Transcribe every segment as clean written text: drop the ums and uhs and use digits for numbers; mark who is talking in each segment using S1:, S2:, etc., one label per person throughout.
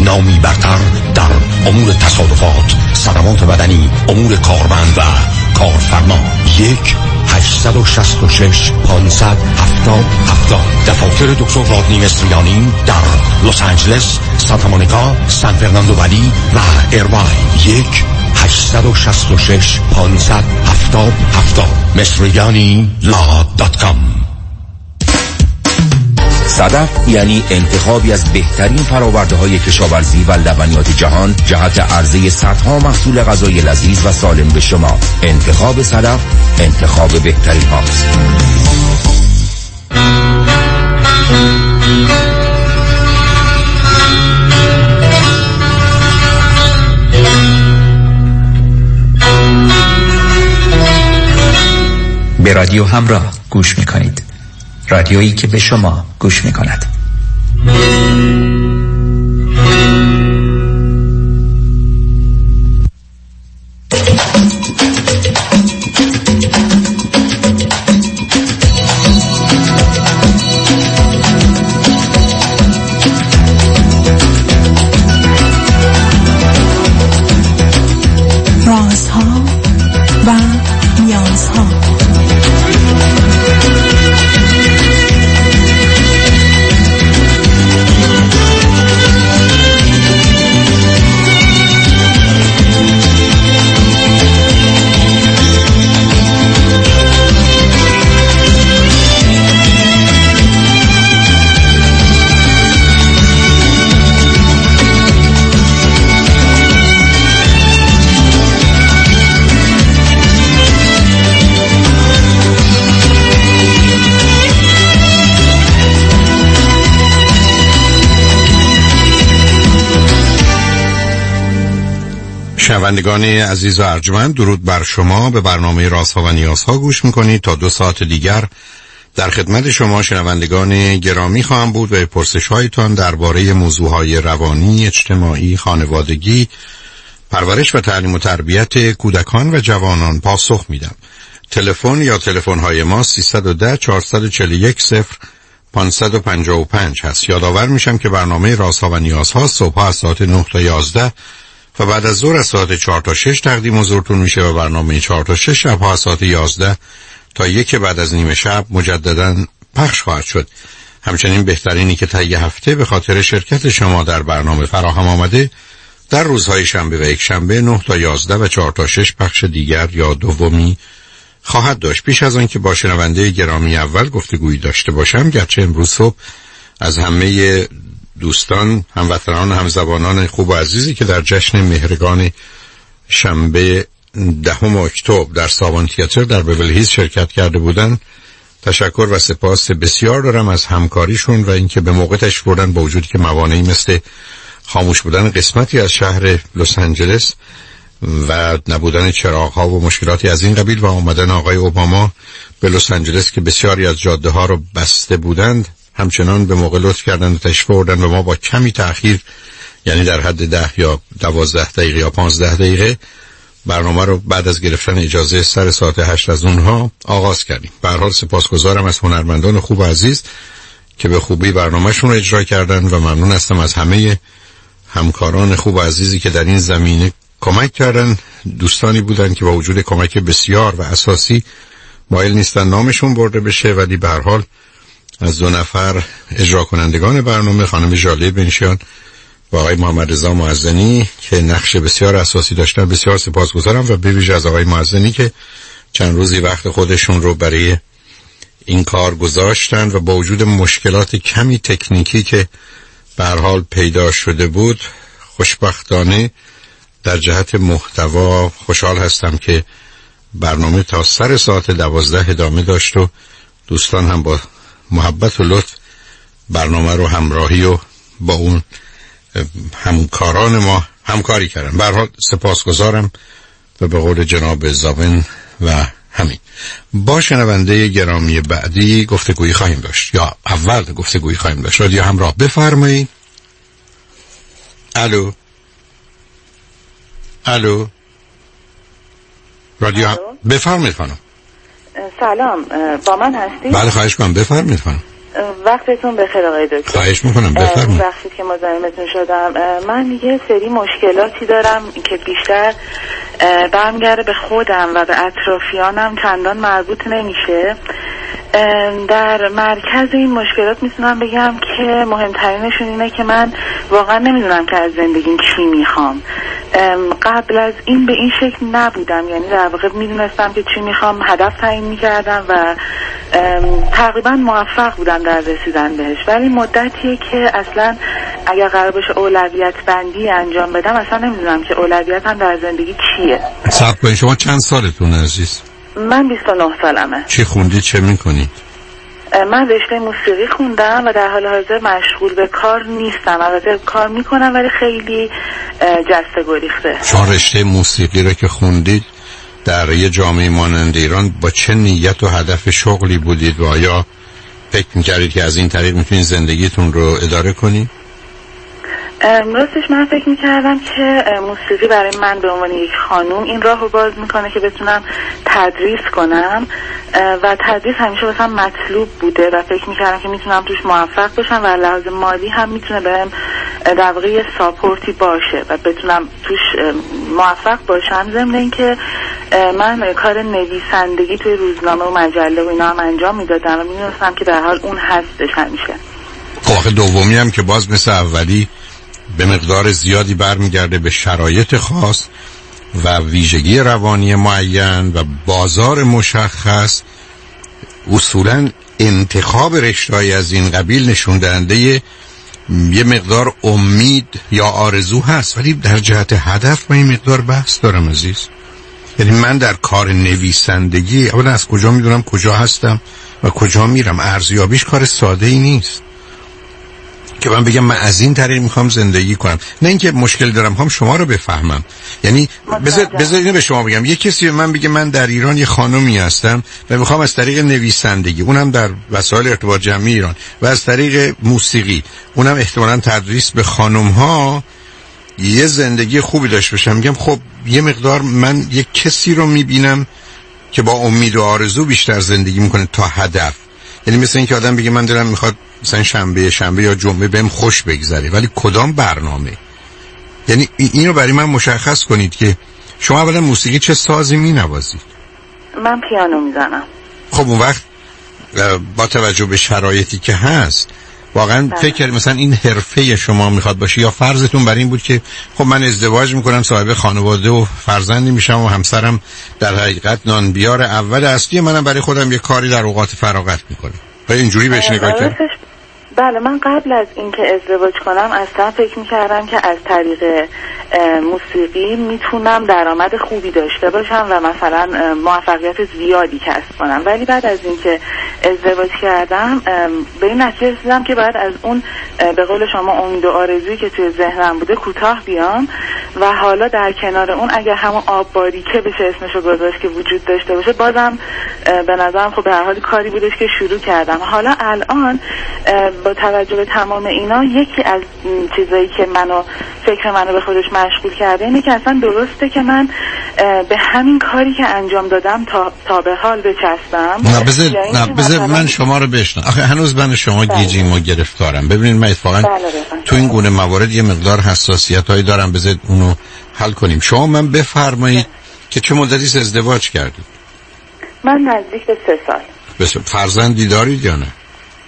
S1: نامی برتر در امور تصادفات، صدمات بدنی، امور کارمند و کارفرما. 1-866-570-7070. دفاتر دکتر رادنی مصریانی در لس آنجلس، سانتا مونیکا، سان فرناندو ولی و ایرواین. 1-866-570-7070. مصریانی.com.
S2: صدف یعنی انتخابی از بهترین فرآورده‌های کشاورزی و لبنیات جهان جهت عرضه صدها محصول غذایی لذیذ و سالم به شما. انتخاب صدف انتخاب بهترین هاست.
S3: به رادیو همراه گوش میکنید، رادیویی که به شما گوش میکند.
S4: رازها و نیازها.
S5: شنوندگان عزیز و ارجمند، درود بر شما. به برنامه رازها و نیازها گوش میکنید. تا 2 ساعت دیگر در خدمت شما شنوندگان گرامی خواهم بود و پرسش هایتان درباره موضوعهای روانی، اجتماعی، خانوادگی، پرورش و تعلیم و تربیت کودکان و جوانان پاسخ میدم. تلفن یا تلفن های ما 310 441 0555 هست. یادآور میشم که برنامه رازها و نیازها صبح از ساعت 9 تا 11 و بعد از ظهر از ساعت 4 تا 6 تقدیم حضورتون میشه و برنامه 4 تا 6 شب‌ها از ساعت 11 تا 1 بعد از نیم شب مجدداً پخش خواهد شد. همچنین بهترینی که طی هفته به خاطر شرکت شما در برنامه فراهم آمده در روزهای شنبه و یک شنبه 9 تا 11 و 4 تا 6 پخش دیگر یا دومی خواهد داشت. پیش از آن که با شنونده گرامی اول گفتگویی داشته باشم، گرچه امروز صبح از همه دوستان، هموطنان، همزبانان خوب و عزیزی که در جشن مهرگان شنبه 10 اکتبر در ساوان تئاتر در بیولی هیلز شرکت کرده بودند تشکر و سپاس بسیار دارم از همکاریشون و اینکه به موقع تشریف بردن، با وجودی که موانعی مثل خاموش بودن قسمتی از شهر لس آنجلس و نبودن چراغ‌ها و مشکلاتی از این قبیل و آمدن آقای اوباما به لس آنجلس که بسیاری از جاده‌ها رو بسته بودند، همچنان به موقع لطف کردن و تشریف بردن و ما با کمی تأخیر، یعنی در حد 10 یا 12 دقیقه یا 15 دقیقه برنامه رو بعد از گرفتن اجازه سر ساعت 8 از اونها آغاز کردیم. به هر حال سپاسگزارم از هنرمندان خوب و عزیز که به خوبی برنامه‌شون رو اجرا کردن و ممنون هستم از همه همکاران خوب و عزیزی که در این زمینه کمک کردن. دوستانی بودن که با وجود کمک بسیار و اساسی مایل نیستن نامشون برده بشه، ولی به هر حال از 2 نفر اجرا کنندگان برنامه، خانم ژاله بنشیان و آقای محمد رضا معزنی که نقش بسیار اساسی داشتن، بسیار سپاسگزارم و به ویژه از آقای معزنی که چند روزی وقت خودشون رو برای این کار گذاشتن و با وجود مشکلات کمی تکنیکی که به هر حال پیدا شده بود، خوشبختانه در جهت محتوا خوشحال هستم که برنامه تا سر ساعت 12 ادامه داشت و دوستان هم با محبت و لطف برنامه رو همراهی و با اون همکاران ما همکاری کردن. به هر حال سپاسگزارم و به قول جناب زاون و همین. با شنونده گرامی بعدی گفتگویی خواهیم داشت، یا اول گفتگویی خواهیم داشت. رادیو همراه، بفرمایید. الو الو رادیو بفرمایید خانم.
S6: سلام، با من هستی؟
S5: بله خواهش کنم، بفرمایید خانم.
S6: وقتتون بخیر آقای دکتر.
S5: خواهش میکنم بفرمایید.
S6: وقتی که مزاحمتون شدم، من یه سری مشکلاتی دارم که بیشتر برمیگرده به خودم و به اطرافیانم، چندان مربوط نمیشه. در مرکز این مشکلات میتونم بگم که مهمترینشون اینه که من واقعا نمیدونم که از زندگیم چی میخوام. قبل از این به این شکل نبودم، یعنی در واقع میدونستم که چی میخوام، هدف تعیین میکردم و تقریبا موفق بودم در رسیدن بهش، ولی مدتیه که اصلا اگر قرار باشه اولویت بندی انجام بدم اصلا نمیدونم که اولویتم در زندگی چیه.
S5: صبر کنید، شما چند سالتون عزیز؟
S6: من 29 سالمه.
S5: چی خوندید، چه میکنید؟
S6: من رشته موسیقی خوندم و در حال حاضر مشغول به کار نیستم. البته کار میکنم ولی خیلی جسته گریخته.
S5: شما رشته موسیقی رو که خوندید در یه جامعه مانند ایران با چه نیت و هدف شغلی بودید و آیا فکر میکردید که از این طریق میتونید زندگیتون رو اداره کنید؟
S6: راستش من فکر میکردم که موسیقی برای من به عنوان یک خانوم این راه رو باز میکنه که بتونم تدریس کنم و تدریس همیشه واسم مطلوب بوده و فکر میکردم که میتونم توش موفق باشم و لحاظ مالی هم میتونه بهم در واقع یه ساپورتی باشه و بتونم توش موفق باشم. ضمن اینکه من کار نویسندگی توی روزنامه و مجله و اینا هم انجام میدادم و میدونستم که در حال اون هستش همیشه.
S5: خب دومی هم که باز مثل اولی به مقدار زیادی برمیگرده به شرایط خاص و ویژگی روانی معین و بازار مشخص. اصولاً انتخاب رشته‌ای از این قبیل نشون دهنده یه مقدار امید یا آرزو هست، ولی در جهت هدف من این مقدار بحث دارم عزیز. یعنی من در کار نویسندگی اولا از کجا میدونم کجا هستم و کجا میرم؟ ارزیابیش کار ساده ای نیست که من بگم من از این طریق میخوام زندگی کنم. نه اینکه مشکل دارم، هم شما رو بفهمم. یعنی بذار اینو به شما بگم، یه کسی به من بگه من در ایران یه خانومی هستم و میخوام از طریق نویسندگی، اونم در وسایل ارتباط جمعی ایران، و از طریق موسیقی، اونم احتمالاً تدریس به خانم ها، یه زندگی خوبی داشته باشم. میگم خب یه مقدار من یه کسی رو میبینم که با امید و آرزو بیشتر زندگی میکنه تا هدف. یعنی مثل این که آدم بگه من دلم میخواد مثلا شنبه یا جمعه بهم خوش بگذره، ولی کدام برنامه؟ یعنی اینو برای من مشخص کنید که شما اولا موسیقی چه سازی مینوازید؟
S6: من پیانو میزنم.
S5: خب اون وقت با توجه به شرایطی که هست واقعا فکر کردید مثلا این حرفه شما میخواد باشه، یا فرضتون بر این بود که خب من ازدواج میکنم، صاحب خانواده و فرزندی میشم و همسرم در حقیقت نانبیار اول اصلی منم، برای خودم یه کاری در اوقات فراغت میکنم؟ اینجوری بهش نگاه کرد؟
S6: بله، من قبل از اینکه ازدواج کنم اصلا فکر میکردم که از طریق موسیقی میتونم درآمد خوبی داشته باشم و مثلا موفقیت زیادی کسب کنم، ولی بعد از اینکه ازدواج کردم به این نتیجه رسیدم که باید از اون به قول شما امید و آرزویی که توی ذهنم بوده کوتاه بیام و حالا در کنار اون اگر همون آب باریکه بشه اسمشو گذاشت که وجود داشته باشه، بازم به نظرم خب به هر حال کاری بودش که شروع کردم. حالا الان با توجه به تمام اینا یکی از چیزایی که فکر منو به خودش مشغول کرده اینه که اصلا درسته که من به همین کاری که انجام دادم تا به حال بچسبم.
S5: نه بذار من شما رو بشنم. آخه هنوز من شما گیجیم و گرفتارم. ببینید من اتفاقا تو این گونه موارد یه مقدار حساسیتایی دارم، بذار اونو حل کنیم. شما من بفرمایید که چه مدتی ازدواج کردید؟
S6: من نزدیک به 3 سال.
S5: بسیار. فرزندی دارید یا نه؟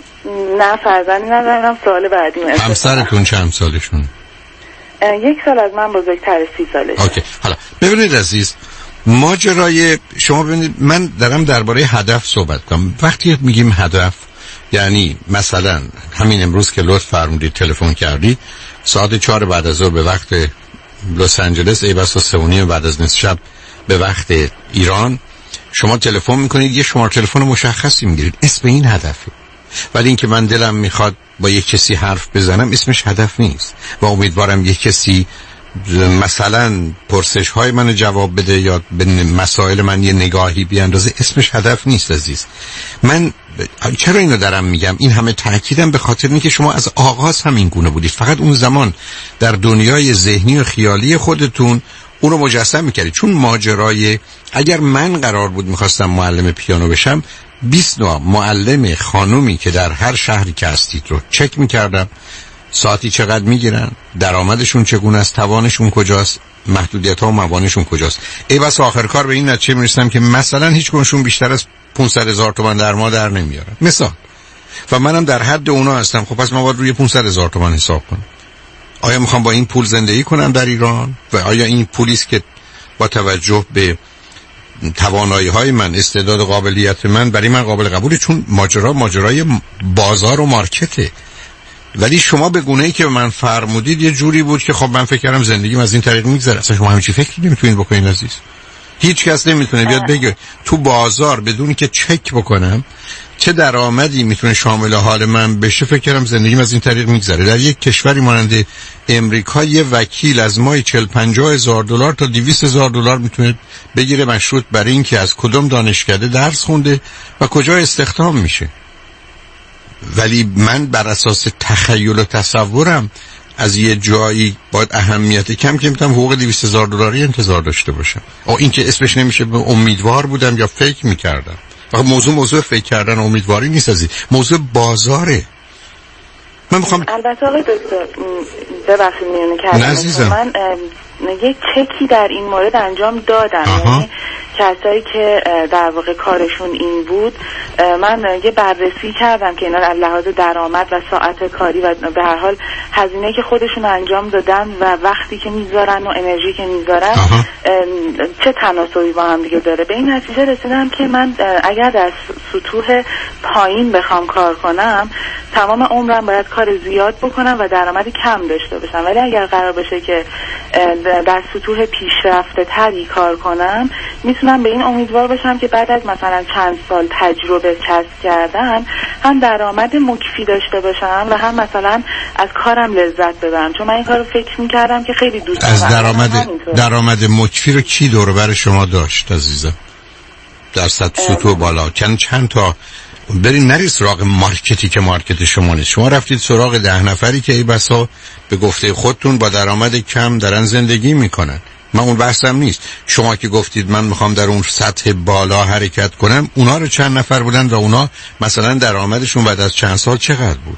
S6: نه فرزندی ندارم. سوال بعدی من.
S5: همسرتون چند سالشون؟
S6: 1 سال از من بزرگتر، 30 سالشه.
S5: اوکی. حالا ببینید عزیز، ماجرای شما ببینید، من دارم درباره هدف صحبت کنم. وقتی میگیم هدف یعنی مثلا همین امروز که لطف فرمودید تلفن کردید ساعت 4 بعد از ظهر به وقت لس آنجلس، ای بسا 3:30 بعد از نصف شب به وقت ایران، شما تلفن میکنید، یه شماره تلفن مشخصی میگیرید، اسم این هدفه. ولی اینکه من دلم میخواد با یک کسی حرف بزنم اسمش هدف نیست و امیدوارم یک کسی مثلا پرسش های منو جواب بده یا به مسائل من یه نگاهی بیاندازه، اسمش هدف نیست عزیز. من چرا اینو دارم میگم؟ این همه تأکیدم به خاطر اینه که شما از آغاز هم این گونه بودید، فقط اون زمان در دنیای ذهنی و خیالی خودتون اون رو مجسم میکردید. چون ماجرای اگر من قرار بود میخواستم معلم پیانو بشم، 20 نوع معلم خانومی که در هر شهری که هستید رو چک میکردم، ساعتی چقدر میگیرن، درآمدشون چگونه است، توانشون کجاست، محدودیت ها و موانعشون کجاست. ای بس آخر کار به این نتیجه میرسم که مثلا هیچ کنشون بیشتر از 500,000 تومان در ماه در نمیارن مثلا، و منم در حد اونا هستم. خب پس من باید روی 500,000 تومان حساب کنم. آیا میخوام با این پول زندگی کنم در ایران و آیا این پولی است که با توجه به توانایی‌های من، استعداد و قابلیت من برای من قابل قبوله؟ چون ماجرای بازار و مارکته. ولی شما به گونه‌ای که من فرمودید یه جوری بود که خب من فکر کردم زندگیم از این طریق میگذره. اصلا شما همچین فکری نمیتونید بکنید عزیز. هیچ کس نمیتونه بیاد بگه تو بازار بدون که چک بکنم چه درآمدی میتونه شامل حال من بشه فکر کردم زندگیم از این طریق میگذره. در یک کشوری مانند امریکا یه وکیل از ماه 40-50 هزار دلار تا 200 هزار دلار میتونه بگیره مشروط برای اینکه از کدوم دانشکده درس خونده و کجا استخدام میشه. ولی من بر اساس تخیل و تصورم از یه جایی باید اهمیت کم که میتونم حقوق 200 هزار دلاری انتظار داشته باشم. این که اسمش نمیشه امیدوار بودم یا فکر میکردم. موضوع فکر کردن امیدواری نیست عزیز، موضوع بازاره. من میخوام
S6: البته آقای دکتر ببخشید میونه کردم، من یک چکی در این مورد انجام دادم. یعنی کسایی که در واقع کارشون این بود من یه بررسی کردم که اینا از لحاظ درآمد و ساعت کاری و به هر حال هزینه که خودشون انجام دادن و وقتی که میذارن و انرژی که میذارن چه تناسبی با هم دیگه داره. به این نتیجه رسیدم که من اگر در سطوح پایین بخوام کار کنم تمام عمرم باید کار زیاد بکنم و درآمد کم داشته باشم، ولی اگر قرار باشه که در سطوح پیشرفته تری کار کنم میتونم به این امیدوار باشم که بعد از مثلا چند سال تجربه کسب کردن هم درآمد مکفی داشته باشم و هم مثلا از کارم لذت ببرم. چون من این کارو فکر میکردم که خیلی دوست دارم.
S5: از درآمد مکفی رو کی دور بر شما داشت عزیزم؟ در سطوح بالا چند تا برین نری سراغ مارکتی که مارکت شما نیست. شما رفتید سراغ 10 نفری که ای بسا به گفته خودتون با درآمد کم دارن زندگی میکنن. من اون بحثم نیست. شما که گفتید من میخوام در اون سطح بالا حرکت کنم، اونا رو چند نفر بودن و اونا مثلا درآمدشون بعد از چند سال چقدر بود؟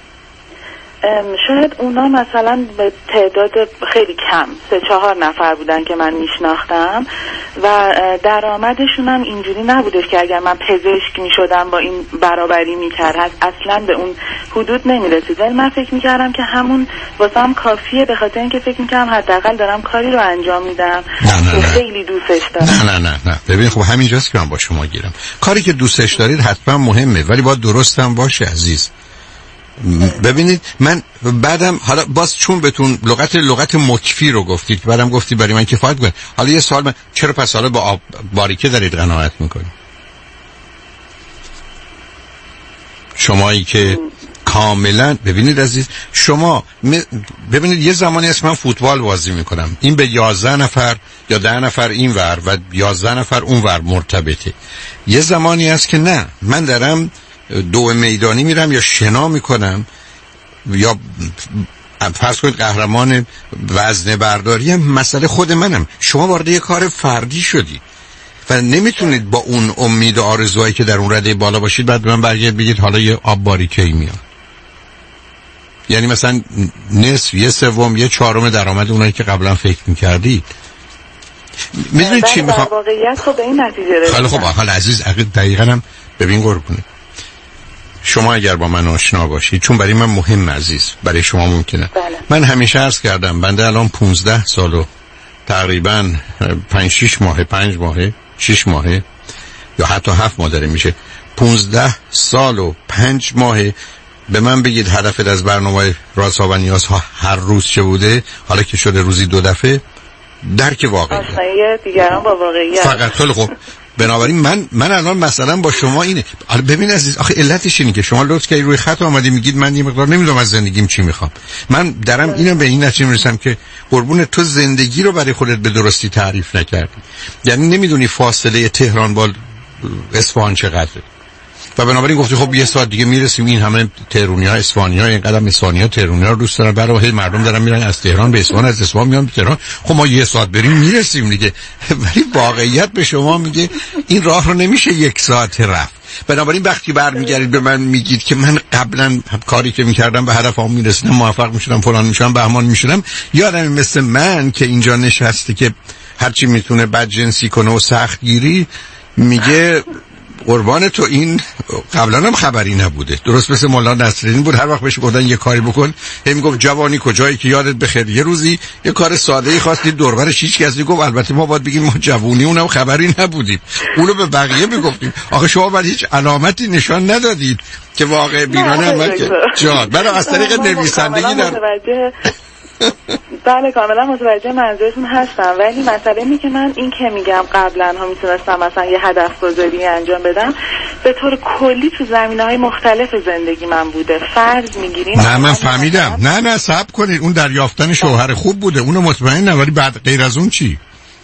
S6: شاید اونا مثلا به تعداد خیلی کم 3-4 نفر بودن که من میشناختم و درآمدشون هم اینجوری نبودش که اگر من پزشک میشدم با این برابری میکرد، اصلا به اون حدود نمیرسید. ولی من فکر میکردم که همون واسم کافیه، به خاطر اینکه فکر میکردم حداقل دارم کاری رو انجام میدم که خیلی دوستش دارم.
S5: نه ببین خب همینجاست که من با شما گیرم. کاری که دوستش دارید حتما مهمه ولی باید درستم باشه عزیز. ببینید من بعدم حالا باز چون بهتون لغت مکفی رو گفتید بعدم گفتید برای من کفایت کنه. حالا یه سوال، من چرا پس حالا با آب باریکه دارید قناعت میکنید؟ شمایی که کاملا ببینید عزیز، شما ببینید یه زمانی است من فوتبال بازی میکنم، این به 11 نفر یا 10 نفر این ور و 11 نفر اون ور مرتبطه. یه زمانی است که نه، من دارم دو میدانی میرم یا شنا میکنم یا فرض کنید قهرمان وزنه برداری هم مسئله خود منم. شما وارد یه کار فردی شدی و نمیتونید با اون امید و آرزوهایی که در اون رده بالا باشید بعد من برگرد بگید حالا یه آب باریکه‌ای میاد. یعنی مثلا نصف، یه سوم، یه چهارم درآمد اونایی که قبلا فکر میکردید. میدونید چی میخوام؟
S6: در واقعیت خب به این نتیجه رسیدم.
S5: خب حالا عزیز دقیقاً هم ببین قربونه، شما اگر با من آشنا باشید، چون برای من مهم عزیز، برای شما ممکنه. من همیشه عرض کردم بنده الان 15 سال و تقریبا 5-6 ماه 5 ماه 6 ماه یا حتی 7 ماه داره میشه 15 سال و 5 ماه. به من بگید هدفت از برنامه رازها و نیازها هر روز چه بوده؟ حالا که شده روزی 2 دفعه درک واقعیه،
S6: آشنایی دیگران با واقعیت
S5: فقط. خب بنابراین من الان مثلا با شما اینه، ببین عزیز، آخه علتش اینه که شما لطف کردید روی خط اومدید میگید من یه مقدار نمیدونم از زندگیم چی میخوام. من درم اینو به این نتیجه میرسم که قربون تو زندگی رو برای خودت به درستی تعریف نکردی. یعنی نمیدونی فاصله تهران با اصفهان چقدره. و بنابراین گفتی خب یه ساعت دیگه میرسیم. این همه تهرانی‌ها اصفهانی‌ها اینقدر اصفهانی‌ها تهرانی‌ها رو دوست دارن، برای مردم دارن میرن از تهران به اصفهان، از اصفهان میان به تهران. خب ما یه ساعت بریم میرسیم دیگه. ولی واقعیت به شما میگه این راه رو نمیشه یک ساعت رفت. بنابراین وقتی برمیگردید به من میگید که من قبلا کاری که میکردم به هدفم میرسیدم، موفق میشدم، فلان میشدم، بهمان میشدم، یادم مثل من که اینجا نشسته که هرچی میتونه بدجنسی کنه و سختگیری، میگه قربان تو این قبلا هم خبری نبوده. درست مثل مولا نصرالدین بود، هر وقت بهش گفتن یه کاری بکن هی میگفت جوانی کجایی که یادت بخیر. یه روزی یه کار ساده ای خواستید دور برش هیچ کس نگفت، البته ما باید بگیم ما جوونی اونم خبری نبودیم، اونو به بقیه میگفتیم. آخه شما ولی هیچ علامتی نشان ندادید که واقع بینانه عمل کرد. جان برای از طریق نویسندگی در
S6: بله کاملا متوجه منظورتون هستم، ولی مسئله اینه که من این که میگم قبلا ها میتونستم مثلا یه هدف گذاری انجام بدم، به طور کلی تو زمینه‌های مختلف زندگی من بوده. فرض میگیریم
S5: نه من فهمیدم، نه صبر کنید، اون دریافتن شوهر خوب بوده، اونو مطمئنم، ولی بعد غیر از اون چی؟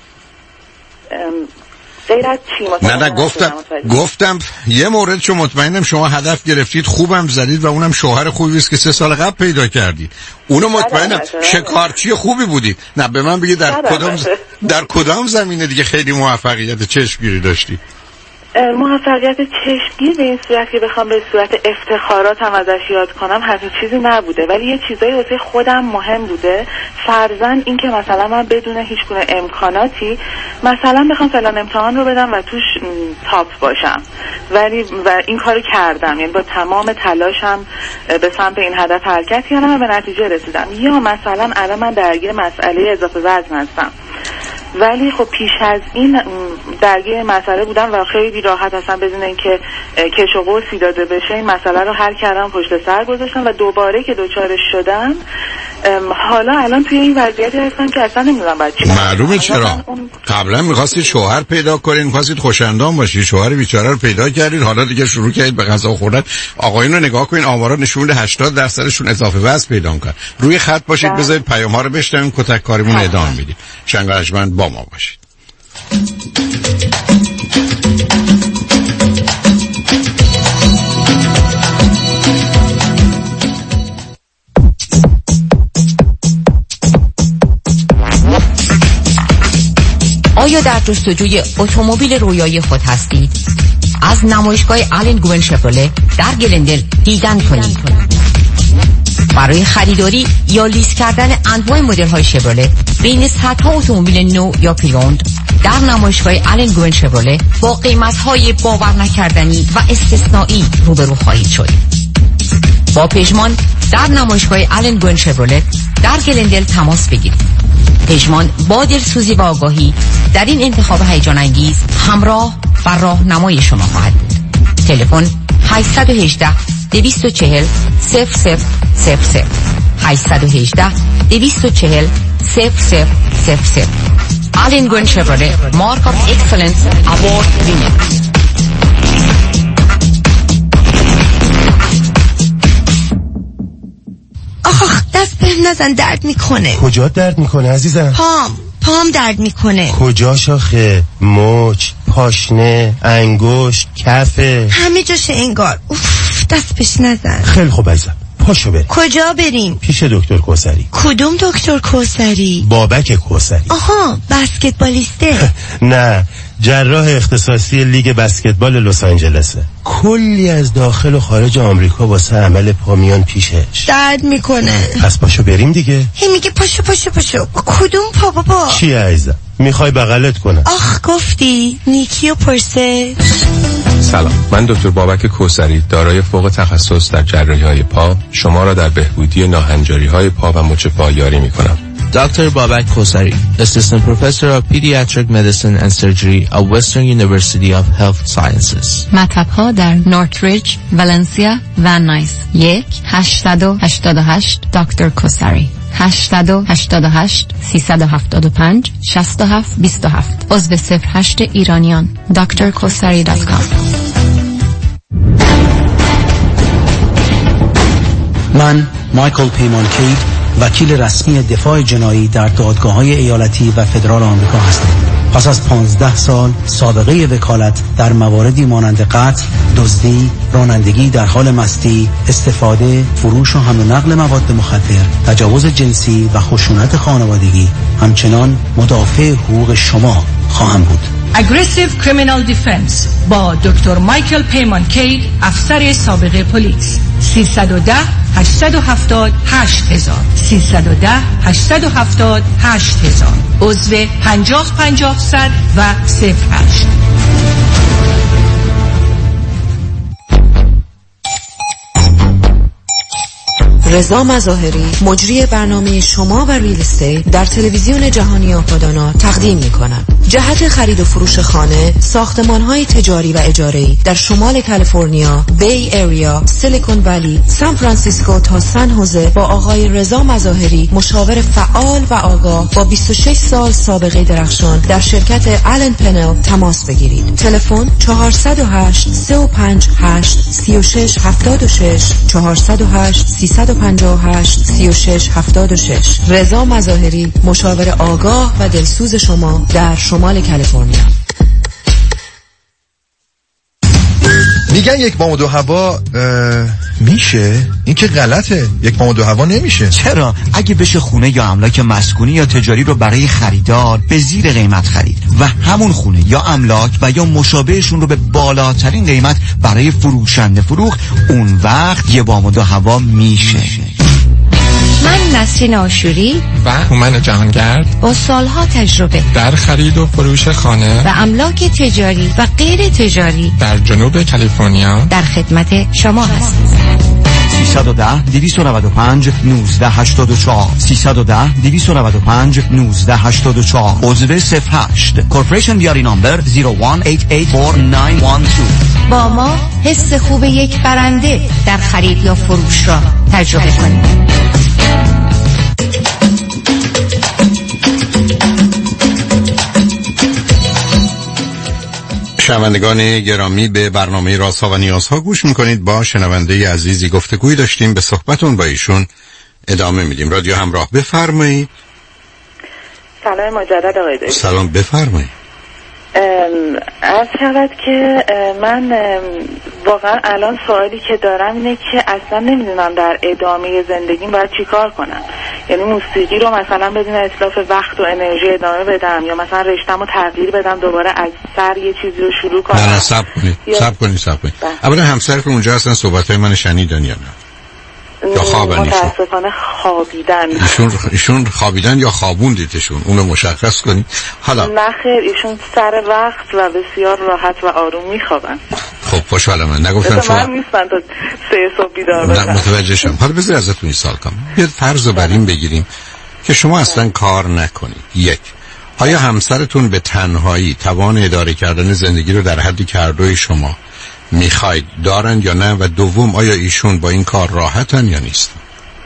S6: غیر از چی؟
S5: نه گفتم یه مورد چون مطمئنم شما هدف گرفتید، خوبم زدید و اونم شوهر خوبی است که 3 سال قبل پیدا کردید. اونو مطمئنم شکارچی خوبی بودی. نه به من بگید در کدام زمینه دیگه خیلی موفقیت چشمگیری داشتی؟
S6: موفقیت چشمگیر به این صورت که بخوام به صورت افتخارات هم ازش یاد کنم همین چیزی نبوده، ولی یه چیزایی واسه خودم مهم بوده. فرضاً این که مثلا من بدون هیچ گونه امکاناتی مثلا بخوام فلان امتحان رو بدم و توش تاپ باشم، ولی و این کارو کردم، یعنی با تمام تلاشم به سمت این هدف حرکت کردم و به نتیجه رسیدم. یا مثلا الان من درگیر مسئله اضافه وزن هستم، ولی خب پیش از این درگیر مسئله بودم و خیلی راحت هستم بدون اینکه کش و قوسی داده بشه این مسئله رو حل کردم، پشت سر گذاشتم و دوباره که دوچارش شدم حالا الان توی این وضعیتی هستم که اصلا نمیدونم باید چی.
S5: معلومه چرا قبلا می‌خواستید شوهر پیدا کنید، می‌خواستید خوش‌اندام باشید، شوهر بیچاره رو پیدا کردید، حالا دیگه شروع کردید به غذا خوردن. آقایون رو نگاه کنین، آمارا نشون میده 80%شون اضافه وزن پیدا می‌کنن. روی خط باشید، بذارید پیام‌ها رو بشنویم، کتک کاریمون ادامه میدیم. شنگرجمند با ما باشید.
S7: آیا در جستجوی اتومبیل رویایی خود هستید؟ از نمایشگاه آلن گوین شفرله در گلندل دیدن کنید. برای خریداری یا لیز کردن انواع مدل‌های شفرله بین صدها اتومبیل نو یا پریوند در نمایشگاه آلن گوین شفرله با قیمت‌های باور نکردنی و استثنایی روبرو خواهید شد. با پژمان در نمایشگاه آلن گوین شفرله در گلندل تماس بگیرید. پژمان با دلسوزی و آگاهی در این انتخاب هیجان انگیز همراه و راهنمای شما خواهد بود. تلفن 818 240 0000 818 240 0000. آلن گوین شفرله مارک آف اکسلنس اوارد وینر.
S8: آخ دست بهم نزن، درد میکنه.
S9: کجا درد میکنه عزیزم؟
S8: پام درد میکنه.
S9: کجا شاخه؟ مچ، پاشنه، انگشت، کفه،
S8: همه جاشه انگار. اوف دست بهش نزن.
S9: خیلی خوب عزیزم، پاشو بریم.
S8: کجا بریم؟
S9: پیش دکتر کوثری.
S8: کدوم دکتر کوثری؟
S9: بابک کوثری.
S8: آها بسکتبالیسته.
S9: نه، جراح اختصاصی لیگ بسکتبال لس آنجلسه. کلی از داخل و خارج آمریکا واسه عمل پا میان پیشش.
S8: درد میکنه.
S9: پس پاشو بریم دیگه.
S8: هی میگه پاشو. کدوم پا بابا؟
S9: چی عزیزم؟ میخوای بغلت کنم؟
S8: آخ گفتی نیکی و پرسه.
S10: سلام، من دکتر بابک کوثری دارای فوق تخصص در جراحی‌های پا شما را در بهبودی ناهنجاری‌های پا و مچ پا یاری می‌کنم.
S11: Dr. Babak Khosari, Assistant Professor of Pediatric Medicine and Surgery at Western University of Health Sciences.
S12: مطب‌ها در نورتریج، ولنسیا و نایس. 1-888 دکتر کوثری 888 375 6727 عضو 08 ایرانیان drkosari.com.
S13: من مایکل پیمانکید وکیل رسمی دفاع جنایی در دادگاه‌های ایالتی و فدرال آمریکا هستم. پس از 15 سال سابقه وکالت در مواردی مانند قتل، دزدی، رانندگی در حال مستی، استفاده، فروش و حمل و نقل مواد مخدر، تجاوز جنسی و خشونت خانوادگی، همچنان مدافع حقوق شما خواهم بود.
S14: Aggressive Criminal Defense با دکتر مایکل پیمان کید، افسر سابق پلیس. 310 870 8000 310 870 8000 عضو 50 100 و 08.
S15: رضا مظاهری مجری برنامه شما و ریل استیت در تلویزیون جهانی آپادانا تقدیم می‌کند. جهت خرید و فروش خانه، ساختمان‌های تجاری و اجاره‌ای در شمال کالیفرنیا، بی ایریا، سیلیکون ولی، سان فرانسیسکو تا سن هوزه با آقای رضا مظاهری، مشاور فعال و آگاه با 26 سال سابقه درخشان در شرکت آلن پنل تماس بگیرید. تلفن 408 358 36 76 408 358 36 76. رضا مظاهری، مشاور آگاه و دلسوز شما در شمال کالیفرنیا.
S16: میگن یک بام و دو هوا میشه؟ این که غلطه. یک بام و دو هوا نمیشه.
S17: چرا؟ اگه بشه خونه یا املاک مسکونی یا تجاری رو برای خریدار به زیر قیمت خرید و همون خونه یا املاک و یا مشابهشون رو به بالاترین قیمت برای فروشنده فروخت، اون وقت یه بام و دو هوا میشه.
S18: من نسرین آشوری
S19: و هومن جهانگرد
S18: با سالها تجربه در
S19: خرید و فروش خانه
S18: و املاک تجاری و غیر تجاری
S19: در جنوب کالیفرنیا در
S18: خدمت شما هستیم.
S17: 310 295 1984 310 295 1984 عضو 08 کورپوریشن بیاری نامبر 01884912.
S18: با ما حس خوب یک برنده در خرید یا فروش را تجربه کنید.
S5: شنوندگان گرامی، به برنامه رازها و نیازها گوش میکنید. با شنونده عزیزی گفتگوی داشتیم، به صحبتون با ایشون ادامه میدیم. رادیو همراه، بفرمایید.
S6: سلام مجدد آقای دکتر.
S5: سلام، بفرمایید.
S6: عرض شود که من واقعا الان سوالی که دارم اینه که اصلا نمیدونم در ادامه زندگیم باید چی کار کنم. یعنی موسیقی رو مثلا بدون اطلاف وقت و انرژی ادامه بدم یا مثلا رشتم رو تغییر بدم، دوباره از سر یه چیزی رو شروع کنم.
S5: نه صبر کنید. اولا همسرتون اونجا هستن، صحبت‌های من شنیدن یا نه؟ یا خوابن؟
S6: متاسفانه خوابیدن.
S5: ایشون خوابیدن یا خوابوندیدشون؟ اونو مشخص کنید. حالا
S6: نه خیر، ایشون سر وقت و بسیار راحت و آروم میخوابن.
S5: خب خوشحالم. من نگفتم شما
S6: من نیستن تا 3 صبح بیدار بشن.
S5: نه متوجه شدم. حالا بذار ازتون این سوال کنم. یه فرض رو بر این بگیریم که شما اصلا کار نکنید. یک، آیا همسرتون به تنهایی توان اداره کردن زندگی رو در حدی که هر دوی شما میخواید دارن یا نه؟ و دوم، آیا ایشون با این کار راحتن یا نیستن؟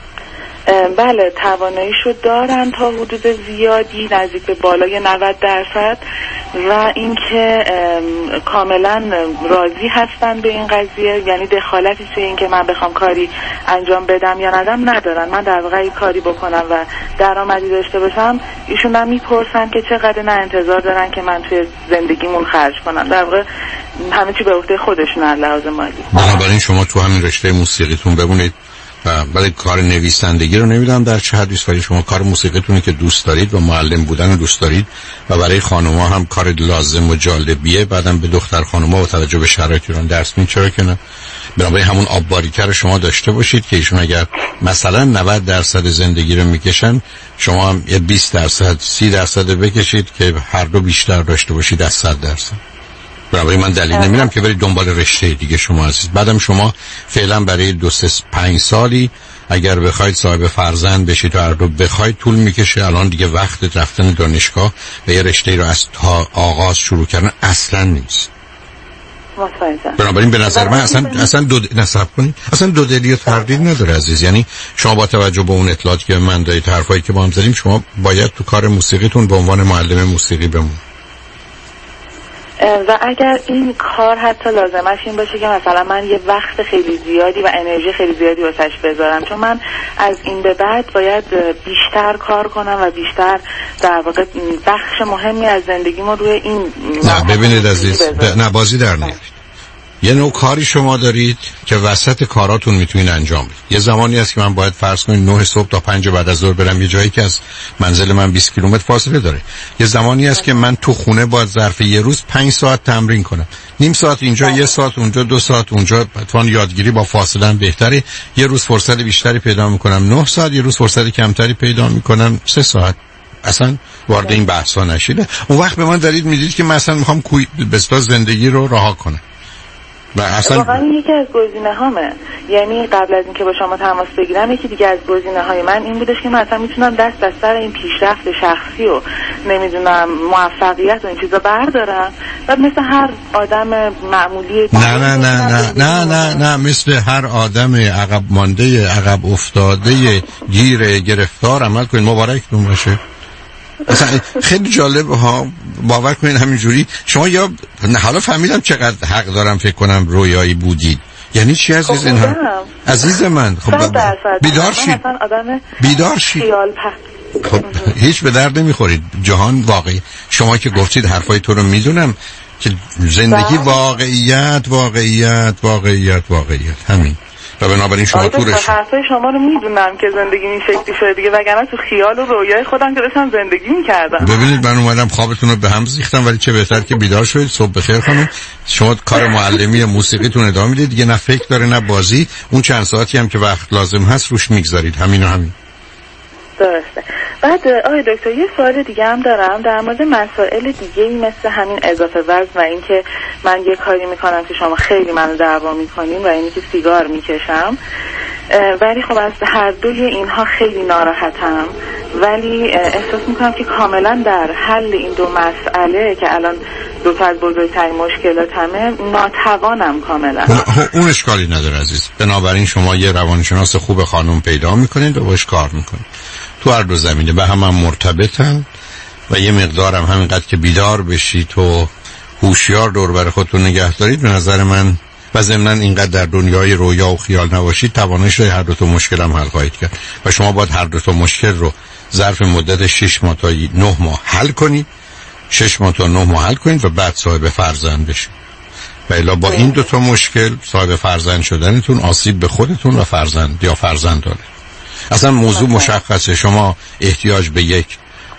S6: بله، تواناییشو دارن تا حدود زیادی، نزدیک به بالای 90%، و اینکه کاملا راضی هستن به این قضیه. یعنی دخالتی توی این که من بخوام کاری انجام بدم یا ندم ندارن. من در واقع کاری بکنم و درآمدی داشته باشم، ایشون هم میپرسن که چقدر، نه انتظار دارن که من توی زندگیمون خرج کنم. در واقع همه چی به عهده خودشون از لحاظ مالی.
S5: بنابراین شما تو همین رشته موسیقیتون بمونید و ولی کار نویسندگی رو نمیدونم در چه حدی است، ولی شما کار موسیقیتونی که دوست دارید و معلم بودن رو دوست دارید و برای خانم‌ها هم کار لازم و جالبیه، بعدم به دختر خانم‌ها با توجه به شرایط ایران درس میدید، چرا که نه؟ بنابراین همون آب باریکه رو شما داشته باشید که ایشون اگر مثلا 90% زندگی رو میکشن، شما هم یه 20% 30% بکشید که هر دو بیشتر داشته باشید از 100%. برای من دلیل نمیدم که برید دنبال رشته دیگه شما هستید. بعدم شما فعلا برای 2-5 سالی اگر بخواید صاحب فرزند بشید و هر دو بخواید طول میکشه. الان دیگه وقت رفتن دانشگاه و یه رشته رو از تا آغاز شروع کردن اصلا نیست. بنابراین به نظر من اصلا دو دلی و تردید نداره عزیز. یعنی شما با توجه به اون اطلاعاتی که من دارید، حرفایی که با هم زدیم، شما باید تو کار موسیقیتون به عنوان معلم موسیقی بمونید.
S6: و اگر این کار حتی لازمش این باشه که مثلا من یه وقت خیلی زیادی و انرژی خیلی زیادی واسش بذارم، چون من از این به بعد باید بیشتر کار کنم و بیشتر در واقع بخش مهمی از زندگیمو روی این
S5: نه ببینید عزیز، نه بازی در نیارید. یه نوع کاری شما دارید که وسط کاراتون میتونین انجام بدید. یه زمانی هست که من باید فرض کنید 9 صبح تا 5 بعد از ظهر برم یه جایی که از منزل من 20 کیلومتر فاصله داره. یه زمانی هست که من تو خونه باید ظرف یه روز 5 ساعت تمرین کنم. نیم ساعت اینجا، 1 ساعت اونجا، 2 ساعت اونجا. اتفاقاً یادگیری با فاصله بهتره. یه روز فرصت بیشتری پیدا میکنم 9 ساعت، یه روز فرصت کمتری پیدا میکنم 3 ساعت. اصلا وارد این بحثا نشید. اون وقت به من دارید میدید که مثلا میخوام به اصطلاح زندگی رو رها کنم.
S6: واقعا یکی از گزینه‌هامه. یعنی قبل از اینکه با شما تماس بگیرم یکی دیگه از گزینه‌های من این بودش که مثلا میتونم دست از سر این پیشرفت شخصی و نمیدونم موفقیت و این چیزا بردارم و مثل هر آدم معمولی
S5: نه مثل هر آدم عقب مانده، عقب افتاده، گیر گرفتار عمل کنید. مبارکتون باشه. مثلا خیلی جالب ها، باور کنین همینجوری شما یا حالا فهمیدم چقدر حق دارم فکر کنم رویایی بودید. یعنی چی عزیز اینها؟ عزیز من خب بیدار شید. خب هیچ به درد نمیخورید. جهان واقعی، شما که گفتید حرفای تو رو میدونم که زندگی واقعیت همین. و بنابراین شما تو
S6: حرفای شما رو میدونم که زندگی این شکلی شده دیگه، وگرنه تو خیال و رویای خودم که داشتم زندگی میکردم.
S5: ببینید من اومدم خوابتون رو به هم ریختم، ولی چه بهتر که بیدار شدید. صبح بخیر خانم. شما کار معلمی موسیقیتون ادامه میدید دیگه، نه فکر داره نه بازی. اون چند ساعتی هم که وقت لازم هست روش میگذارید. همین.
S6: درسته. بعد آقای دکتر یه سوال دیگه هم دارم در مورد مسائل دیگه‌ای مثل همین اضافه وزن و اینکه من یه کاری میکنم که شما خیلی منو دعوا میکنین و اینی که سیگار میکشم، ولی خب از هر دوی اینها خیلی ناراحتم، ولی احساس میکنم که کاملا در حل این دو مسئله که الان دو تا از بزرگترین مشکلاتمه ناتوانم کاملا.
S5: اون اشکالی نداره عزیز. بنابراین شما یه روانشناس خوب خانم پیدا میکنید و باش کار میکنید. تو هر دو زمینه به هم مرتبطن و یه مقدارم همینقدر که بیدار بشید و هوشیار دور بر خودتون نگه دارید به نظر من و ضمناً اینقدر در دنیای رویا و خیال نباشید توانش هر دو تا مشکل هم حل خواهید کرد و شما باید هر دو تا مشکل رو ظرف مدت 6 ماه تا 9 ماه حل کنید. 6 ماه تا 9 ماه حل کنید و بعد صاحب فرزند بشید. و الا با این دو تا مشکل صاحب فرزند شدنتون آسیب به خودتون و فرزند یا فرزند داره. اصلا موضوع مشخصه. شما احتیاج به یک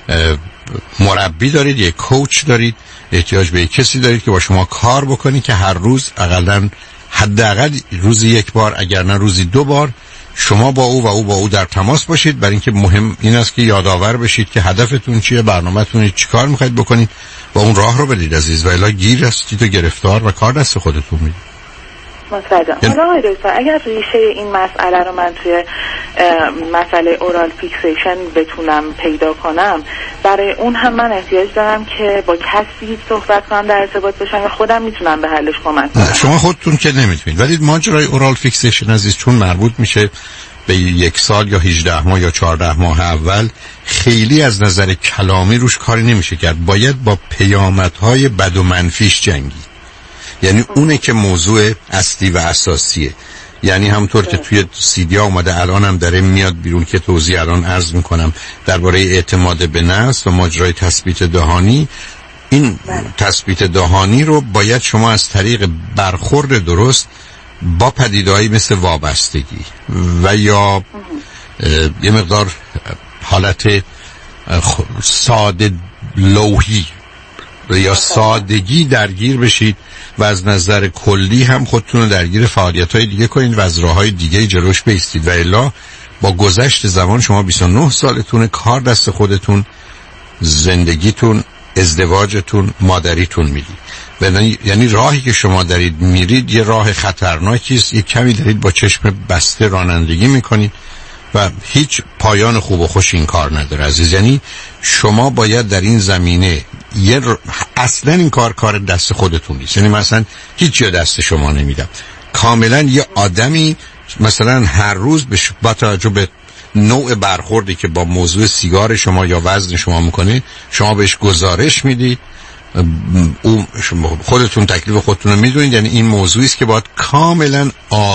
S5: مربی دارید، یک کوچ دارید، احتیاج به یک کسی دارید که با شما کار بکنی که هر روز حداقل روزی 1 بار اگر نه روزی 2 بار شما با او و او با او در تماس باشید. برای اینکه مهم این است که یادآور بشید که هدفتون چیه، برنامه‌تون چی کار میخواید بکنید و اون راه رو بدید عزیز. و الا گیر هستید و گرفتار و کار دست خودتون میدید.
S6: متوجهم. حالا آقای دکتر اگر ریشه این مسئله رو من توی مسئله اورال فیکسیشن بتونم پیدا کنم، برای اون هم من احتیاج دارم که با کسی صحبت کنم، در ارتباط باشم یا خودم میتونم به حلش کمک کنم؟
S5: شما خودتون که نمیتونید، ولی ماجرای اورال فیکسیشن عزیز چون مربوط میشه به 1 سال یا 18 ماه یا 14 ماه اول، خیلی از نظر کلامی روش کاری نمیشه کرد. باید با پیامدهای بد و منفیش جنگید. یعنی اونه که موضوع اصلی و اساسیه. یعنی همونطور که توی سیدیا اومده الان هم داره میاد بیرون که توضیح الان عرض میکنم درباره اعتماد به نفس و ماجرای تثبیت دهانی. این تثبیت دهانی رو باید شما از طریق برخورد درست با پدیده‌ای مثل وابستگی و یا یه مقدار حالت ساده لوحی یا سادگی درگیر بشید و از نظر کلی هم خودتون رو درگیر فعالیت‌های دیگه کنید و از راه‌های دیگه جلوش بایستید. و الا با گذشت زمان شما 29 سالتون، کار دست خودتون، زندگیتون، ازدواجتون، مادریتون میدید. یعنی راهی که شما دارید میرید یه راه خطرناکی است. یه کمی دارید با چشم بسته رانندگی میکنید و هیچ پایان خوب و خوش این کار نداره عزیز. یعنی شما باید در این زمینه اصلا این کار دست خودتون نیست. یعنی مثلا هیچ جا دست شما نمیدم. کاملا یه آدمی مثلا هر روز با توجه به نوع برخوردی که با موضوع سیگار شما یا وزن شما میکنه، شما بهش گزارش میدید خودتون تکلیف خودتون رو میدونید. یعنی این موضوعی است که باید کاملا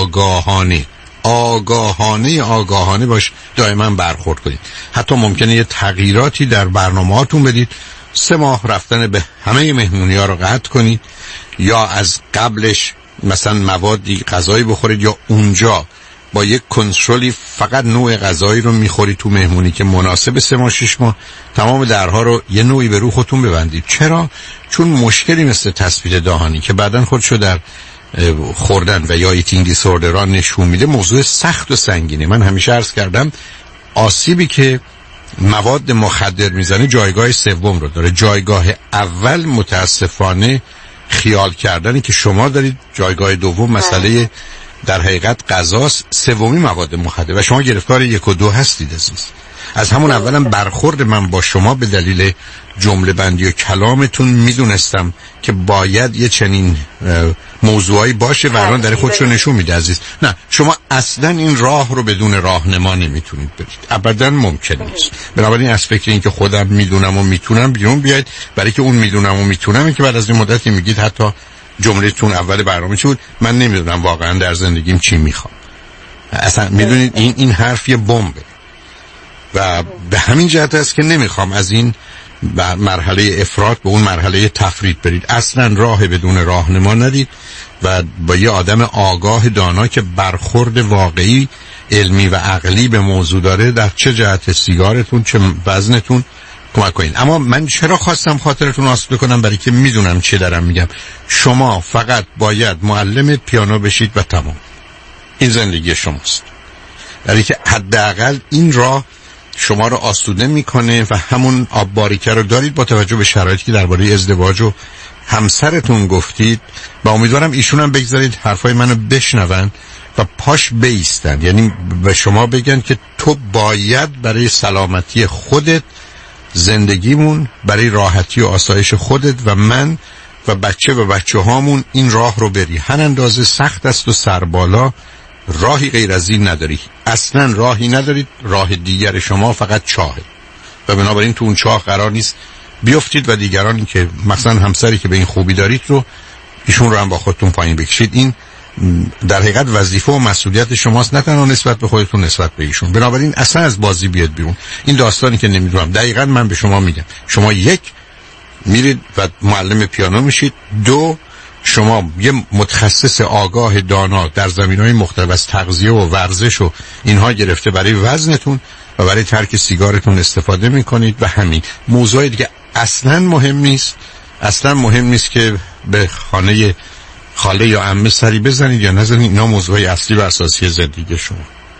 S5: آگاهانه باش دائما برخورد کنید. حتی ممکنه یه تغییراتی در برنامه‌هاتون بدید. 3 ماه رفتن به همه مهمونی‌ها رو قطع کنید، یا از قبلش مثلا موادی غذایی بخورید، یا اونجا با یک کنترلی فقط نوع غذایی رو میخورید تو مهمونی که مناسب 3 ماه 6 ماه تمام درها رو یه نوعی به رو خودتون ببندید. چرا؟ چون مشکلی مثل تثبیت دهانی که بعداً خودشو در خوردن و یا ایتینگ دیسوردرها نشون میده موضوع سخت و سنگینه. من همیشه عرض کردم آسیبی که مواد مخدر میزنه جایگاه سوم رو داره. جایگاه اول متاسفانه خیال کردنی که شما دارید، جایگاه دوم مسئله در حقیقت غذاست، سومی مواد مخدر و شما گرفتار 1 و 2 هستید عزیز. از همون اولم برخورد من با شما به دلیل جمله بندی و کلامتون میدونستم که باید یه چنین موضوعی باشه و الان در خودشو نشون میده عزیز. نه، شما اصلا این راه رو بدون راهنما نمیتونید برید، ابدا ممکن نیست. بنابراین از فکر این که خودم میدونم و میتونم بیرون بیاید، برای که اون میدونم و میتونم که بعد از این مدتی میگید حتی جمله‌تون اول برنامه چی بود؟ من نمیدونم واقعا در زندگیم چی میخوام. اصلا میدونید این حرف یه بمبه و به همین جهت است که نمیخوام از این مرحله افراط به اون مرحله تفرید برید. اصلا راه بدون راهنما ندید و با یه آدم آگاه دانا که برخورد واقعی علمی و عقلی به موضوع داره در چه جهت سیگارتون چه وزنتون کمک کنید. اما من چرا خواستم خاطرتون آسوده کنم؟ برای که میدونم چه دارم میگم. شما فقط باید معلم پیانو بشید و تمام. این زندگی شماست. برای که حداقل این راه شما رو آسوده میکنه و همون آب باریکه رو دارید با توجه به شرایطی که درباره ازدواج و همسرتون گفتید. و امیدوارم ایشون هم بگذارید حرفای منو بشنون و پاش بیستن. یعنی به شما بگن که تو باید برای سلامتی خودت، زندگیمون، برای راحتی و آسایش خودت و من و بچه هامون این راه رو بری. هر اندازه سخت است و سربالا، راهی غیر از این نداری. اصلا راهی ندارید. راه دیگر شما فقط چاهه و بنابراین تو اون چاه قرار نیست بیفتید و دیگرانی که مثلا همسری که به این خوبی دارید رو ایشون رو هم با خودتون پایین بکشید. این در حقیقت وظیفه و مسئولیت شماست، نه تنها نسبت به خودتون، نسبت به ایشون. بنابراین اصلا از بازی بیاد بیرون. این داستانی که نمیدونم دقیقاً من به شما میگم. شما 1 میرید و معلم پیانو میشید. 2 شما یه متخصص آگاه دانا در زمینه‌های مختلف از تغذیه و ورزش و اینها گرفته برای وزنتون و برای ترک سیگارتون استفاده میکنید و همین موضوعی دیگه اصلا مهم نیست. اصلا مهم نیست که به خانه خاله یا عمه سری بزنید یا نزنید. اینا موضوعی اصلی و اساسی زندگی شما.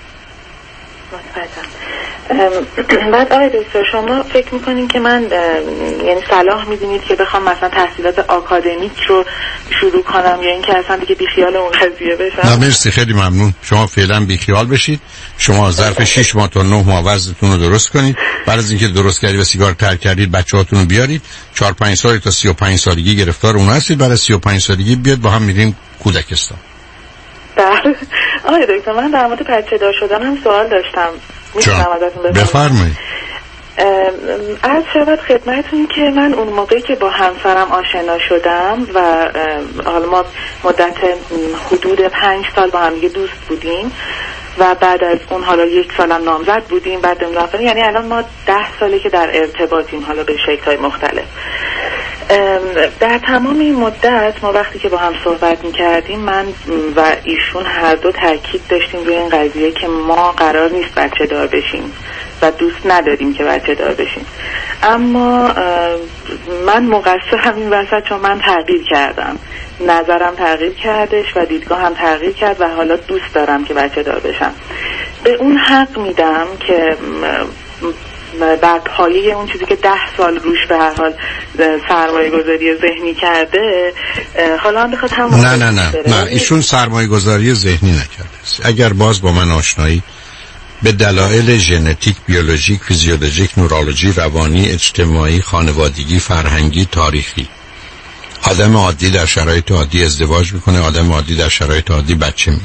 S6: بعد آقای دکتر شما فکر میکنین که من یعنی صلاح میدونید که بخوام مثلا تحصیلات آکادمیک رو شروع کنم یا اینکه اصلا دیگه بیخیال اون قضیه بشم؟
S5: نه مرسی، خیلی ممنون. شما فعلا بیخیال بشید. شما ظرف 6 ماه تا 9 ماه وزنتون رو درست کنید. بعد از اینکه درست کردید و سیگار ترک کردید بچه‌هاتون رو بیارید. 4-5 سال تا 35 سالگی گرفتار اون هستید. بعد از 35 سالگی بیاد با هم میریم کودکستان.
S6: بله آقای دکتر من در مورد بچه دار شدن هم سوال داشتم. میتونم ازتون
S5: بفرمایید؟
S6: عرض شود خدمتون که من اون موقعی که با همسرم آشنا شدم و حالا ما مدت حدود 5 سال با هم دیگه دوست بودیم و بعد از اون حالا 1 سالم نامزد بودیم، بعد نمیدونم، یعنی الان ما 10 ساله که در ارتباطیم، حالا به شکل‌های مختلف. در تمام این مدت ما وقتی که با هم صحبت می‌کردیم من و ایشون هر دو تاکید داشتیم روی این قضیه که ما قرار نیست بچه دار بشیم و دوست نداریم که بچه دار بشیم. اما من مقصرم این وسط چون من تغییر کردم، نظرم تغییر کردش و دیدگاهم تغییر کرد و حالا دوست دارم که بچه دار بشم. به اون حق میدم که بر پایه اون چیزی که 10 سال روش به هر حال سرمایه گذاری ذهنی کرده حالا هم بخواد هم
S5: نه ایشون سرمایه گذاری ذهنی نکرده. اگر باز با من آشنایی به دلایل ژنتیک، بیولوژیک، فیزیولوژیک، نورولوژی، روانی، اجتماعی، خانوادگی، فرهنگی، تاریخی، آدم عادی در شرایط عادی ازدواج میکنه، آدم عادی در شرایط عادی بچه میاره.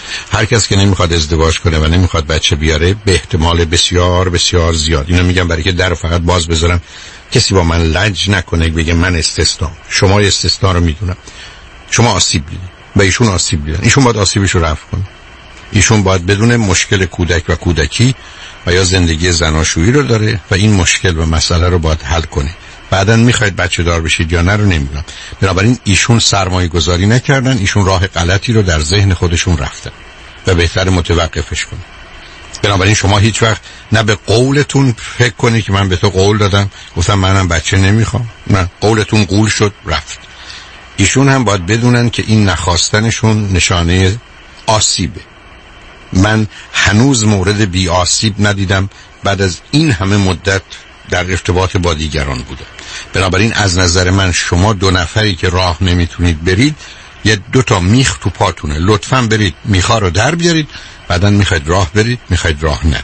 S5: هر کس که نمیخواد ازدواج کنه و نمیخواد بچه بیاره به احتمال بسیار بسیار زیاد، اینو میگم برای که در فقط باز بذارم کسی با من لج نکنه بگه من استثنا. شما استثنا رو میدونم، شما آسیب دیدید و ایشون آسیب دیدن، ایشون باید آسیبش رو رفع کنه. ایشون باید بدون مشکل کودک و کودکی و یا زندگی زناشویی رو داره و این مشکل و مسئله رو باید حل کنه. بعداً میخواید بچه دار بشید یا نه رو نمیدونم. بنابراین ایشون سرمایه گذاری نکردن، ایشون راه غلطی رو در ذهن خودشون رفتن و بهتر متوقفش کنه. بنابراین شما هیچ وقت نه به قولتون فکر کنید که من به تو قول دادم گفتم منم بچه نمیخوام، نه، قولتون قول شد رفت. ایشون هم باید بدونن که این نخواستنشون نشانه آسیبه. من هنوز مورد بی آسیب ندیدم بعد از این همه مدت در ارتباط با دیگران بوده. بنابراین از نظر من شما دو نفری که راه نمیتونید برید، یه دو تا میخ تو پاتونه، لطفاً برید میخا رو در بیارید، بعداً میخواید راه برید، میخواید راه نرید.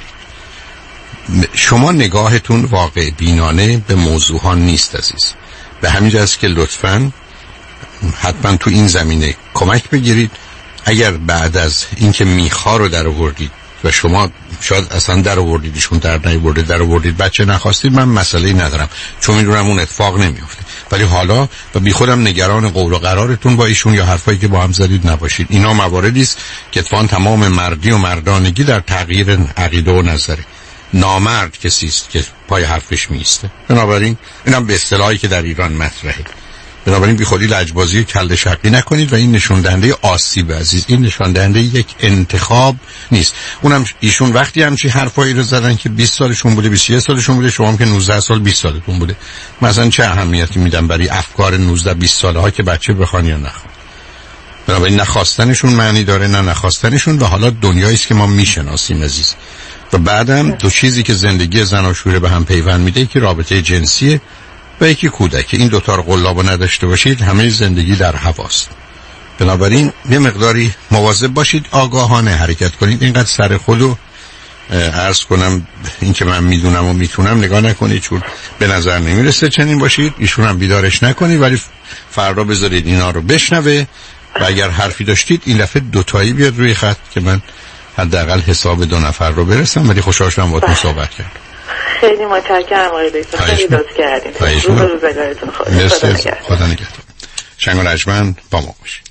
S5: شما نگاهتون واقع بینانه به موضوع ها نیست عزیز. به همین جاست که لطفاً حتما تو این زمینه کمک بگیرید. اگر بعد از اینکه میخا رو در آوردید و شما شاید اصلا در آوردیدشون در آوردید بچه نخواستید، من مسئله ندارم چون میدونم اون اتفاق نمیفته، ولی حالا و بی خودم نگران قول و قرارتون با ایشون یا حرفایی که با هم زدید نباشید. اینا مواردی است که اتفاقا تمام مردی و مردانگی در تغییر عقیده و نظره. نامرد کسی است که پای حرفش میسته. بنابراین اینم به اصطلاحی که در ایران مطرحه. بنابراین بی خودی لجبازی کله شقی نکنید و این نشون دهنده آسیب عزیز، این نشون دهنده یک انتخاب نیست. اونم ایشون وقتی همچی حرفایی رو زدن که 20 سالشون بوده، 21 سالشون بوده، شما هم که 19 سال 20 سالتون بوده، مثلا چه اهمیتی میدن برای افکار 19 20 ساله ها که بچه بخوان یا نخوان؟ بنابراین نخواستنشون معنی داره نه نخواستنشون، و حالا دنیایی است که ما میشناسیم عزیز. و بعدم دو چیزی که زندگی زناشویی به هم پیوند میده که رابطه جنسیه و یکی کودک. این دوتا رو قلاب نداشته باشید همه زندگی در هواست. بنابراین یه مقداری مواظب باشید، آگاهانه حرکت کنید. اینقدر سر خودو عرض کنم این که من میدونم و میتونم نگاه نکنید، چون به نظر نمیرسه چنین باشید. ایشون هم بیدارش نکنید، ولی فردا بذارید اینا رو بشنوه و اگر حرفی داشتید این دفعه دوتایی بیاد روی خط که من حداقل حساب دو نفر رو برسم. ولی خوشحال شدم باهاتون صحبت کردم.
S6: خیلی متشکرم آقای دکتر، خیلی لطف کردین. روزگارتون خوش.
S5: خدا نگهدار. شنگ و رجمن با ما باشید.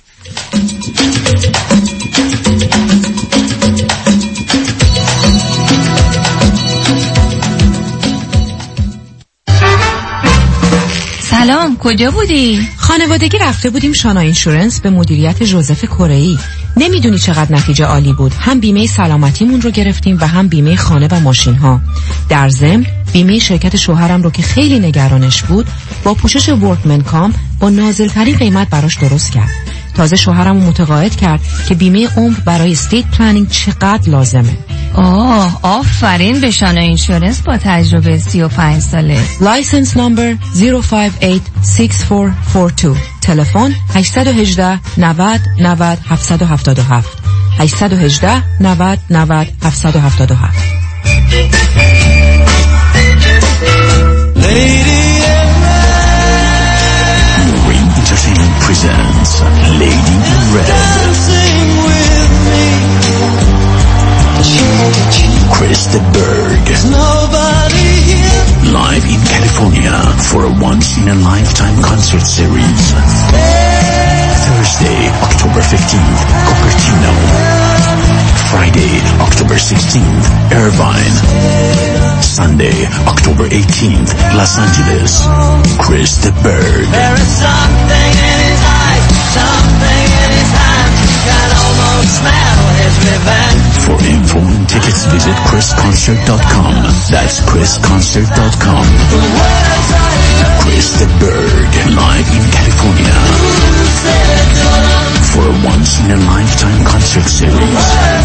S12: سلام، کجا بودی؟
S15: خانوادگی رفته بودیم شانا اینشورنس به مدیریت ژوزف کره‌ای. نمیدونی چقدر نتیجه عالی بود. هم بیمه سلامتیمون رو گرفتیم و هم بیمه خانه و ماشین ها. در ضمن بیمه شرکت شوهرم رو که خیلی نگرانش بود با پوشش ورکمن کام با نازل‌ترین قیمت براش درست کرد. تازه شوهرم رو متقاعد کرد که بیمه عمر برای استیت پلنینگ چقدر لازمه.
S12: آفرین به شانا اینشورنس با تجربه 35 ساله.
S15: لایسنس نمبر 0586442. تلفن 818 90 90 777 818 90 90 777.
S20: Ring Entertainment presents Lady in Red. Chris de Burgh. Live in California for a once-in-a-lifetime concert series. Thursday, October 15th, Cupertino. Friday, October 16th, Irvine. Sunday, October 18th, Los Angeles. Chris de Burgh. There is something in his eyes, something in his hands. You can almost smell his revenge. For info and tickets, visit chrisconcert.com. That's chrisconcert.com. Chris de Burgh, live in California. For a once-in-a-lifetime concert series.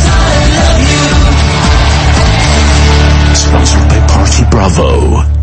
S20: Sponsored by Party Bravo.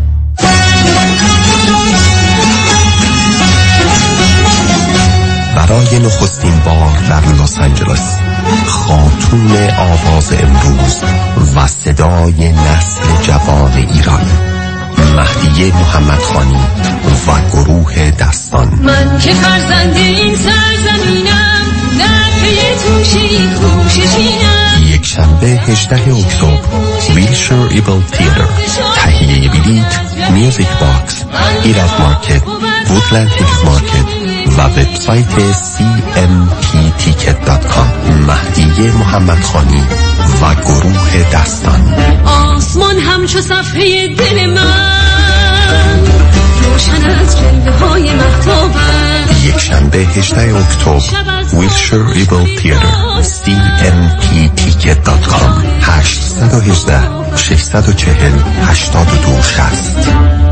S21: برای نخستین بار در لس آنجلس، خاتون آواز امروز و صدای نسل جوان ایران، مهدیه محمدخانی و گروه دستان.
S22: من که فرزند این سرزمینم، در پی
S21: یک شنبه 18 اکتبر ویلشر ایبل تیاتر. تهیه بلیط میوزیک باکس، ایراد مارکت، وودلند هیلز مارکت و وبسایت cmpticket.com. مهدی محمدخانی و گروه دستان.
S1: آسمان همچو صفحه دل من روشن از جلوه های مهتابم.
S21: یک شنبه 18 اکتبر ویلشر ایبل تیاتر. cmpticket.com. 818 640 8260.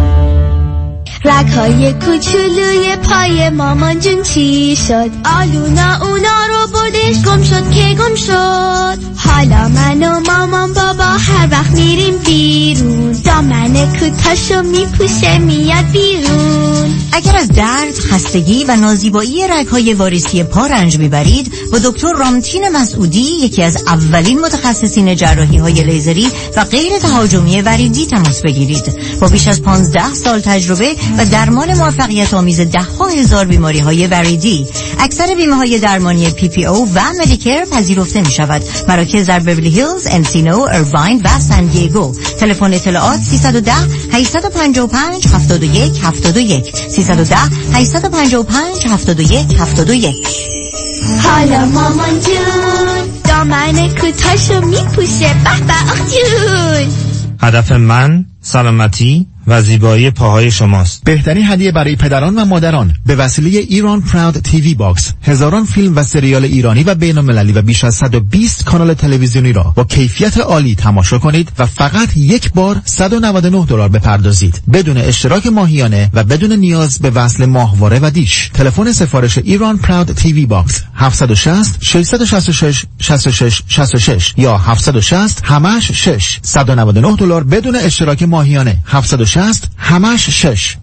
S22: رگ‌های کوچولوی پای مامان جون چی شد؟ آلونا اونا رو بردش گم شد که گم شد. حالا من و مامان بابا هر وقت میریم بیرون دامن کوتاشو میپوشه میاد بیرون.
S7: اگر از درد، خستگی و نازیبایی رگ‌های واریسی پا رنج میبرید، با دکتر رامتین مسعودی، یکی از اولین متخصصین جراحی‌های لیزری و غیر تهاجمی وریدی تماس بگیرید. با بیش از 15 سال تجربه و درمان موفقیت آمیز ده‌ها هزار بیماری‌های وریدی، اکثر بیمه‌های درمانی PPO و مدیکر پذیرفته می‌شود. مراکز در بیولی هیلز، انسینو، ایرواین و سان دیگو. تلفن اطلاعات 310 855 71 71 310 855 71 71.
S22: حالا مامان جون دامن کوتاشو میپوشه. به به آخ جون.
S23: هدف من سلامتی و زیبایی پاهای شماست.
S24: بهترین هدیه برای پدران و مادران به وسیله ایران پراود تیوی باکس. هزاران فیلم و سریال ایرانی و بین المللی و بیش از 120 کانال تلویزیونی را با کیفیت عالی تماشا کنید و فقط یک بار $199 بپردازید بدون اشتراک ماهیانه و بدون نیاز به وصل ماهواره و دیش. تلفن سفارش ایران پراود تیوی باکس 760 666 66 66 یا 760 همش 6 $199 بدون اشتراک ماهیانه. 760 همش 6.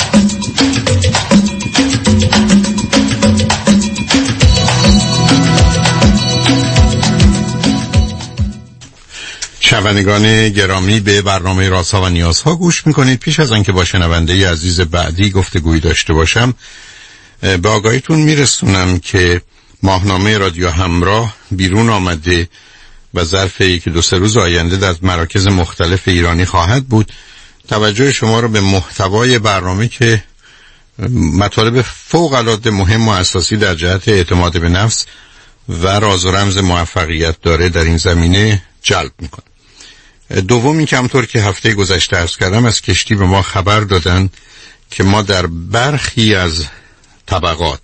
S5: شنوندگان گرامی، به برنامه رازها و نیازها گوش میکنید. پیش از آنکه با شنونده عزیز بعدی گفتگویی داشته باشم، به آگاهیتون میرسونم که ماهنامه رادیو همراه بیرون آمده و ظرف یکی دو سه روز آینده در مراکز مختلف ایرانی خواهد بود. توجه شما رو به محتوای برنامه که مطالب فوق العاده مهم و اساسی در جهت اعتماد به نفس و راز و رمز موفقیت داره در این زمینه جلب میکنه. دومی که همطور که هفته گذشته عرض کردم، از کشتی به ما خبر دادن که ما در برخی از طبقات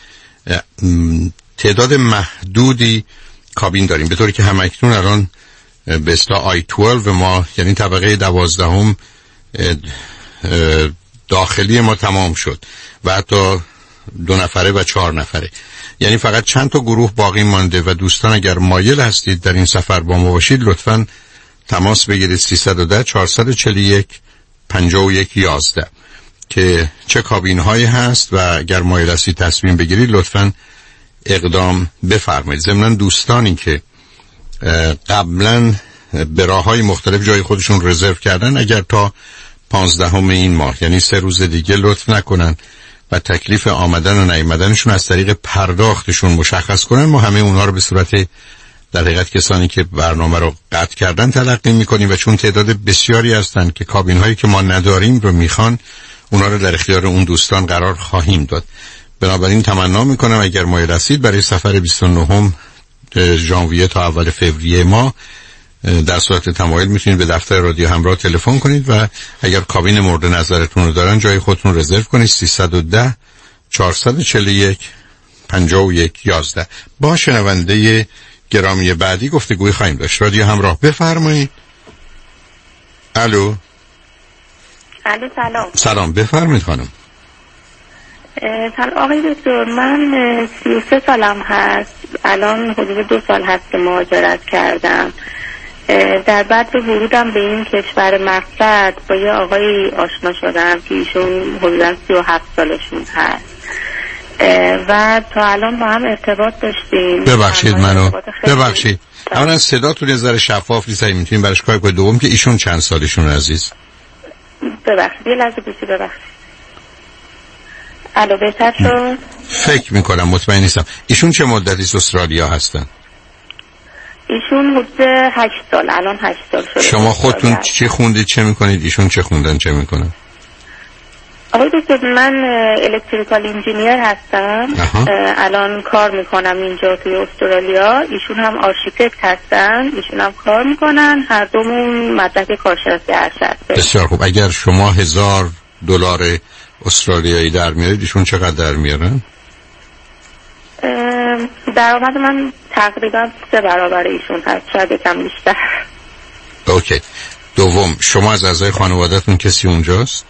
S5: تعداد محدودی کابین داریم، به طوری که همکنون الان به اصطلاح I-12 ما، یعنی طبقه 12 داخلی ما تمام شد و حتی 2 نفره و 4 نفره، یعنی فقط چند تا گروه باقی مانده. و دوستان اگر مایل هستید در این سفر با ما باشید، لطفاً تماس بگیرید 310 441 51 11 که چه کابین هایی هست و اگر مایل هستید تصمیم بگیرید لطفاً اقدام بفرمایید. ضمناً دوستانی که قبلاً به راه‌های مختلف جای خودشون رزرو کردن، اگر تا 15 این ماه، یعنی 3 روز دیگه، لطف نکنن و تکلیف آمدن و نیامدنشون از طریق پرداختشون مشخص کنن. ما همه اونها رو به صورت در حقیقت کسانی که برنامه رو قطع کردن تلقی میکنیم و چون تعداد بسیاری هستن که کابین هایی که ما نداریم رو میخوان، اونا رو در اختیار اون دوستان قرار خواهیم داد. بنابراین تمنا میکنم اگر مایل هستید برای سفر 29 ژانویه تا اول فوریه ما در صورت تمایل میتونید به دفتر رادیو همراه تلفن کنید و اگر کابین مورد نظرتون رو دارن جای خودتون رزرو کنید. 310 441 51 11. با شنونده گرامی بعدی گفتگوی خواهیم داشت. رادیو همراه، بفرمایید. الو.
S6: الو سلام.
S5: سلام، بفرمایید خانم.
S6: سلام آقای دکتر، من 33 سالم هست. الان حدود 2 سال هست که مهاجرت کردم. در بعد ورودم به این کشور مقصد با یه آقای آشنا شدم که ایشون حدوداً 37 سالشون هست و تا الان با هم ارتباط داشتیم.
S5: ببخشید اولا صداتون یه ذره شفاف نیست، میتونیم برش کار کنید. دوم که ایشون چند سالشون عزیز؟
S6: ببخشید یه لحظه گوشی ببخشید. الو بهتر شد؟
S5: فکر میکنم، مطمئن نیستم. ایشون چه مدتی استرالیا هستن؟
S6: ایشون حدود 8 سال، الان 8 سال شده.
S5: شما خودتون چی خوندید، چه میکنید؟ ایشون چه خوندن، چه میکنن؟
S6: آقای دکتر، من الکتریکال انجینیر هستم. الان کار میکنم اینجا توی استرالیا. ایشون هم آرشیتکت هستن، ایشون هم کار میکنن. هر دومون مدرک کارشناسی ارشد.
S5: بسیار خوب. اگر شما $1000 استرالیایی در میارید، ایشون چقدر در میارن؟
S6: درآمد من تقریبا 3 برابر ایشون هست، شاید کم بیشتر.
S5: اوکی. دوم، شما از اعضای خانواده‌تون کسی اونجاست؟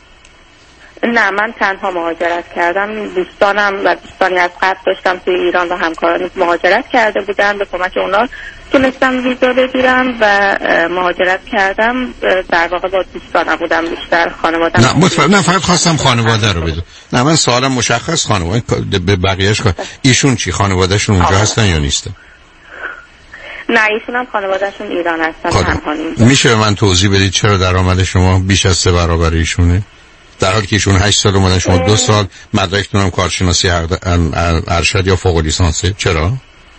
S6: نه، من تنها مهاجرت کردم. دوستانم و دوستانی از قبل داشتم توی ایران و همکاران مهاجرت کرده بودن. به کمک اونا تونستم ویزا بگیرم و مهاجرت کردم. در واقع با دوستانم بودم بیشتر، خانواده‌ام.
S5: نه متفهم. نه فقط خواستم خانواده رو بدون. نه من سوالم مشخص، خانواده به بقیه‌اش کار. ایشون چی، خانواده‌شون اونجا هستن یا نیستن؟
S6: نه، ایشون هم خانواده‌شون ایران هستن.
S5: میشه به من توضیح بدید چرا درآمد شما بیش از 3 برابر ایشونه؟ در حالی که ایشون 8 سال اومدن، شما 2 سال، مدرکتون هم کارشناسی ارشد یا فوق لیسانسه. چرا؟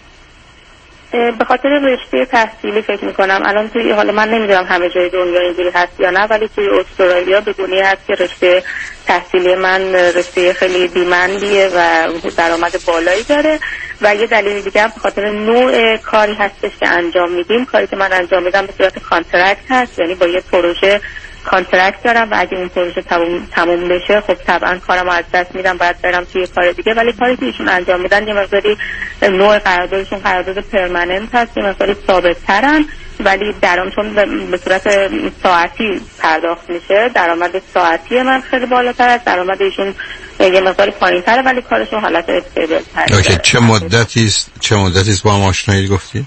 S6: به خاطر رشته تحصیلی فکر میکنم. الان توی حالا من نمیدونم همه جای دنیا اینجوری هست یا نه، ولی توی استرالیا به گونه‌ای هست که رشته تحصیلی من رشته خیلی بیمندیه و درآمد بالایی داره. و یه دلیل دیگه هم به خاطر نوع کاری هستش که انجام میدیم. کاری که من انجام میدم به صورت کانترکت هست، یعنی با یه پروژه کانترکت دارم و اگه اون پروژه تموم بشه خب طبعا کارم از دست میدم، باید برم توی کار دیگه. ولی کاری که ایشون انجام میدن یه مقداری نوع قراردادشون قرارداد پرمننت هست، یه مقداری ثابت ترن، ولی درآمدشون به صورت ساعتی پرداخت میشه. درآمد ساعتی من خیلی بالاتر از درآمد ایشون، یه مقداری پایین‌تره، ولی کارشون حالت استیبل تره.
S5: اوکی. چه مدتی است با هم آشنایی گفتی؟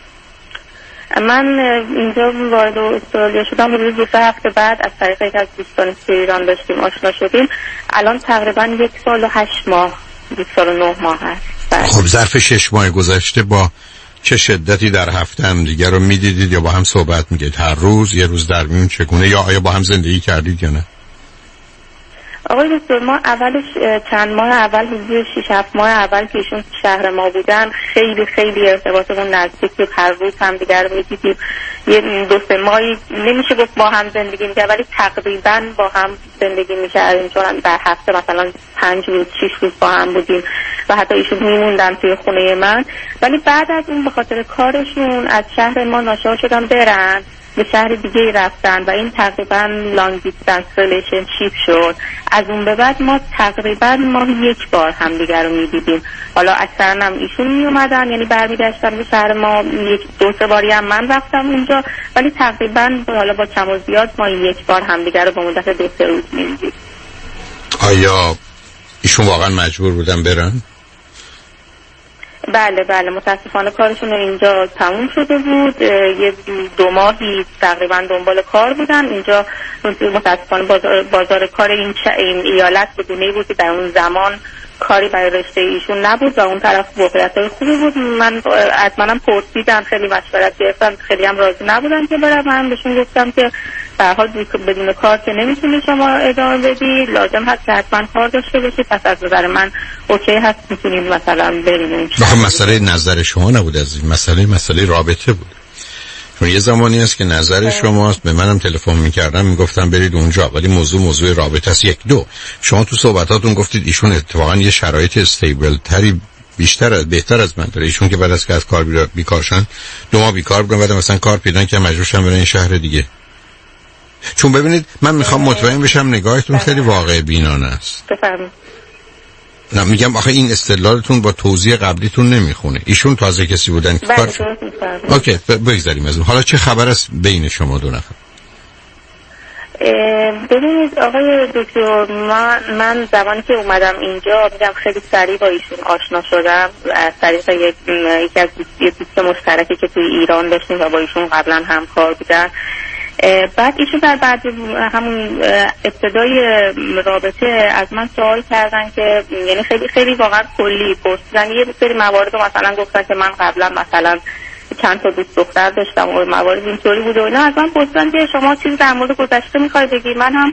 S6: من اینجا وارد استرالیا شدم حدود 2 هفته بعد از طریق یک از دوستان که ایران داشتیم آشنا شدیم. الان تقریبا 1 سال و 8 ماه، 1 سال و 9 ماه هست.
S5: خب ظرف 6 ماه گذشته با چه شدتی در هفته هم دیگر رو میدیدید یا با هم صحبت میکرد؟ هر روز، یه روز در میون، چگونه؟ یا آیا با هم زندگی کردید یا نه؟
S6: آقای دکتر، ما اولش چند ماه اول، حدود 6-7 ماه اول که ایشون شهر ما بودن، خیلی خیلی ارتباطمون نزدیک بود. هر روز هم دیگر رو می‌دیدیم. یه 2-3 ماهی نمیشه گفت با هم زندگی می‌کردیم، ولی تقریباً با هم زندگی می‌کردیم، چون در هفته مثلا 5 روز 6 روز با هم بودیم و حتی ایشون میموندن توی خونه من. ولی بعد از اون به خاطر کارشون از شهر ما ناچار شدن برن، به شهر دیگه رفتن و این تقریبا لانگ دیستنس ریلیشنشیپ شد. از اون به بعد ما تقریبا ماهی 1 بار هم دیگر رو میدیدیم. حالا اکثرا هم ایشون می اومدن، یعنی برمیگشتن به شهر ما. 1-2 باری هم من رفتم اونجا، ولی تقریبا حالا با کم و زیاد ما 1 بار هم دیگر رو به مدت 2-3 روز میدیدیم.
S5: آیا ایشون واقعا مجبور بودن برن؟
S6: بله متاسفانه کارشون اینجا تموم شده بود. یه 2 ماهی تقریبا دنبال کار بودن اینجا. متاسفانه بازار کار این ایالت به گونه‌ای بود که در اون زمان کاری برای رشته ایشون نبود و اون طرف موقعیت‌های خوبی بود. از منم پرسیدن، خیلی مشورت گرفتن، خیلی هم راضی نبودن که برم. من بهشون گفتم که به هر حال بدون کار که نمیتونی شما ادامه بدی، لازم هست که حتما کار داشته باشی. پس از نظر من اوکی هست، میتونیم مثلا بریم.
S5: مسئله نظر شما نبود، از این مسئله رابطه بود. چون یه زمانی است که نظر شماست، به منم تلفن میکردم میگفتم برید اونجا، ولی موضوع رابطه است. 1-2 شما تو صحبتاتون گفتید ایشون اتفاقا یه شرایط استیبل تری بهتر از من داره. ایشون که بعد از که از کار بیکارشن 2 ماه بیکار بودن، بعد مثلا کار پیدا کردن مجبور شدن برن شهر دیگه. چون ببینید من میخوام مطمئن بشم نگاهتون خیلی واقع بینانه است.
S6: بفرمایید.
S5: نه میگم آخه این استدلالتون با توضیح قبلیتون نمیخونه. ایشون تازه کسی بودن که کار اوکی بگذاریم از اون. حالا چه خبر است بین شما 2 نفر؟
S6: ببینید آقای دکتر، من زمانی که اومدم اینجا میگم خیلی سریع با ایشون آشنا شدم از طریق یکی از دوست مشترکی که توی ایران داشتیم و با ایشون قبلا همکار بودن. بعد ایشون در بعد همون ابتدای رابطه از من سوال کردن که یعنی خیلی خیلی واقعا کلی پرسیدن. یه سری موارد مثلا گفتن که من قبلا مثلا چند تا دوست دختر داشتم و موارد اینطوری بود و اینا. از من پرسیدن که شما چیزی در مورد گذشته میخوای بگی؟ من هم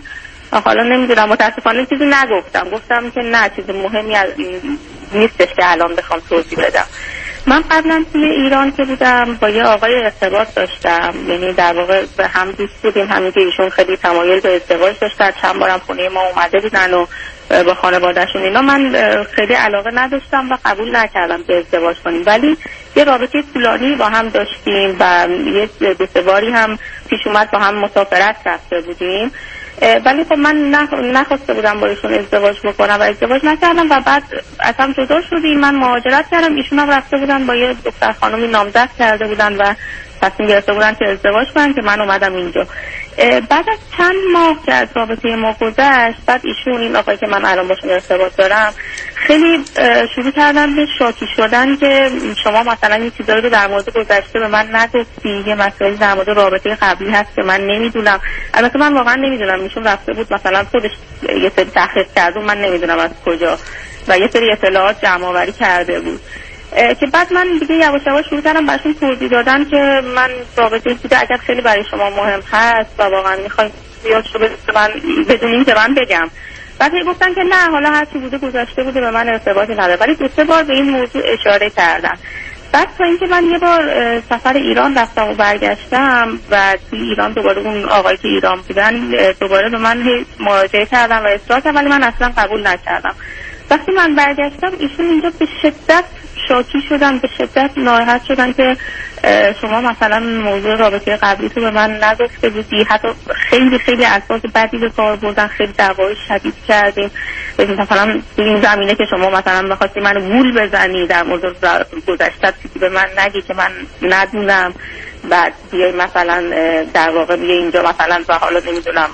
S6: حالا نمیدونم، متاسفانه چیزی نگفتم، گفتم که نه چیز مهمی از نیستش که الان بخوام توضیح بدم. من قبلا توی ایران که بودم با یه آقای ارتباط داشتم، یعنی در واقع به هم دوست بودیم، همین که ایشون خیلی تمایل به ازدواج داشتن، چند بارم خونه ما اومده بودن و با خانواده‌شون اینا. من خیلی علاقه نداشتم و قبول نکردم که ازدواج کنیم، ولی یه رابطه طولانی با هم داشتیم و یه دو سه باری هم پیش اومد با هم مسافرت رفته بودیم. ولی خب من نخواسته بودم با ایشون ازدواج بکنم و ازدواج نکردم و بعد اصلا جدا شدیم. من مهاجرت کردم، ایشون هم رفته بودن با یه دختر خانمی نامزد کرده بودن و تصمیم گرفته بودن که ازدواج کنن که من اومدم اینجا. بعد از چند ماه که از رابطه ما گذشت، بعد ایشون، این آقایی که من الان باشون ارتباط دارم، خیلی شروع کردن به شاکی شدن که شما مثلا این چیزایی رو در مورد گذشته به من نگفتی، یه مسئله در مورد رابطه قبلی هست که من نمیدونم. البته من واقعا نمیدونم، ایشون رفته بود مثلا خودش یه سری تحقیق کرد و من نمیدونم از کجا و یه سری اطلاعات جمع آوری کرده بود که بعد من دیگه یواش یواش شروع کردم براشون توضیح دادن که من رابطه بوده اگر خیلی برای شما مهم هست و واقعا میخواید بیادشو من بدونین که من بگم. بعد گفتن که نه، حالا هرچی بوده گذشته بوده، به من ارتباطی نداره. ولی دو سه بار به این موضوع اشاره کردن. بعد تا اینکه من یه بار سفر ایران رفتم و برگشتم و توی ایران دوباره اون آقایی که ایران بودن دوباره به من مراجعه کردن و اصرار کردن، ولی من اصلا قبول نکردم. وقتی من برگشتم ایشون اینجا به شدت شاکی شدن، به شدت ناراحت شدن که شما مثلا موضوع رابطه قبلی تو به من نگفته بودی، حتی خیلی خیلی الفاظ بدی به کار بردن، خیلی دعوای شدید کردیم مثلا این زمینه که شما مثلا بخواستی منو گول بزنی در مورد گذشته چیزی به من نگی که من ندونم، بعد بیای مثلا در واقع بیای اینجا مثلا و حالا نمیدونم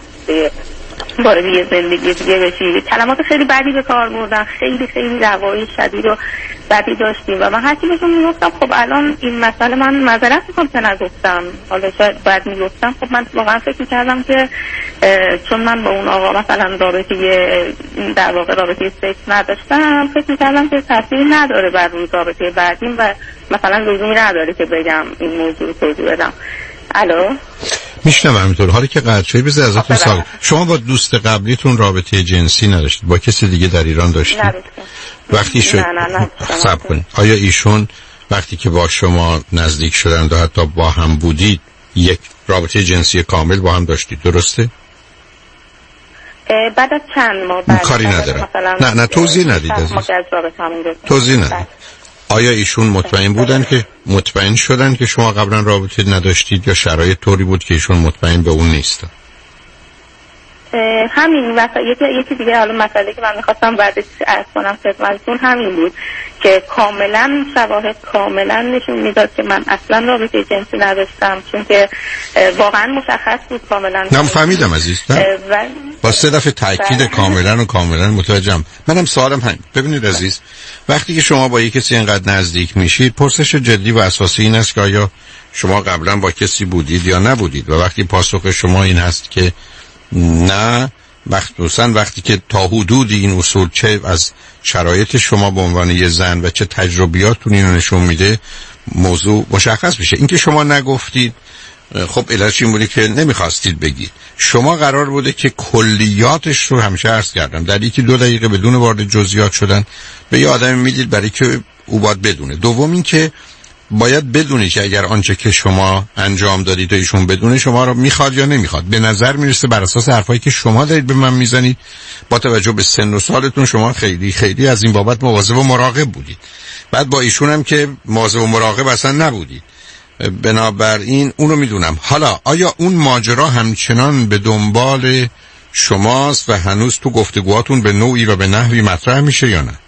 S6: وارد یه زندگی دیگه بشی. کلمات خیلی بدی به کار بردن، خیلی خیلی دعوای شدید و بدی داشتیم و من حتی بهشون میگفتم خب الان این مسئله من معذرت میخوام که نگفتم، حالا شاید بعد میگفتم. خب من واقعا فکر میکردم که چون من با اون آقا مثلا رابطه در واقع رابطه سکس نداشتم، فکر میکردم که تأثیری نداره بر روی رابطه بعدیم و مثلا لزومی نداره که بگم این موضوع رو توضیح بدم. الو
S5: میشنم همینطور. حالا که قطع شدی بذار ازتون سوال، شما با دوست قبلیتون رابطه جنسی نداشتید، با کسی دیگه در ایران داشتید؟ وقتی شد صبر کنید، آیا ایشون وقتی که با شما نزدیک شدن و حتی با هم بودید یک رابطه جنسی کامل با هم داشتید، درسته؟
S6: بعد از چند ماه
S5: کاری ندارم. نه توضیح ندید عزیز. توضیح ندید. آیا ایشون مطمئن شدن که شما قبلا رابطه نداشتید یا شرایط طوری بود که ایشون مطمئن به اون نیستن؟
S6: همین یکی دیگه حالا مسئله که من میخواستم بعدش عرض کنم خدمتتون همین بود که کاملا شواهد کاملا نشون میداد که من اصلا رابطه جنسی نداشتم، چون که واقعا مشخص بود کاملا.
S5: نه فهمیدم عزیز، با سه دفعه تاکید کاملا متوجهم. منم سوالم همین. ببینید عزیز، وقتی که شما با یک کسی اینقدر نزدیک میشید، پرسش جدی و اساسی این است که آیا شما قبلا با کسی بودید یا نبودید، و وقتی پاسخ شما این هست که نه، مخصوصا وقتی که تا حدودی این اصول چه از شرایط شما به عنوان یه زن و چه تجربیاتون اینو نشون میده، موضوع مشخص میشه. اینکه شما نگفتید خب علتش این بوده که نمیخواستید بگید. شما قرار بوده که کلیاتش رو همیشه عرض کردم، در یکی 2 دقیقه بدون وارد جزئیات شدن به یه آدمی میدید برای که او باید بدونه. دوم این که باید بدونی که اگر آنچه که شما انجام دادید و ایشون بدونه شما رو میخواد یا نمیخواد. به نظر میرسه بر اساس حرفایی که شما دارید به من میزنید با توجه به سن و سالتون شما خیلی خیلی از این بابت مواظب و مراقب بودید. بعد با ایشون هم که مواظب و مراقب اصلا نبودید. بنابراین اونو میدونم. حالا آیا اون ماجرا همچنان به دنبال شماست و هنوز تو گفتگوهاتون به نوعی و به نحوی مطرح میشه یا نه؟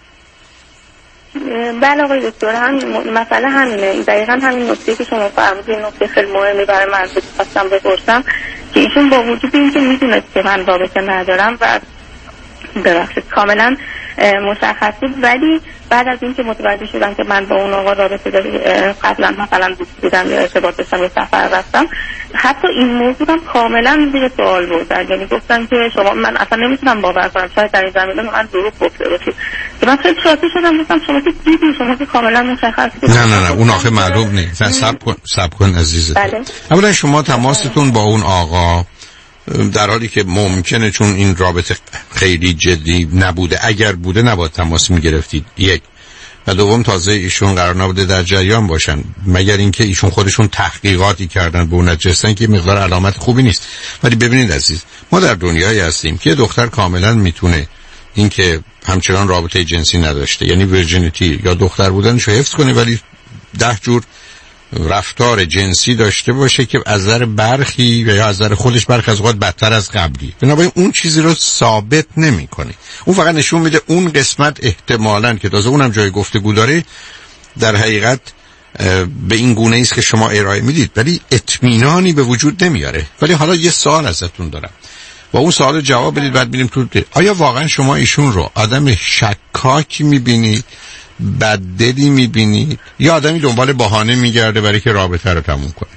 S6: بله آقای دکتر، همین مسئله همینه، دقیقا همین نکته که شما فرمودید نکته خیلی مهمی برای من خواستم بپرسم که ایشون با وجود اینکه میدونست که من رابطه ندارم و ببخشید کاملا مشخص بود، ولی بعد از اینکه متوجه شدم که من با اون آقا رابطه قبلا مثلا دوست بودم یا ارتباط داشتم یا سفر رفتم، حتی این موضوع هم کاملا زیر سوال بردن. یعنی گفتن که شما، من اصلا نمیتونم باور کنم شاید در این زمینه من دروغ گفته باشید. که من خیلی شاکی شدم، گفتم شما که دیدی، شما که کاملا مشخص بود.
S5: نه اون آخه معلوم نیست. صبر کن عزیزت.
S6: بله.
S5: اولا شما تماستون با اون آقا در حالی که ممکنه چون این رابطه خیلی جدی نبوده، اگر بوده نباید تماس میگرفتید. یک و دوم تازه ایشون قرار نبوده در جریان باشن، مگر اینکه ایشون خودشون تحقیقاتی کردن به اون نتیجه که مقدار علامت خوبی نیست. ولی ببینید عزیز، ما در دنیایی هستیم که دختر کاملا میتونه این که همچنان رابطه جنسی نداشته، یعنی ورجینیتی یا دختر بودنشو حفظ کنه، ولی 10 جور رفتار جنسی داشته باشه که از نظر برخی یا از نظر خودش برخی از اوقات بدتر از قبلی. بنابراین اون چیزی رو ثابت نمی‌کنه، اون فقط نشون میده اون قسمت احتمالاً که تازه اونم جای گفتگو داره در حقیقت به این گونه است که شما ارائه میدید، ولی اطمینانی به وجود نمیاره. ولی حالا یه سوال ازتون دارم و اون سوال جواب بدید، بعد میریم تو. آیا واقعا شما ایشون رو آدم شکاکی میبینید، بددلی میبینید، یا آدمی دنبال بهانه میگرده برای که رابطه رو تموم کنه؟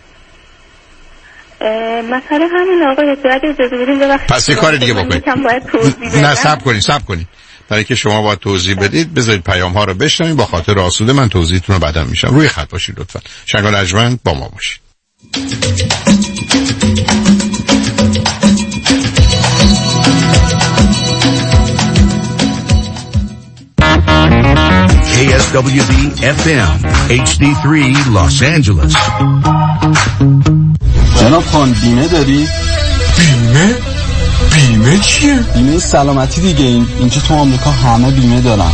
S6: مثلا همین آقای اجازه بدید
S5: پس یه کار دیگه بکنید. نه صبر کنید برای که شما باید توضیح بدید. بذارید پیام ها رو بشنویم، با خاطر آسوده من توضیحتون رو بعداً میشم. روی خط باشید لطفاً. شنگال اجمن با ما باشید.
S20: KSWB FM HD3 Los Angeles.
S2: جناب خان بیمه داری؟
S3: بیمه چیه؟
S2: بیمه سلامتی دیگه. اینجا تو آمریکا همه بیمه دارن.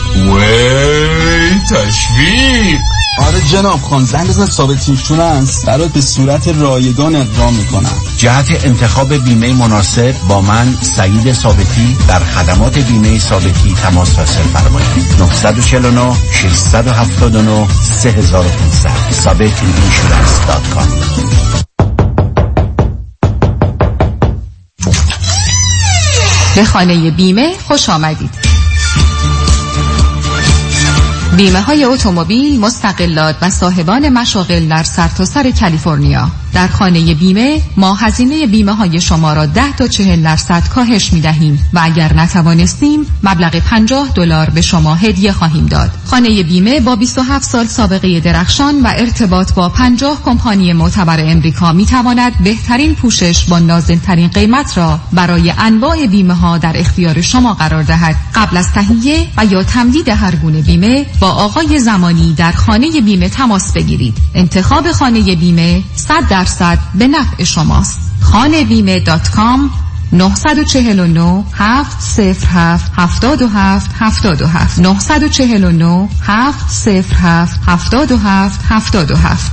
S3: وی تشویق.
S2: آره جناب خان، زنگ بزن ثابت اینشورنس برات به صورت رایگان اقدام میکنن.
S4: جهت انتخاب بیمه مناسب با من سعید ثابتی در خدمات بیمه ثابتی تماس حاصل فرمایید. 949 679 3500 sabetininsurance.com.
S12: به خانه بیمه خوش آمدید. بیمه های اتومبیل، مستقلات و صاحبان مشاغل در سرتاسر کالیفرنیا. در خانه بیمه ما هزینه بیمه های شما را 10 تا 40% کاهش می دهیم و اگر نتوانستیم مبلغ $50 به شما هدیه خواهیم داد. خانه بیمه با 27 سال سابقه درخشان و ارتباط با 50 کمپانی معتبر امریکا می تواند بهترین پوشش با نازل‌ترین قیمت را برای انواع بیمه ها در اختیار شما قرار دهد. قبل از تهیه و یا تمدید هر گونه بیمه با آقای زمانی در خانه بیمه تماس بگیرید. انتخاب خانه بیمه 100% به نفع شماست. khanebime.com 949 707 77 77 949 707 77 77.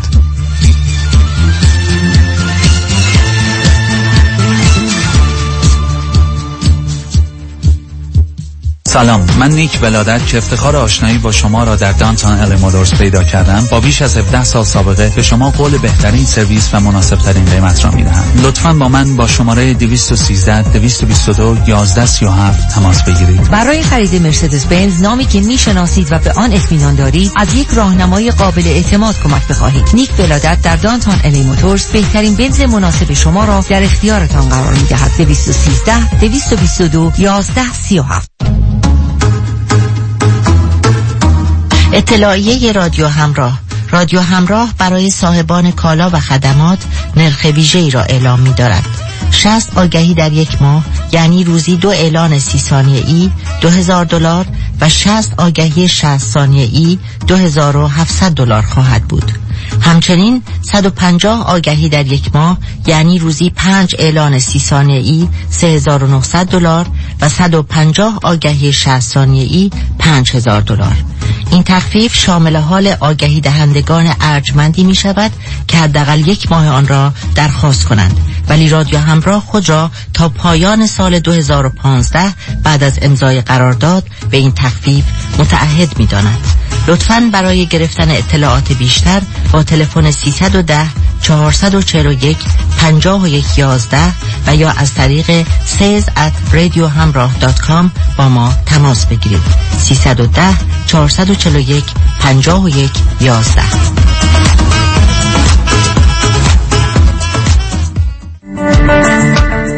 S9: سلام، من نیک ولادت که افتخار آشنایی با شما را در دانتون الی موتورز پیدا کردم. با بیش از 17 سال سابقه به شما قول بهترین سرویس و مناسب ترین قیمت را میدهم. لطفاً با من با شماره 213 222 1137 تماس بگیرید.
S7: برای خرید مرسدس بنز، نامی که میشناسید و به آن اطمینان دارید، از یک راهنمای قابل اعتماد کمک بخواهید. نیک ولادت در دانتون الی موتورز بهترین بنز مناسب شما را در اختیارتان قرار میدهد. 213 222 1137. اطلاعیه رادیو همراه. رادیو همراه برای صاحبان کالا و خدمات نرخ ویژه‌ای را اعلام می‌دارد. 60 آگهی در یک ماه یعنی روزی 2 اعلان 30 ثانیه‌ای $2000 و 60 آگهی 60 ثانیه‌ای $2700 خواهد بود. همچنین 150 آگهی در یک ماه یعنی روزی 5 اعلان 30 ثانیه‌ای $3900 و 150 آگهی 60 ثانیه‌ای $5000. این تخفیف شامل حال آگهی دهندگان ارجمندی می شود که حداقل یک ماه آن را درخواست کنند، ولی رادیو همراه خود را تا پایان سال 2015 بعد از امضای قرارداد به این تخفیف متعهد می داند. لطفاً برای گرفتن اطلاعات بیشتر با تلفن 310 441 5111 و یا از طریق sales@radiohamrah.com با ما تماس بگیرید. 310 441 5111.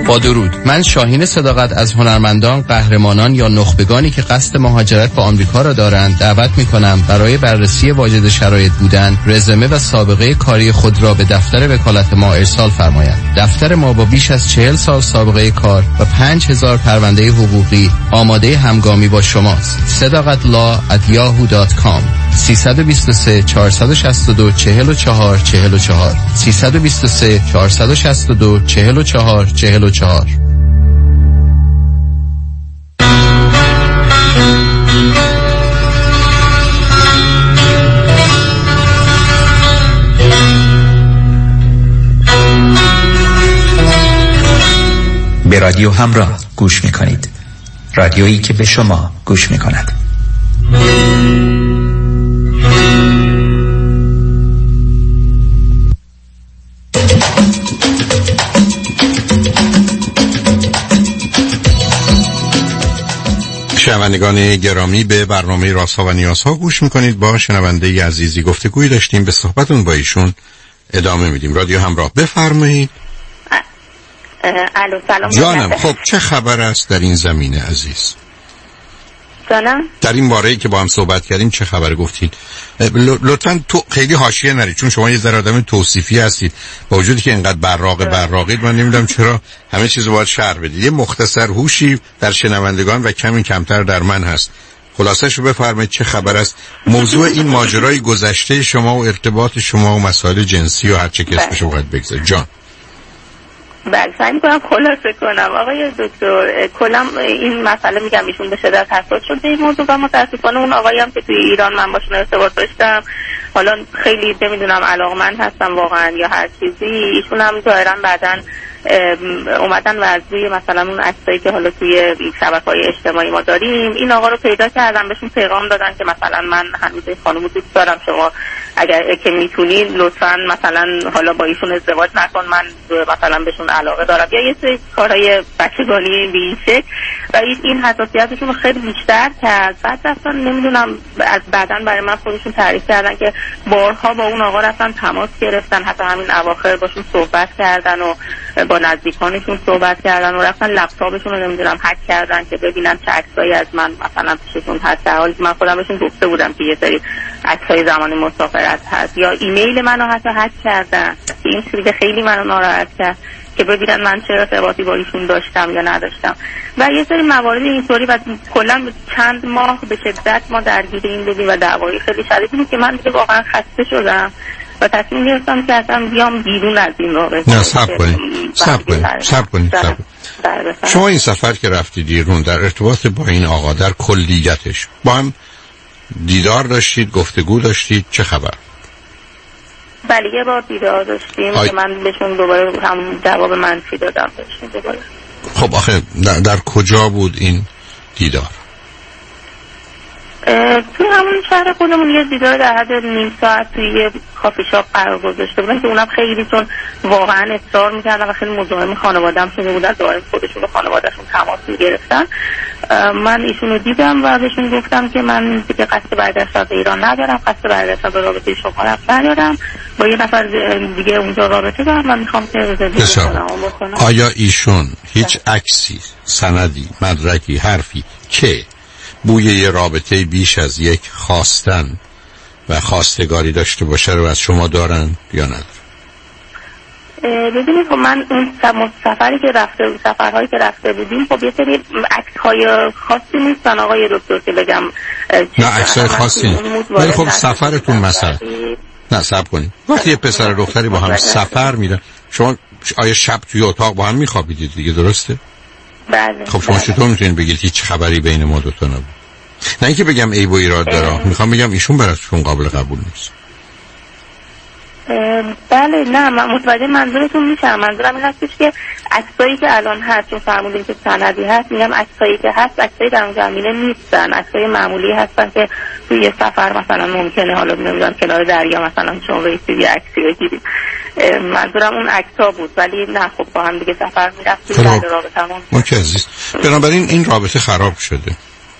S8: با درود، من شاهین صداقت از هنرمندان، قهرمانان یا نخبگانی که قصد مهاجرت به آمریکا را دارند دعوت می‌کنم برای بررسی واجد شرایط بودن، رزومه و سابقه کاری خود را به دفتر وکالت ما ارسال فرمایند. دفتر ما با بیش از 40 سال سابقه کار و 5000 پرونده حقوقی آماده همگامی با شماست. sadaqatlaw@yahoo.com 323 462 44 44 323 462 44 44.
S10: به رادیو همراه گوش می‌کنید. رادیویی که به شما گوش می‌کند.
S5: شنوندگان گرامی، به برنامه رازها و نیازها گوش میکنید. با شنونده عزیزی گفتگویی داشتیم، به صحبتون با ایشون ادامه میدیم. رادیو همراه، بفرمایید.
S11: الو، سلام
S5: جانم. خب چه خبر است در این زمینه عزیز؟
S11: جانم،
S5: در این باره‌ای که با هم صحبت کردیم چه خبر گفتید؟ لطفاً تو خیلی حاشیه نرید، چون شما یه ذره آدم توصیفی هستید. با وجودی که اینقدر براقید، من نمیدونم چرا همه چیز رو باید شرح بدید. یه مختصر هوشی در شنوندگان و کمی کمتر در من هست. خلاصش رو بفرمایید چه خبر است؟ موضوع این ماجرای گذشته شما و ارتباط شما و مسائل جنسی و هر چه که اسمش رو باید بگذارید. جان.
S11: بله، سعی می‌کنم خلاصه کنم. آقای دکتر، کلا این مسئله میگم ایشون به شدت حساس شده این موضوع و متأسفانه اون آقایی هم که توی ایران من باشون ارتباط داشتم، حالا خیلی نمیدونم علاقمند هستم واقعا یا هر چیزی، ایشون هم ظاهرا بعداً اومدن و از روی مثلا اون عکسایی که حالا توی شبکه‌های اجتماعی ما داریم این آقا رو پیدا کردن، بهشون پیغام دادن که مثلا من هنوز این خانم رو دوست دارم، شما اگر که میتونین لطفاً مثلا حالا با ایشون ازدواج نکن، من مثلا بهشون علاقه دارم، یا یه سری کارهای بچگانه به این شکل. و این حساسیتشون رو خیلی بیشتر کرد. بعد رفتن نمیدونم از بعداً برای من خودشون تعریف کردن که بارها با اون آقا رفتن تماس گرفتن، حتی همین اواخر باشون صحبت کردن و با نزدیکانشون صحبت کردن و رفتن لپتاپشون رو نمیدونم هک کردن که ببینن چه عکسایی از من مثلا پیششون هست، در حالی که من خودم بهشون گفته بودم که یه سری عکسای زمان مسافرت هست. یا ایمیل منو حتی هک کردن. این چیزی خیلی منو ناراحت کرد که ببینن من چه ارتباطی با ایشون داشتم یا نداشتم. و یه سری موارد اینطوری و کلا چند ماه به شدت ما درگیر این بودیم و دعوایی خیلی شدید بود که من دیگه واقعا خسته شدم و تصمیم گرفتم که اصلا بیام بیرون از این رابطه.
S5: نه، صبر کنید. شما این سفر که رفتید ایران در ارتباط با این آقا در کلیتش با هم دیدار داشتید، گفتگو داشتید، چه خبر؟
S11: بله، یه بار دیدار داشتیم که من بهشون دوباره هم جواب منفی دادم بهشون دوباره.
S5: خب آخه در کجا بود این دیدار؟
S11: توی همون شهر خودمون یه دیدار در حد نیم ساعت توی یه کافی شاپ قرار گذاشته بودن که اونم خیلی چون واقعا اصرار میکردن و خیلی مزاحم خانواده‌ام شده بودن، دوباره خودشون و خانواده‌شون تماس میگرفتن. من ایشونو دیدم و بهشون گفتم که من دیگه قصد برگشتن به ایران ندارم، قصد برگشتن به رابطه شما ندارم، با یه نفر دیگه اونجا رابطه دارم و میخوام که رزرو کنم.
S5: آیا ایشون هیچ عکسی، سندی، مدرکی، حرفی که بوی یه رابطه بیش از یک خواستن و خواستگاری داشته باشه رو از شما دارن یا ندارن؟
S11: ببینید خب من اون سفرهایی که رفته بودیم خب یه سری عکس‌های خاصی نیستن آقای دکتر که بگم
S5: نه عکس‌های خاصی نیست، ولی خب سفرتون مثلا نه صبر کنید، وقتی یه پسر و دختری با هم سفر میرن شما آیا شب توی اتاق با هم میخوابیدید دیگه، درسته؟
S11: بله.
S5: خب شما چطور میتونید بگید هیچ خبری بین ما دوتا نبود؟ نه اینکه بگم عیب و ایراد داره، میخوام بگم ایشون براتون قابل قبول نیست.
S11: بله، نه من متوجه منظورتون میشم. منظورم این هستش که عکسایی که الان هست چون فرمودین که سندی هست، میگم عکسایی که هست عکسایی در اون زمینه نیستن، عکسای معمولی هستن که توی یه سفر مثلا ممکنه حالا نمیدونم کنار دریا مثلا چون رئیسی یه عکسی بگیریم. منظورم اون عکس‌ها بود، ولی نه خب با هم دیگه سفر می‌رفتیم در رابطمون.
S5: اوکی عزیز، بنابراین این رابطه خراب شده.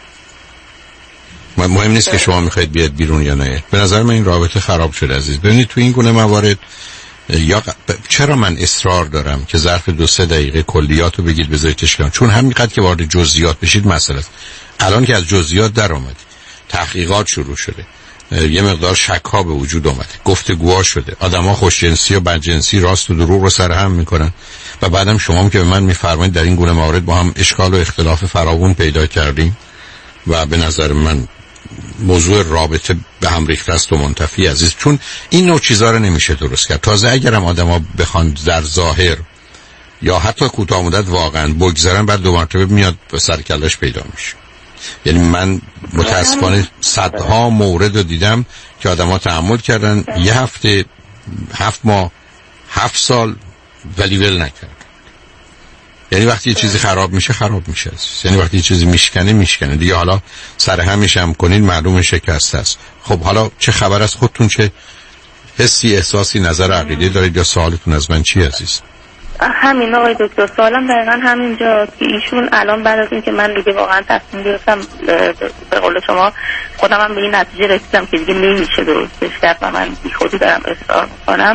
S5: مهم نیست که شما میخواید بیاد بیرون یا نه، به نظر من این رابطه خراب شده عزیز. ببینید تو این گونه موارد یا چرا من اصرار دارم که ظرف 2-3 دقیقه کلیات رو بگید بذارید تشکیل چون همینقدر که وارد جزئیات بشید مسئله است. الان که از جزئیات در اومد، تحقیقات شروع شده، یه مقدار شک ها به وجود اومده، گفتگوها شده، آدما خوشجنسی و بدجنسی راست و دروغ رو سرهم میکنن و بعدم شما که به من میفرمایید در این گونه موارد با هم اشکال و اختلاف فراوون پیدا کردیم و به نظر من موضوع رابطه به هم ریخته است و منتفی عزیز، چون این نوع چیزا رو نمیشه درست کرد. تازه اگرم آدما بخوان در ظاهر یا حتی کوتاه مدت واقعا بگذارن، بعد 2 مرتبه میاد به سر کلش پیدا میشه. یعنی من متاسفانه صدها مورد رو دیدم که آدما تحمل کردن 1 هفته، 7 ماه، 7 سال ولی ول نکردن. یعنی وقتی یه چیزی خراب میشه خراب میشه عزیز. یعنی وقتی یه چیزی میشکنه دیگه، حالا سر همش هم کنین معلومه شکسته است. خب حالا چه خبر از خودتون؟ چه حسی، احساسی، نظر عقیده دارید یا سوالتون از من چی عزیز؟
S11: همین آقای دکتر، سوالم دقیقا همینجا که ایشون الان بعد از این که من دیگه واقعا تصمیم گرفتم به قول شما خودم هم به این نتیجه رسیدم که دیگه نمیشه درستش کرد و من بی خودی دارم اصرار میکنم،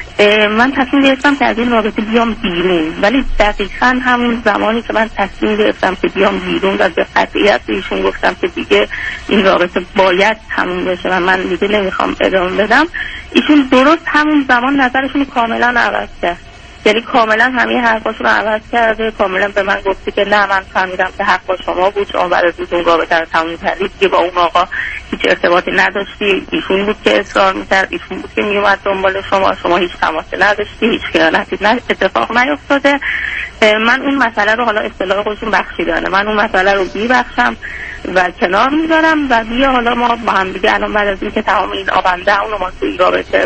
S11: من تصمیم گرفتم که از این رابطه بیام بیرون. ولی دقیقا همون زمانی که من تصمیم گرفتم که بیام بیرون و به قطعیت ایشون گفتم که دیگه این رابطه باید تموم بشه و من دیگه نمیخوام ادامه بدم، ایشون درست همون زمان نظرشون کاملا عوض کرد. یعنی کاملا همه حرفاشون رو عوض کرده، کاملا به من گفته که نه من فهمیدم که حق با شما بود، شما بعد از اون رابطه رو تموم کردید، دیگه با اون آقا هیچ ارتباطی نداشتی، ایشون بود که اصرار میکرد، ایشون بود که میومد دنبال شما هیچ تماسی نداشتی، هیچ خیانتی اتفاق نیفتاده. من اون مسئله رو، حالا اصطلاح خودشون بخشیدنه، من اون مسئله رو میبخشم و کنار میذارم و بیا حالا ما با هم دیگه الان بعد از این که تمام این آبنده اون ما توی رابطه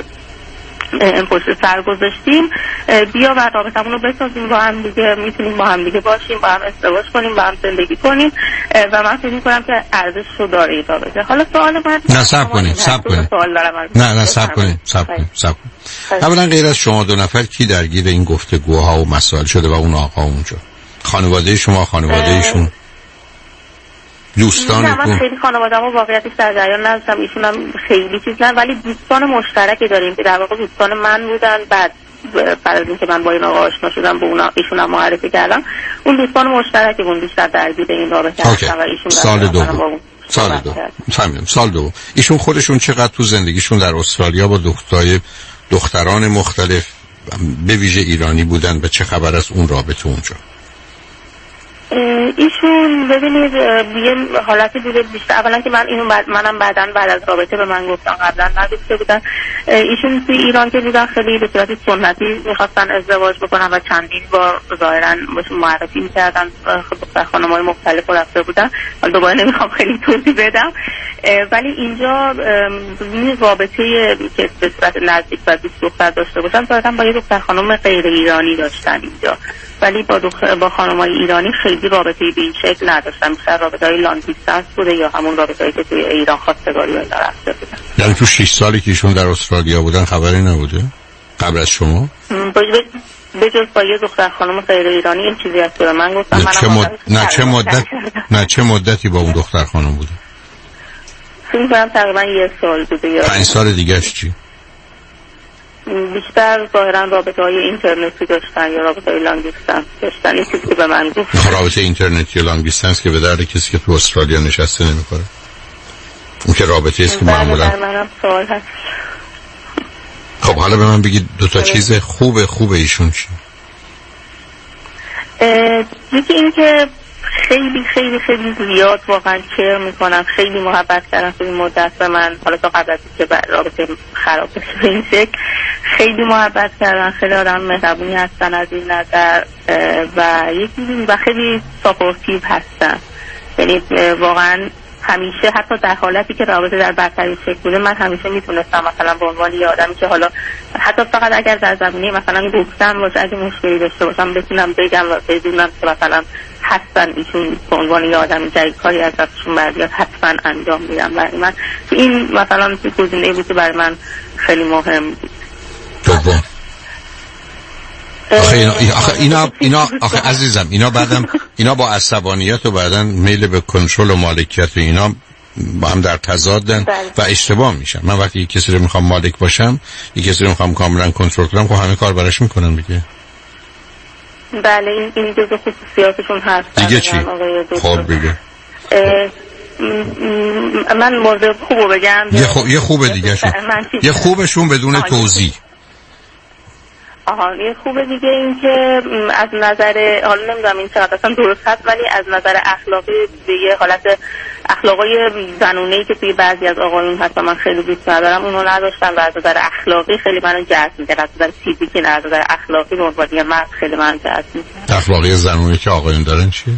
S11: پشت سر گذاشتیم، بیا و رابطمون رو بسازیم با هم دیگه، میتونیم با هم دیگه باشیم، با هم ازدواج کنیم، با هم زندگی کنیم و من فکر می‌کنم که ارزش رو داره این رابطه. حالا سوال من
S5: نه صبر کنید نه صبر کنید اولا غیر از شما 2 نفر کی درگیر این گفتگوها و مسائل شده و اون آقا اونجا؟ خانواده شما، خانواده ایشون، دوستانتون؟
S11: من خیلی خانواده‌مو واقعیتش در جریان نداشتم، ایشون هم خیلی چیز نه، ولی دوستان مشترکی داریم که در واقع دوستان من بودن. بعد از اینکه من با این آقا آشنا شدم به اونا ایشون هم معرفی کردم، اون دوستان مشترکی بود بیشتر درگیر این رابطه هستن و ایشون
S5: سال دوم ایشون خودشون چقدر تو زندگیشون در استرالیا با دختران مختلف به ویژه ایرانی بودن و چه خبر از اون رابطه اونجا؟
S11: ایشون ببینید یه حالتی بوده بیشتر، اولا که منم بعد از رابطه به من گفتن، قبلا نگفته بودن. ایشون توی ایران که بودن خیلی به صورت سنتی میخواستن ازدواج بکنن و چندین بار ظاهرا بهشون معرفی میکردن، دختر خانم‌های مختلف رفته بودن. حالا دوباره نمیخوام خیلی توضیح بدم، ولی اینجا این رابطه که به صورت نزدیک و دوست دختر داشته باشن ظاهرا با یه دختر خانم غیر ایرانی داشتن اینجا، ولی با خانم‌های ایرانی خیلی رابطه‌ای به این شکل نداشتن، بیشتر رابطه‌های لانگ دیستنس بوده یا همون رابطه‌ای که توی ایران خواستگاری و اینا رفته بودن.
S5: یعنی تو 6 سالی که ایشون در استرالیا بودن خبری نبوده قبل از شما؟
S11: به جز با یه دختر خانم غیر ایرانی این چیزی هست که من گفتم.
S5: چه مدتی با اون دختر خانم بوده؟
S11: فکر کنم تقریبا 1 سال بوده یا
S5: 5 سال دیگه‌اش چی؟
S11: بیشتر ظاهرا رابطه‌های اینترنتی داشتن یا رابطه‌های لانگ دیستنس داشتن. این چیزی که به من گفت
S5: رابطه اینترنتی یا لانگ دیستنس که به درد کسی که تو استرالیا نشسته نمی‌خوره. اون که رابطه است که معمولا
S11: منم سوال هست.
S5: خب حالا به من بگید 2 تا چیز خوب ایشون چی؟
S11: یکی این که خیلی خیلی خیلی زیاد واقعا کیر میکنن، خیلی محبت کردن توی این مدت به من، حالا تا قبل از اینکه رابطه خراب بشه به این شکل خیلی محبت کردن، خیلی آدم مهربونی هستن از این نظر و خیلی ساپورتیو هستن. یعنی واقعا همیشه حتی در حالتی که رابطه در بدترین شکل بوده من همیشه میتونستم مثلا به عنوان یه آدمی که حالا حتی فقط اگر در زمینه مثلا گفتم باشه اگه مشکلی داشته باشم بتونم بگم و بدونم که مثلا حتما ایشون به عنوان یه آدمی جایی کاری از دستشون برمیاد حتما انجام میدم. برای من این مثلا گزینه‌ای بود که برای من خیلی مهم بود.
S5: آخه عزیزم اینا با عصبانیت و بعدن میل به کنترل و مالکیت و اینا با هم در تضادن و اشتباه میشن. من وقتی یک کسی رو میخوام مالک باشم، یک کسی رو میخوام کاملا کنترل کنم، خب همه کار براش میکنم دیگه.
S11: بله این جزء خصوصیاتشون هست.
S5: دیگه چی؟ خب دیگه
S11: من موضوع خوبو بگم.
S5: یه خوبه دیگه شون. یه خوبشون بدون توضیح.
S11: یه خوبه دیگه این که از نظر، حالا نمیدونم این چقدر اصلا درست هست، ولی از نظر اخلاقی دیگه حالت اخلاقای زنونه‌ای که توی بعضی از آقایون هست من خیلی دوست ندارم اونو نداشتم و از نظر اخلاقی خیلی منو جذب می‌کنه. از نظر فیزیکی نه، از نظر اخلاقی به عنوان مرد خیلی منو جذب می‌کنه.
S5: اخلاقی زنونه‌ای که آقایون دارن چیه؟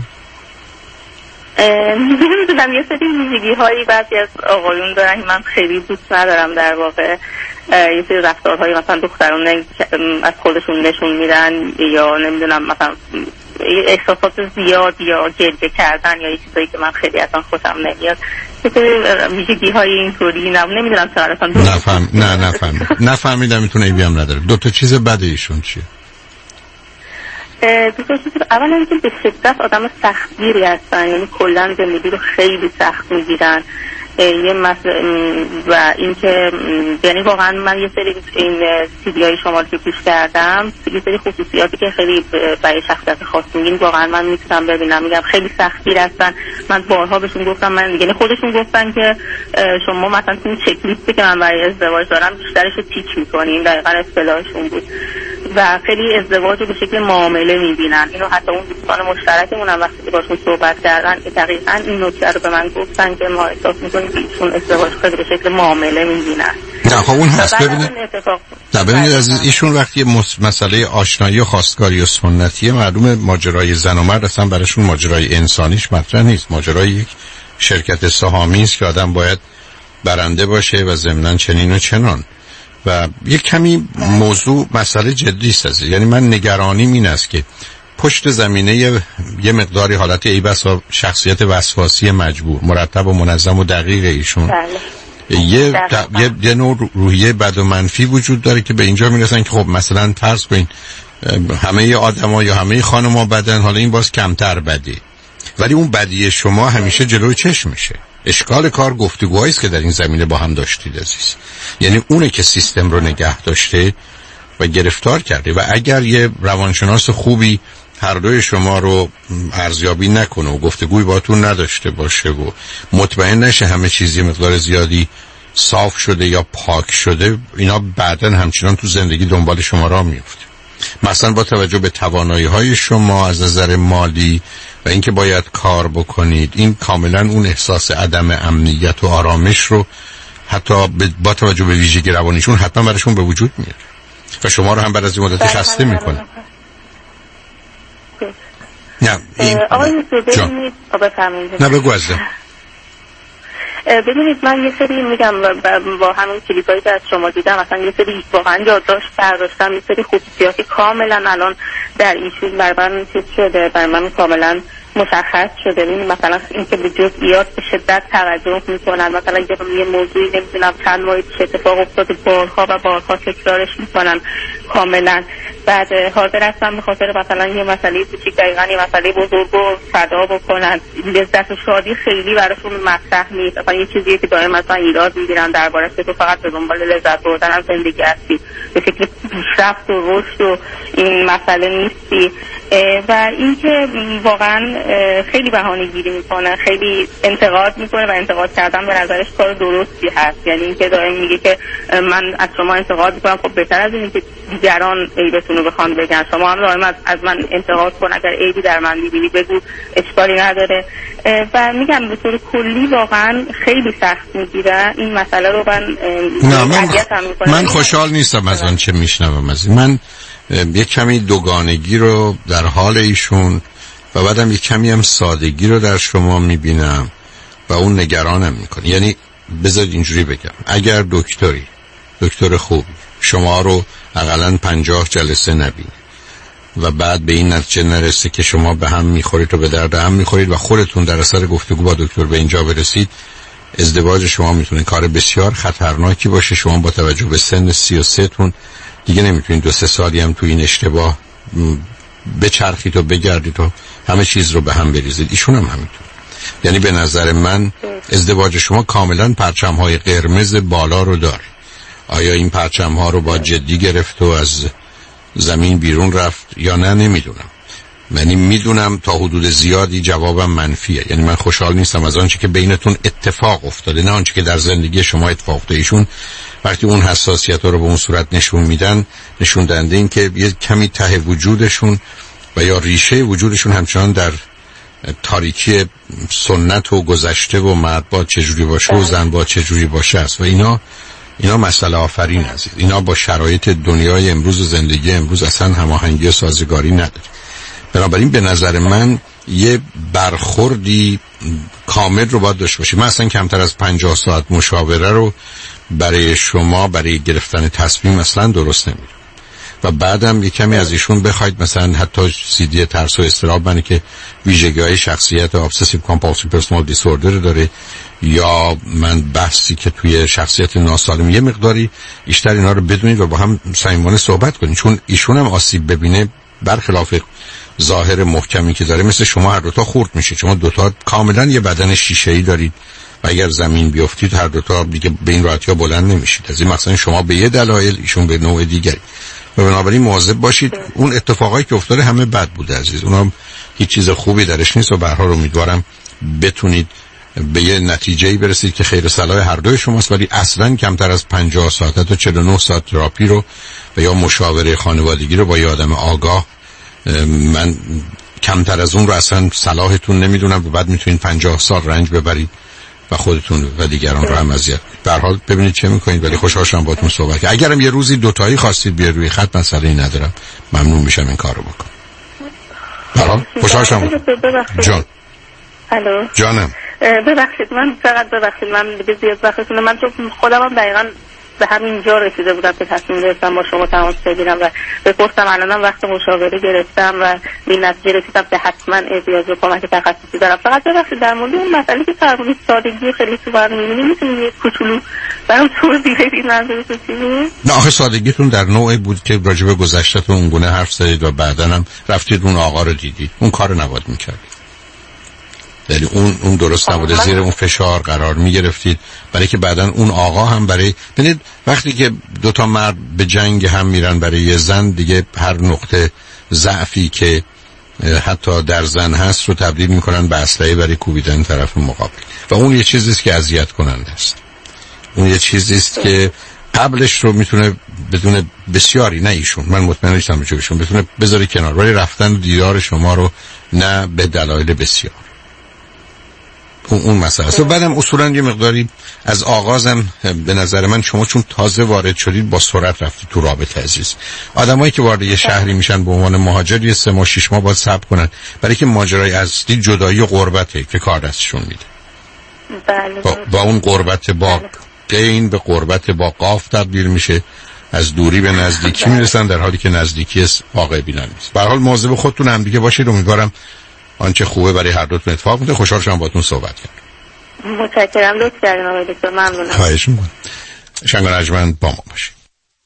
S11: نمیدونم یه سری ویژگی‌هایی بعضی از آقایون دارن من خیلی دوست ندارم. در واقع یه سری رفتارهایی مثلا دختران از خودشون نشون میدن یا نمیدونم مثلا احساسات زیاد یا گریه کردن یا چیزایی که من خیلی اصلا خوشم نمیاد. یه سری ویژگی‌های اینطوری نمیدونم چرا اصلا
S5: نفهمیدم میتونه ایبی هم نداره. دو تا چیز بد ایشون چیه؟
S11: دو تا چیز. اولا اینکه به شدت آدم سختگیری هستن، یعنی کلا زندگی رو خیلی سخت میگیرن. یه و اینکه یعنی واقعا من یه سری این سیدیای شما رو که گوش کردم، یه سری خصوصیاتی که خیلی برای شخصیت خاص میگین واقعا من میتونم ببینم. میگم خیلی سختگیر هستن. من بارها بهشون گفتم، یعنی خودشون گفتن که شما مثلا تو چک لیستی که من برای ازدواج دارم بیشترش رو تیک میکنین، دقیقاً اصطلاحشون بود. و خیلی ازدواج رو به شکل معامله میبینن. اینو حتی اون دوستان مشترکمون هم وقتی باشون صحبت کردن دقیقاً این نکته رو به من گفتن که ما احساس میکنیم که ایشون ازدواج خیلی به شکل معامله میبینن.
S5: نه خب اون هست. ببینید عزیز، ایشون وقتی مسئله آشنایی و خواستگاری و سنتیه، معلومه ماجرای زن و مرد اصلا براشون ماجرای انسانیش مطرح نیست. ماجرای یک شرکت سهامی است که آدم باید برنده باشه و ضمناً چنین و چنان. و یک کمی موضوع مسئله جدی است. یعنی من نگرانیم این است که پشت زمینه یه مقداری حالت ایبس و شخصیت وسواسی مجبور مرتب و منظم و دقیق ایشون یه نوع روحیه بد و منفی وجود داره که به اینجا میرسن که خب مثلا فرض کنین همه آدما یا همه خانم‌ها بدن، حالا این باز کمتر بده، ولی اون بدی شما همیشه جلوی چشمشه. اشکال کار گفتگوهایی است که در این زمینه با هم داشتید عزیز. یعنی اونه که سیستم رو نگه داشته و گرفتار کرده و اگر یه روانشناس خوبی هر دوی شما رو ارزیابی نکنه و گفتگوی باتون نداشته باشه و مطمئن نشه همه چیزی مقدار زیادی صاف شده یا پاک شده، اینا بعداً همچنان تو زندگی دنبال شما را میفته. مثلا با توجه به توانایی‌های شما از نظر مالی و اینکه باید کار بکنید، این کاملا اون احساس عدم امنیت و آرامش رو حتی با توجه به ویژگی روانیشون حتما براشون به وجود میاره و شما رو هم بعد از این مدت خسته میکنه. نه این نه بگو عزیزم.
S11: ببینید من یه سری میگم با همین کلیپایی که از شما دیدم مثلا یه سری واقعا یادداشت برداشتم، یه سری خصوصیاتی کاملا الان در ایشون برای من چیز شده، برای من کاملا مشخص شده. این مثلا اینکه به جزئیات به شدت توجه میکنن، مثلا یه موضوعی نمیدونم چند ماه چه اتفاق افتاده بارها و بارها تکرارش میکنن کاملا. بعد حاضر هستن به خاطر مثلا یه مسئله کوچیک دقیقاً یه مسئله بزرگ رو فدا بکنن. لذت و شادی خیلی براشون مطرح نیست. مثلا یه چیزی که دائما مثلا ایراد میگیرن دربارش که تو فقط به دنبال لذت بردن از زندگی هستی، به شکل پیشرفت و رشد و این مسئله نیستی. و اینکه واقعا خیلی بهانه‌گیری میکنه، خیلی انتقاد میکنه و انتقاد کردن به نظرش کار درستی هست. یعنی اینکه دائما میگه که من از شما انتقاد میکنم، خب بهتر از اینه که دیگران عیبتون رو بخوان بگن. شما هم دائما از من انتقاد کن، اگر عیبی در من میبینی بگو، اشکالی نداره. و میگم به طور کلی واقعا خیلی سخت میگیره این مسئله رو.
S5: من خوشحال نیستم از آن چه میشنوم. از من یک کمی دوگانگی رو در حال ایشون و بعدم یک کمی هم سادگی رو در شما میبینم و اون نگرانم میکنه. یعنی بذارید اینجوری بگم، اگر دکتر خوب شما رو حداقل 50 جلسه نبینه و بعد به این نتیجه نرسه که شما به هم میخورید و به درد هم میخورید و خودتون در اثر گفتگو با دکتر به اینجا برسید، ازدواج شما میتونه کار بسیار خطرناکی باشه. شما با توجه به سن 33 تون دیگه نمیتونید 2-3 سالی هم تو این اشتباه بچرخید و بگردید و همه چیز رو به هم بریزید. ایشون هم همینطور. یعنی به نظر من ازدواج شما کاملا پرچم‌های قرمز بالا رو داره. آیا این پرچم‌ها رو با جدی گرفت و از زمین بیرون رفت یا نه نمیدونم. یعنی میدونم تا حدود زیادی جوابم منفیه. یعنی من خوشحال نیستم از آنچه که بینتون اتفاق افتاده، نه آنچه که در زندگی شما اتفاق افتاده. ایشون وقتی اون حساسیت ها رو به اون صورت نشون میدن، نشون دهنده این که یه کمی ته وجودشون و یا ریشه وجودشون همچنان در تاریکی سنت و گذشته و مرد با چجوری باشه و زن با چجوری باشه است و اینا مسئله آفرین است. اینا با شرایط دنیای امروز و زندگی امروز اصلا هماهنگی و سازگاری نداره. بنابراین به نظر من یه برخوردی کامل رو باید داشته باشی. من اصلا کمتر از 50 ساعت مشاوره رو برای شما برای گرفتن تصمیم اصلا درست نمیدونم. و بعدم یه کمی از ایشون بخواید مثلا حتی CD ترس و اضطراب منه که ویژگی‌های شخصیت obsessive compulsive personality disorder داره، یا من بحثی که توی شخصیت ناسالم، یه مقداری بیشتر اینا رو بدونید و با هم صمیمانه صحبت کنید. چون ایشون هم آسیب ببینه برخلاف ظاهر محکمی که داره مثل شما هر دوتا خورد میشه. شما دوتا کاملا یه بدن شیشه‌ای دارید و اگر زمین بیافتید هر دوتا دیگه به این راحتی ها بلند نمیشید. از این مثلا شما به یه دلایل، ایشون به نوع دیگری. و بنابراین مواظب باشید. اون اتفاقایی که افتاده همه بد بوده عزیز، اونم هیچ چیز خوبی درش نیست و به هر حال امیدوارم بتونید به یه نتیجه‌ای برسید که خیر صلاح هر دوی شماست. ولی اصلا کمتر از 50 ساعت تا 49 ساعت تراپی رو و یا مشاوره خانوادگی رو با یه آدم آگاه، من کمتر از اون رو اصلا صلاحتون نمیدونم و بعد میتونید 50 سال رنج ببرید و خودتون و دیگران رو هم اذیت کنید. به هر حال ببینید چه میکنید. ولی خوشحال شدم باهاتون صحبت کردم. اگرم یه روزی دوتایی خواستید بیاد روی خط مسئله‌ای ندارم، ممنون میشم این کارو بکنم. به هر حال خوشحال شدم. جان.
S11: الو.
S5: جانم.
S11: ببخشید من به زیاد وقتتون، من چون خودم هم دقیقاً به همین جا رسیده بودم که تصمیم گرفتم با شما تماس بگیرم و بپرسم. الانم وقت مشاوره گرفتم و به نتیجه رسیدم که حتما احتیاج به کمک تخصصی دارم. فقط ببخشید در مورد اون مسئله که فرمودید سادگی خیلی تو برنامه می‌بینید، می‌تونید یه کوچولو برام توضیح بدید منظورتون چی بود؟
S5: نه آخه سادگیتون در نوعی بود که راجع به گذشته‌تون اون گونه حرف زدید و بعداً هم رفتید اون آقا رو دیدید. اون کارو نباید می‌کردید. یعنی اون درست نبوده، زیر اون فشار قرار می گرفتید، برای که بعدن اون آقا هم برای ببینید وقتی که دوتا مرد به جنگ هم میرن برای یه زن، دیگه هر نقطه ضعفی که حتی در زن هست رو تبدیل میکنن به اسلحه برای کوبیدن طرف مقابل و اون یه چیزی است که اذیت کننده است. اون یه چیزی است که قبلش رو میتونه بدون بسیاری، نه ایشون، من مطمئن نیستم چه ایشون بتونه بذاره کنار، ولی رفتن دیدار شما رو نه به دلایل بسیار. اون مسئله است. و بعدم اصولا یه مقداری از آغازم به نظر من شما چون تازه وارد شدید با سرعت رفتید تو رابطه عزیز. آدمایی که وارد یه شهری میشن به عنوان مهاجر یه 3 ماه 6 ماه باید صبر کنن، برای که ماجرای اصلی جدایی و غربته که کار دستشون میده.
S11: بله.
S5: با اون غربت با قین به غربت با قاف تبدیل میشه، از دوری به نزدیکی میرسن در حالی که نزدیکی واقع بینن نیست. به هر حال مواظب خودتون هم دیگه باشید. امیدوارم آنچه خوبه برای هر دوتون اتفاق میفته. خوشحال شدم باهاتون صحبت کردم.
S11: متشکرم، لطف کردین آقای دکتر، ممنونم.
S5: خواهش می‌کنم. شنگ رجمند با ما باشید.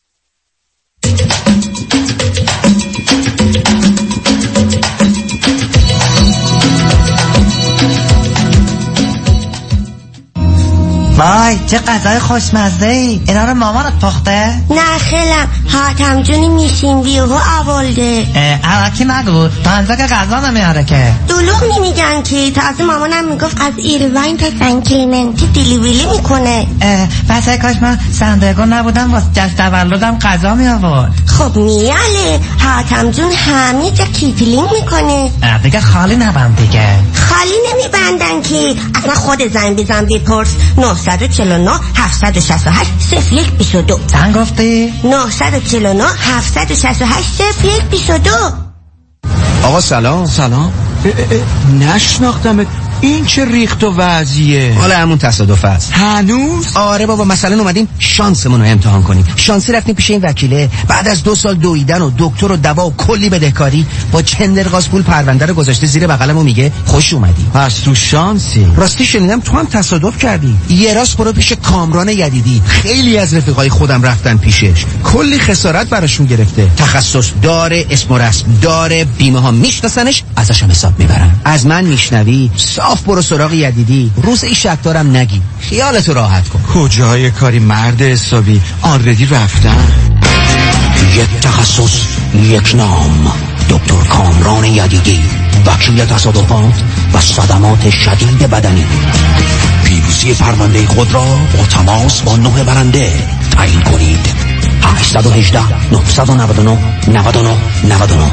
S13: وای چه غذای خوشمزه‌ای، اینا رو مامانت پخته؟
S22: نه خیلم، حاتم جونی میشین بیهو اولده.
S13: الکی نگو، تنزا که غذا نمیاره که.
S22: دلوغ نمیگن که، تازه مامانم میگفت از ایروین تا سن کلیمنتی دیلیوری میکنه.
S13: پس کاش من سندرگو نبودم واسه جشن تولدم غذا می آورد.
S22: خب میاله، حاتم جون همه جا کیتلینگ میکنه.
S13: دیگه خالی نبند دیگه.
S22: خالی نمیبندن که، اصلا خود زنگ بزن بپرس. 949 768 0122.
S13: زن گفتی؟
S22: 949 768 0122.
S17: آقا سلام.
S13: سلام.
S17: نشناختمت. این چه ریخت و وضعیه؟
S14: حالا همون تصادف است.
S17: هنوز؟
S14: آره بابا، مثلا اومدیم شانسمون رو امتحان کنیم. شانسی رفتیم پیش این وکیله، بعد از 2 سال دویدن و دکتر و دوا و کلی بدهکاری با چندرغاز پول پرونده رو گذاشته زیر بغلم و میگه خوش اومدی.
S17: پس تو شانسی.
S14: راستی شنیدم تو هم تصادف کردی. یه راست برو پیش کامران یدیدی، خیلی از رفیقای خودم رفتن پیشش، کلی خسارت براشون گرفته. تخصص داره، اسم و رسم داره، بیمه ها میشناسنش، ازش هم حساب میبرن. از من میشنوی صاف برو سراغ یدیدی. روز این شک دارم نگی، خیالتو راحت کن.
S17: کجای کاری مرد حسابی، آلردی رفتن.
S20: یک تخصص، یک نام، دکتر کامران یدیدی، وکیل تصادفات و صدمات شدید بدنی. پیروزی پرونده خود را با تماس با 9 برنده تعیین کنید. 818 999 99 99.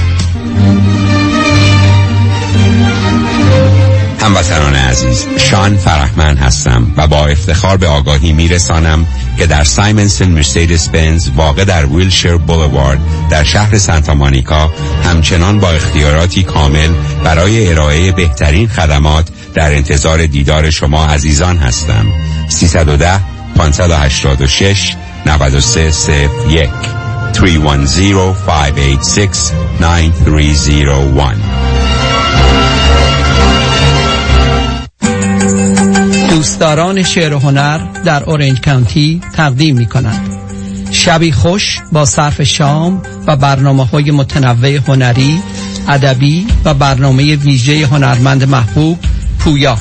S15: هموطنان عزیز، شان فرحمند هستم و با افتخار به آگاهی میرسانم که در سایمنسن مرسیدس بنز واقع در ویلشیر بولوارد در شهر سانتا مونیکا همچنان با اختیاراتی کامل برای ارائه بهترین خدمات در انتظار دیدار شما عزیزان هستم. 310 586 9301 310 586 9301.
S16: دوستداران شعر و هنر در اورنج کانتی تقدیم می کنند شبی خوش با صرف شام و برنامه‌های متنوع هنری، ادبی و برنامه ویژه هنرمند محبوب پویا.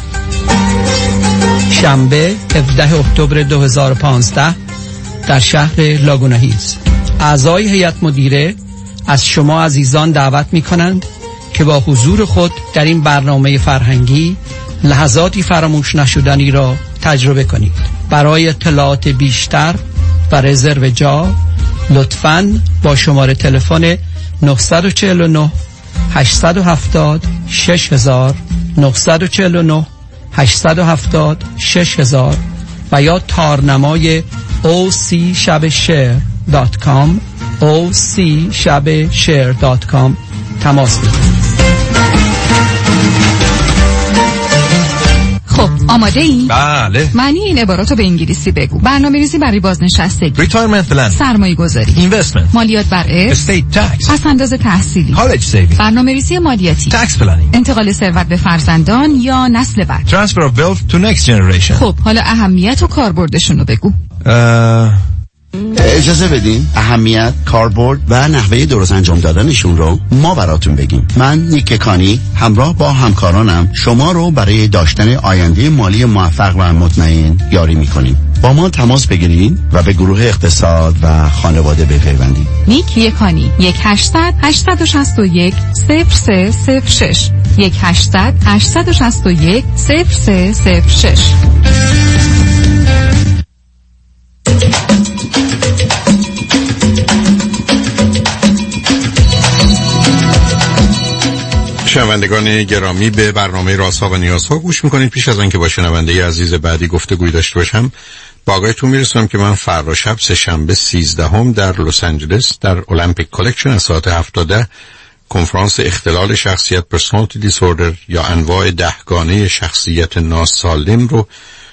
S16: شنبه 17 اکتبر 2015 در شهر لاگونا هیلز. اعضای هیئت مدیره از شما عزیزان دعوت می کنند که با حضور خود در این برنامه فرهنگی لحظاتی فراموش نشدنی را تجربه کنید. برای اطلاعات بیشتر و رزرو جا لطفاً با شماره تلفن 949 870 6000 949 870 6000 و یا تارنمای ocshabsher.com ocshabsher.com تماس بگیرید.
S12: خب آماده ای؟
S18: بله.
S12: معنی این عباراتو به انگلیسی بگو. برنامه‌ریزی برای بازنشستگی،
S18: Retirement plan،
S12: سرمایه‌گذاری،
S18: Investment،
S12: مالیات بر ارث،
S18: Estate tax،
S12: پس‌انداز تحصیلی،
S18: College saving،
S12: برنامه‌ریزی مالیاتی،
S18: Tax planning،
S12: انتقال ثروت به فرزندان یا نسل بعد،
S18: Transfer of wealth to next generation.
S12: خب حالا اهمیت و کاربردشون رو بگو.
S19: اجازه بدین اهمیت، کاربرد و نحوه درست انجام دادنشون رو ما براتون بگیم. من نیک کانی همراه با همکارانم شما رو برای داشتن آینده مالی موفق و مطمئن یاری میکنیم. با ما تماس بگیرین و به گروه اقتصاد و خانواده بپیوندید.
S12: نیک یکانی 1800 861 0306 1800 861 0306.
S5: شنوندگان گرامی، به برنامه رازها و نیازها گوش میکنید. پیش از آنکه با شنونده عزیز بعدی گفتگوی داشته باشم، با آگاهتون میرسونم که من فردا شب سه‌شنبه 13 در لس آنجلس در المپیک کالکشن از ساعت 7 کنفرانس اختلال شخصیت پرسونالیتی دیسوردر یا انواع 10 گانه شخصیت ناسالم رو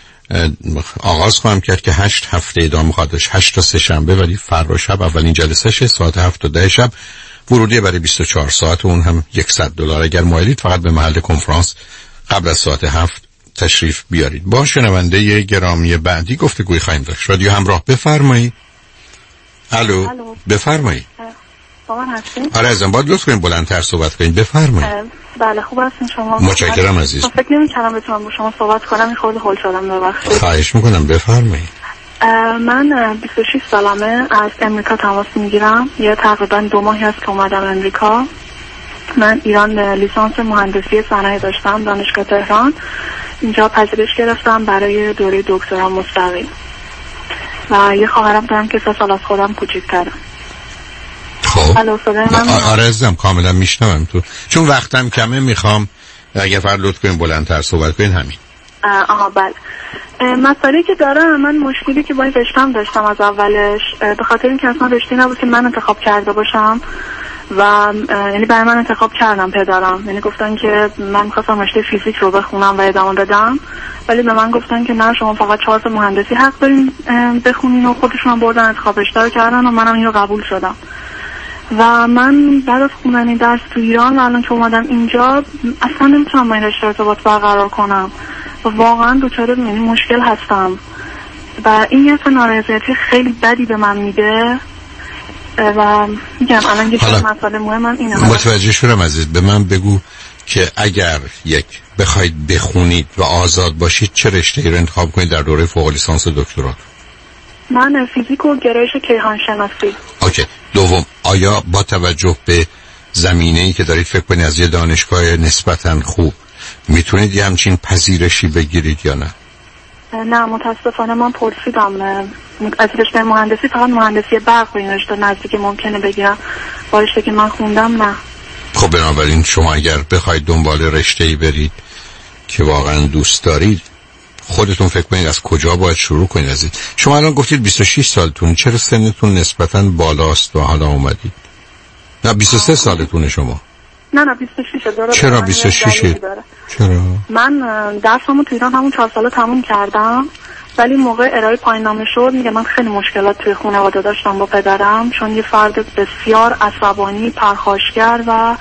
S5: آغاز خواهم کرد که 8 هفته ادامه خواهد داشت. 8 تا سه‌شنبه، ولی فردا شب اولین جلسه‌ش ساعت 7 شب. ورودی برای 24 ساعت اون هم $100. اگر مایلید فقط به محل کنفرانس قبل از ساعت 7 تشریف بیارید. با شنونده گرامی بعدی گفتگوی خواهیم داشت. رادیو همراه، بفرمایید. الو بفرمایید.
S6: با من هستین؟
S5: آره عزیزم، باید لطف کنید بلندتر صحبت کنید. بفرمایید.
S6: بله خوب هستین شما؟
S5: متشکرم عزیز.
S6: فکر نمی‌کردم بتونم با شما صحبت کنم، این خود هول شدم، ببخشید.
S5: خواهش می‌کنم بفرمایید.
S6: من 26 سالمه، از امریکا تماس میگیرم. یه تقریبا 2 ماهی است که اومدم امریکا. من ایران لیسانس مهندسی صنایع داشتم، دانشگاه تهران. اینجا پذیرش گرفتم برای دوره دکترا مستقیم و یه خواهرم دارم که 3 سال از خودم کوچیک‌ترم.
S5: خب
S6: من
S5: آره عزیزم، کاملا میشنوم تو، چون وقتم کمه میخوام اگه فرد لطف کنیم بلندتر صحبت کنین. همین.
S6: بله. مسئله که دارم، من مشکلی که با این رشته‌ام داشتم از اولش، به خاطر اینکه اصلا رشته نبود که من انتخاب کرده باشم و یعنی برای من انتخاب کردم پدرم. یعنی گفتن که من می‌خواستم رشته فیزیک رو بخونم و ادامه بدم، ولی به من گفتن که نه، شما فقط 4 تا مهندسی حق دارین بخونین و خودشون بردن انتخاب رشته رو کردن و منم اینو قبول شدم. و من بعد از خوندن درس تو ایران و الان که اومدم اینجا اصلا نمیتونم با این رشته ارتباط برقرار کنم و واقعا دچار مشکل هستم و این یه نارضایتی خیلی بدی به من میده و میگم الان یه مسئله مهم من اینه.
S5: متوجه شدم عزیز. به من بگو که اگر یک بخواید بخونید و آزاد باشید چه رشته‌ای رو انتخاب کنید در دوره فوق لیسانس و دکترا؟
S6: من فیزیک و گرایش کیهان شناسی.
S5: اوکی. دوم، آیا با توجه به زمینه‌ای که دارید فکر کنید از یه دانشگاه نسبتاً خوب میتونید یه همچین پذیرشی بگیرید یا نه؟
S6: نه متاسفانه من پرسیدم از رشته مهندسی، فقط مهندسی برق و این رشته نزدیک ممکنه بگیرم، با رشته که من خوندم نه.
S5: خب بنابراین شما اگر بخواید دنبال رشته‌ای برید که واقعا دوست دارید خودتون فکر کنید از کجا باید شروع کنید. عزیز شما الان گفتید 26 سالتون، چرا سنتون نسبتاً بالاست و حالا اومدید؟ نه 23 سالتونه شما.
S6: نه 26 داره.
S5: چرا 26؟ چرا؟
S6: من درسمو تو ایران همون 4 ساله تموم کردم، ولی موقع ارائه پایان نامه شد میگه من خیلی مشکلات توی خانواده داشتم با پدرم، چون یه فرد بسیار عصبانی، پرخاشگر و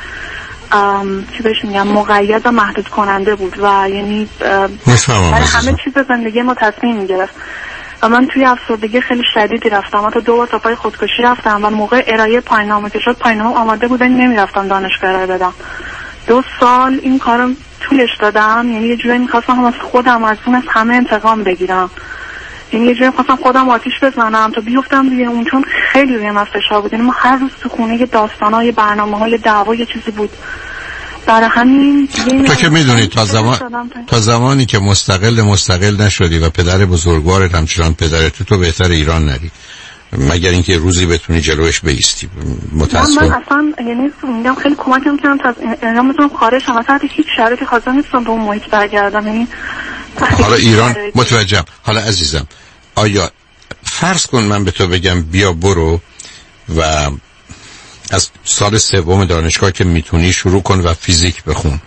S6: چی بهش میگم مقید و محدود کننده بود و یعنی برای همه چیز زندگی ما تصمیم میگرفت و من توی افسردگی خیلی شدیدی رفتم، حتی 2 بار تا پای خودکشی رفتم و موقع ارائه پایان نامه که شد پایان نامه آماده بود ولی نمیرفتم دانشگاه ارائه بدم. 2 سال این کارم طولش دادم، یعنی یه جوری میخواستم از خودم از اون از همه انتقام بگیرم، یعنی یه جوری میخواستم خودم آتیش بزنم تا بیفتم روی اون، چون خیلی روی من فشار بود. یعنی ما هر روز تو خونه یه داستانای برنامه‌های دعوا یه چیزی بود. برای همین
S5: تو که میدونی تا زمانی که مستقل نشدی و پدر بزرگوارت همچنان پدرت، تو بهتر ایران نری مگر اینکه روزی بتونی جلوش بایستی. متاسفم.
S6: من اصلا یعنی میگم خیلی کمکم کردم تا ایران بتونم خارج شم، تحت هیچ شرایطی حاضر نیستم به اون محیط برگردم. یعنی
S5: حالا ایران متوجهم. حالا عزیزم آیا فرض کن من به تو بگم بیا برو و از سال 3 دانشگاه که میتونی شروع کن و فیزیک بخون،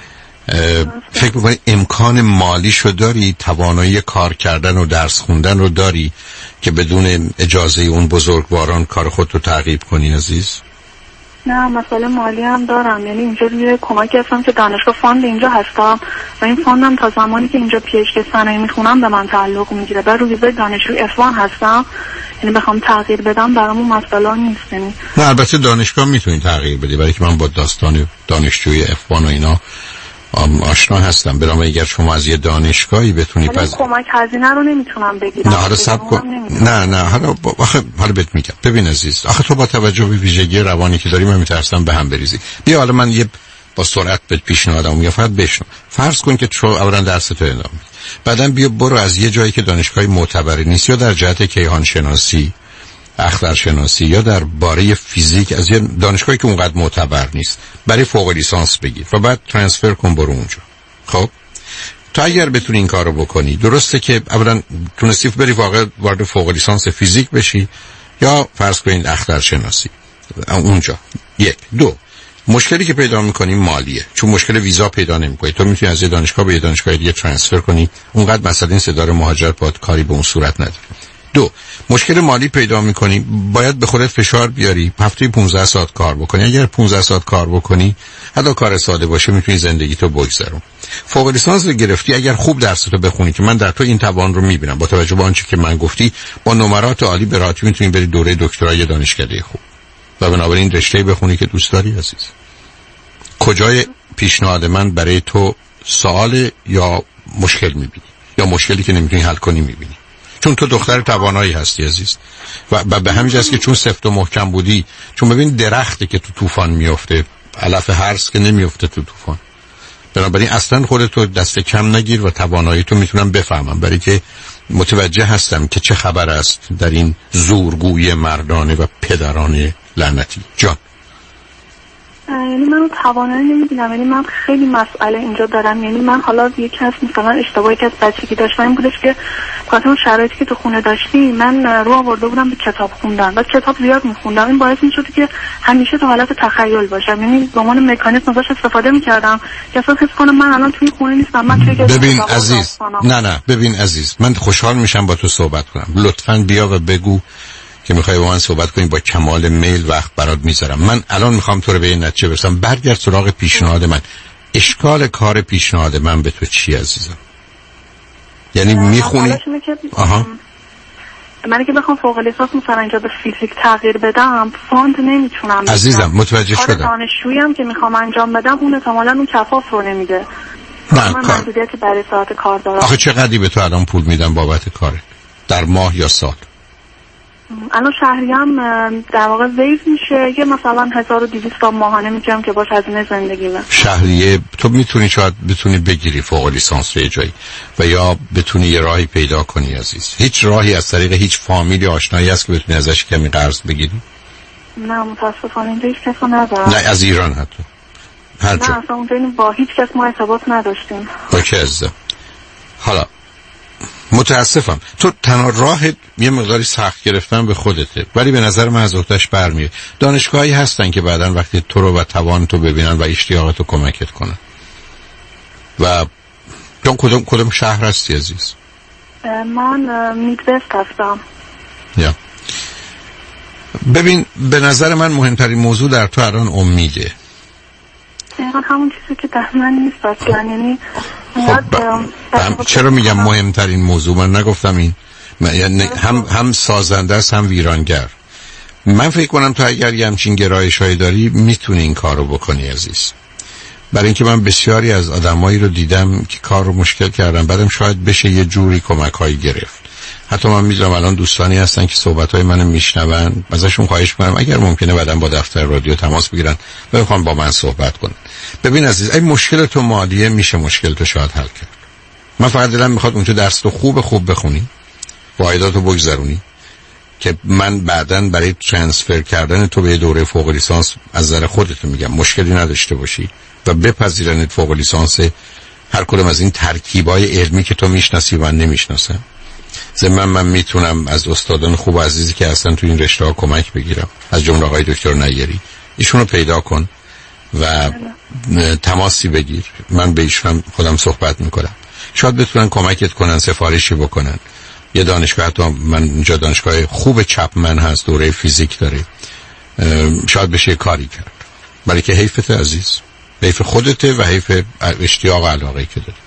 S5: فکر میکنی امکان مالیشو داری، توانایی کار کردن و درس خوندن رو داری که بدون اجازه اون بزرگواران کار خودتو تعقیب کنی عزیز؟
S6: نه مسئله مالی هم دارم، یعنی اینجا روی کمکی هستم که دانشگاه فاند اینجا هستم و این فاندم تا زمانی که اینجا پی اچ دی صنایع میخونم به من تعلق میگیره. بعد رو ویزای دانشجوی F1 هستم، یعنی بخوام تغییر بدم برامون مسئله نیست. یعنی
S5: نه البته دانشگاه میتونی تغییر بدی، برای که من با داستان دانشجوی F1 و اینا آشنا هستم. برام اگر شما از یه دانشگاهی بتونی
S6: کمک هزینه رو نمیتونم بگیرم.
S5: نه حالا صبر کن. نه حالا بهت میگم. ببین عزیز، آخه تو با توجه به ویژگی روانی که داری من میترسم به هم بریزی. بیا حالا من یه با سرعت به پیشنهادم میگم، فقط بشنو. فرض کن که تو اولا درس تو ادامه بدی، بعدن بیا برو از یه جایی که دانشگاهی معتبری نیست یا در جهت کیهان شناسی، اخترشناسی یا در باره فیزیک از یه دانشگاهی که اونقدر معتبر نیست برای فوق لیسانس بگیر و بعد ترانسفر کن برو اونجا. خب تا اگر بتونی این کارو بکنی، درسته که اولا تونستی بری واقعا وارد فوق لیسانس فیزیک بشی یا فرض کنید اخترشناسی اونجا. 1 2 مشکلی که پیدا می‌کنی مالیه، چون مشکل ویزا پیدا نمی‌کنی. تو میتونی از یه دانشگاه به یه دانشگاه دیگه ترانسفر کنی، اونقدر مثلا این صدار مهاجرت باید کاری به اون صورت نداره. 2 مشکل مالی پیدا میکنی، باید به خودت فشار بیاری، هفته 15 ساعت کار بکنی. اگر 15 ساعت کار بکنی، حتی کار ساده باشه، میتونی زندگی تو بگذرون. فوق لیسانس رو گرفتی، اگر خوب درستو بخونی که من در تو این توان رو میبینم، با توجه به آنچه که من گفتی با نمرات عالی به راحتی میتونی بری دوره دکترای دانشکده خوب و بنابراین رشته بخونی که دوست داری. عزیز کجای پیشنهاد من برای تو سوال یا مشکل میبینی یا مشکلی که نمیتونی حل کنی میبینی؟ چون تو دختر توانایی هستی عزیز و به همین جاست که چون سفت و محکم بودی، چون ببین درختی که تو طوفان میفته علف هرس که نمیفته تو طوفان. بنابراین اصلا خودتو دست کم نگیر و توانایی تو میتونم بفهمم، برای که متوجه هستم که چه خبر است در این زورگوی مردانه و پدرانه لعنتی. جان
S6: یعنی من توانایی نمیبینم، یعنی من خیلی مسئله اینجا دارم. یعنی من حالا یکی از مثلا اشتباهی که از بچگی داشتم این بودش که بخاطر اون شرایطی که تو خونه داشتی من رو آورده بودم به کتاب خوندن و کتاب زیاد میخوندم. این باعث میشد که همیشه تو حالت تخیل باشم، یعنی به عنوان مکانیزم ازش استفاده میکردم که اصلا حس کنم من الان توی خونه نیستم، من توی
S5: ببین عزیز ببین عزیز، من خوشحال میشم با تو صحبت کنم. لطفاً بیا و بگو که میخوای با من صحبت کنی، با کمال میل وقت برات میذارم. من الان میخوام تو رو به این نتیجه برسم. برگرد سراغ پیشنهاد من. اشکال کار پیشنهاد من به تو چی عزیزم؟ یعنی میخونی
S6: من که بخوام فوق لیسانس مثلا اینجا به فیزیک تغییر بدم فاند نمیتونم.
S5: عزیزم متوجه شدم.
S6: دانشجویی هم که میخوام انجام بدم اون احتمالاً اون کفاف رو نمیده.
S5: نه
S6: من محدودیتی برای ساعت کار دارم.
S5: آخه چقدری به تو الان پول میدن بابت کارت؟ در ماه یا سال؟
S6: الان شهری هم در واقع ویز میشه یه مثلا 1200 ماهانه میگم که باش هزینه زندگیمه.
S5: شهریه تو میتونی شاید بتونی بگیری فوق لیسانس رو جایی و یا بتونی یه راهی پیدا کنی عزیز. هیچ راهی از طریق هیچ فامیلی آشنایی هست که بتونی ازش کمی قرض بگیری؟
S6: نه متاسفانه اینجا هیچ کس ندارم.
S5: نه از ایران حتی. هر جا.
S6: نه اصلا اونجا با هیچ کس ما ارتباط نداشتیم.
S5: اوکی عزیزم. حالا متاسفم تو تنها راهت یه مقداری سخت گرفتن به خودته، ولی به نظر من از عهده‌اش برمیاد. دانشگاهی هستن که بعداً وقتی تو رو و توان تو ببینن و اشتیاقتو کمکت کنن. و تو کدوم شهر هستی عزیز؟
S6: من میدوست هستم.
S5: یا ببین به نظر من مهمترین موضوع در تو الان امیده.
S6: همون چیزی که در من نیست اصلا. یعنی
S5: چرا میگم مهمترین موضوع؟ من نگفتم این یعنی هم سازنده است هم ویرانگر. من فکر کنم تو اگر یه همچین گرایش‌هایی داری میتونی این کار رو بکنی عزیز. برای اینکه من بسیاری از آدمایی رو دیدم که کار رو مشکل کردن، بعدم شاید بشه یه جوری کمک‌هایی گرفت. حتی من میدونم الان دوستانی هستن که صحبت‌های منو میشنون، ازشون خواهش می‌کنم اگر ممکنه بعداً با دفتر رادیو تماس بگیرن و بخوام با من صحبت کنن. ببین عزیز، این مشکل تو مالیه میشه مشکل تو شاید حل کرد. من فقط دلم میخواد اونجا درس تو خوب بخونی، واحداتو بگذرونی که من بعداً برای ترانسفر کردن تو به دوره فوق لیسانس از نظر خودت میگم مشکلی نداشته باشی و بپذیرنت فوق لیسانس هر کدوم از این ترکیبای علمی که تو میشناسی و من نمیشناسم. من میتونم از استادان خوب و عزیزی که هستن تو این رشته ها کمک بگیرم، از جمله آقای دکتر نیری. ایشونو پیدا کن و تماسی بگیر، من به ایشون خودم صحبت میکنم، شاید بتونن کمکت کنن، سفارشی بکنن. یه دانشگاه حتی من اینجا دانشگاه خوب چپمن هست، دوره فیزیک داره، شاید بشه کاری کرد. برای که حیفت عزیز، حیف خودته و حیف اشتیاق و علاقه که داری.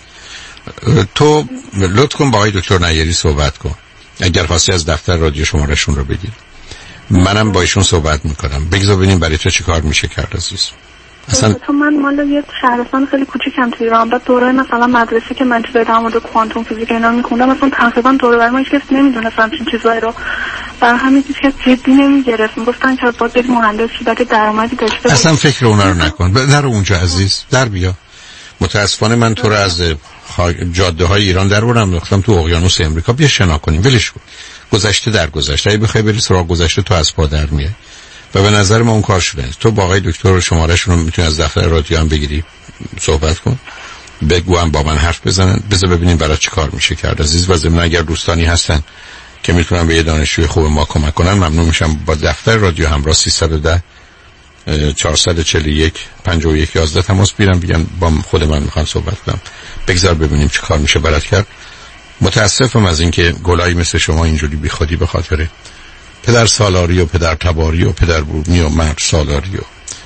S5: تو لطف کن با آقای دکتر نیری صحبت کن، اگر خواستی از دفتر رادیو شمارهشون رو بگیر، منم با ایشون صحبت میکنم، بگذار ببینیم برای تو چی کار میشه کرد عزیز.
S6: اصلا تو من مال یه شهرستان خیلی کوچیکم تو ایران، بعد دوره مثلا مدرسه که من تو در مورد کوانتوم فیزیک اینا میخوندم، مثلا تقریبا دوره برای ما هیچ کس نمیدونست همچین چیزایی رو، برای همین هیچ کس جدی نمیگرفت، میگفتن که باید بریم مهندس شی بعد درآمدی داشته باشه. اصلا
S5: فکر اونا رو نکن، در اونجا عزیز در بیا. متاسفانه من تو رو از جاده های ایران در بردم رفتم تو اقیانوس امریکا، بیا شنا کنیم، ولش کن. گذشته در گذشته، اگه بخوای بری سراغ گذشته تو از پا در میای. و به نظر ما اون کار شده. تو با آقای دکتر شمارهشون رو میتونی از دفتر رادیو هم بگیری، صحبت کن، بگو هم با من حرف بزنن، بذار ببینیم برای چی کار میشه کرد عزیز. و ضمن اگر دوستانی هستن که میتونن به یه دانشجوی خوب ما کمک کنن، ممنون میشم. با دفتر رادیو همراه 310 441 51 11 تماس بگیرم، بگم با خود من میخوام صحبت کنم، بگذار ببینیم چه کار میشه برات کرد. متاسفم از اینکه گلایی مثل شما اینجوری بیخودی به خاطر پدر سالاری و پدر تباری و پدر بومی و مرد سالاری و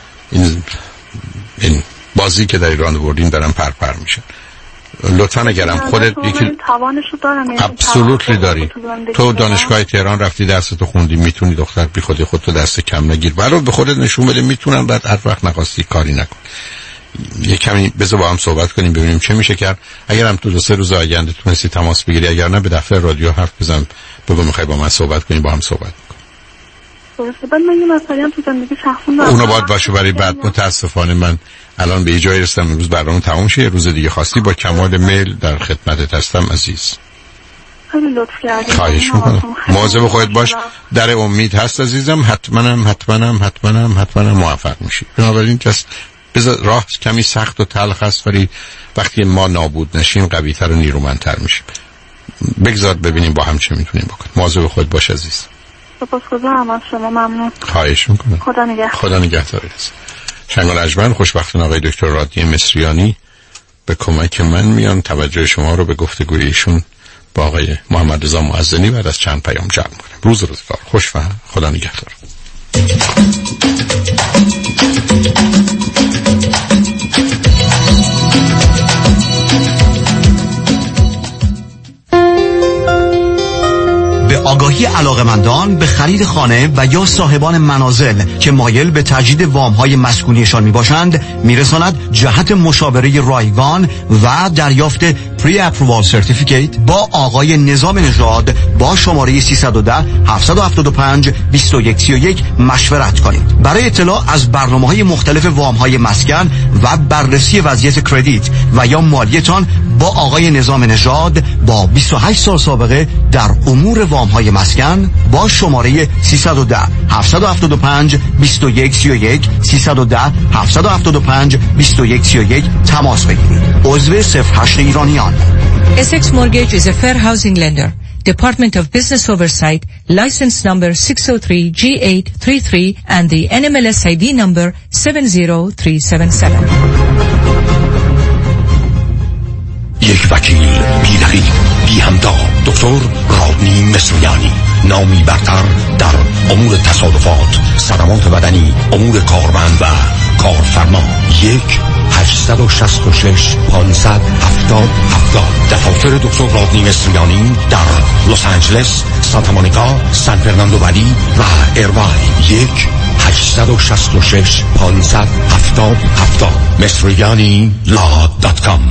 S5: این بازی که در ایران بردین دارن پر میشن. لطفاً اگرم خودت یکی
S6: توانشو دارم،
S5: ابسولوتلی داری. تو دانشگاه تهران رفتی درستو خوندی، میتونی دختر بی خودی خودتو دست کم نگیر، برای به خودت نشون بده میتونم، بعد هر وقت نخواستی کاری نکن. یه کمی بذار با هم صحبت کنیم ببینیم چه میشه کرد. اگرم تو 2-3 روز آینده تونستی تماس بگیری، اگر نه به دفتر رادیو حرف بزن، بگو میخوای با من صحبت کنیم، با هم صحبت کنیم.
S6: بعد من یه مسئله تو زندگی شخصی دارم،
S5: اونو باید باشه برای بعد. متاسفانه من الان به جایی رسیدم امروز برنامه تموم شه، روز دیگه خواستی با کمال میل در خدمتت هستم عزیز.
S6: خیلی لطف کردید.
S5: خواهش میکنم. مواظب خودت باش. در امید هست عزیزم، حتما موفق میشی. بنابراین بذار راه کمی سخت و تلخ است، ولی وقتی ما نابود نشیم قوی‌تر و نیرومندتر میشیم. بگذار ببینیم با هم چه میتونیم بکنیم. مواظب خودت باش عزیز.
S6: سپاسگزارم از شما، ممنون.
S5: خواهش میکنم. خدا نگهدار. شنگ و لجبن خوشبختانه آقای دکتر رادی مصریانی به کمک من میان توجه شما رو به گفتگوی ایشون با آقای محمد رضا معزنی بعد از چند پیام جمع کنم. روز روزگار خوش و خدا نگهدار.
S1: به
S17: آگاهی علاقمندان به خرید خانه و یا صاحبان منازل که مایل به تجدید وام‌های مسکونیشان میباشند میرساند جهت مشاوره رایگان و دریافت پری اپرووال سرتیفیکیت با آقای نظام نژاد با شماره 310 775 2131 مشورت کنید. برای اطلاع از برنامه‌های مختلف وام‌های مسکن و بررسی وضعیت کردیت و یا مالیتان با آقای نظام نژاد با 28 سال سابقه در امور وام‌های مسکن با شماره 310 775 2131 310 775 2131 تماس بگیرید. عضو 08 ایرانیان.
S1: Essex Mortgage is a fair housing lender. Department of Business Oversight, license number 603G833 and the NMLS ID number 70377.
S20: یک وکیل بی رقیب بی همتا، دکتر رادنی مصریانی، نامی برتر در امور تصادفات، صدمات بدنی، امور کارمند و کارفرما. 1-866-570-7070. دفاتر دکتر رادنی مصریانی در لس آنجلس، سانتا مونیکا، سان فرناندو ولی و ایرواین. 1-866-570-7070. مصریانی.com.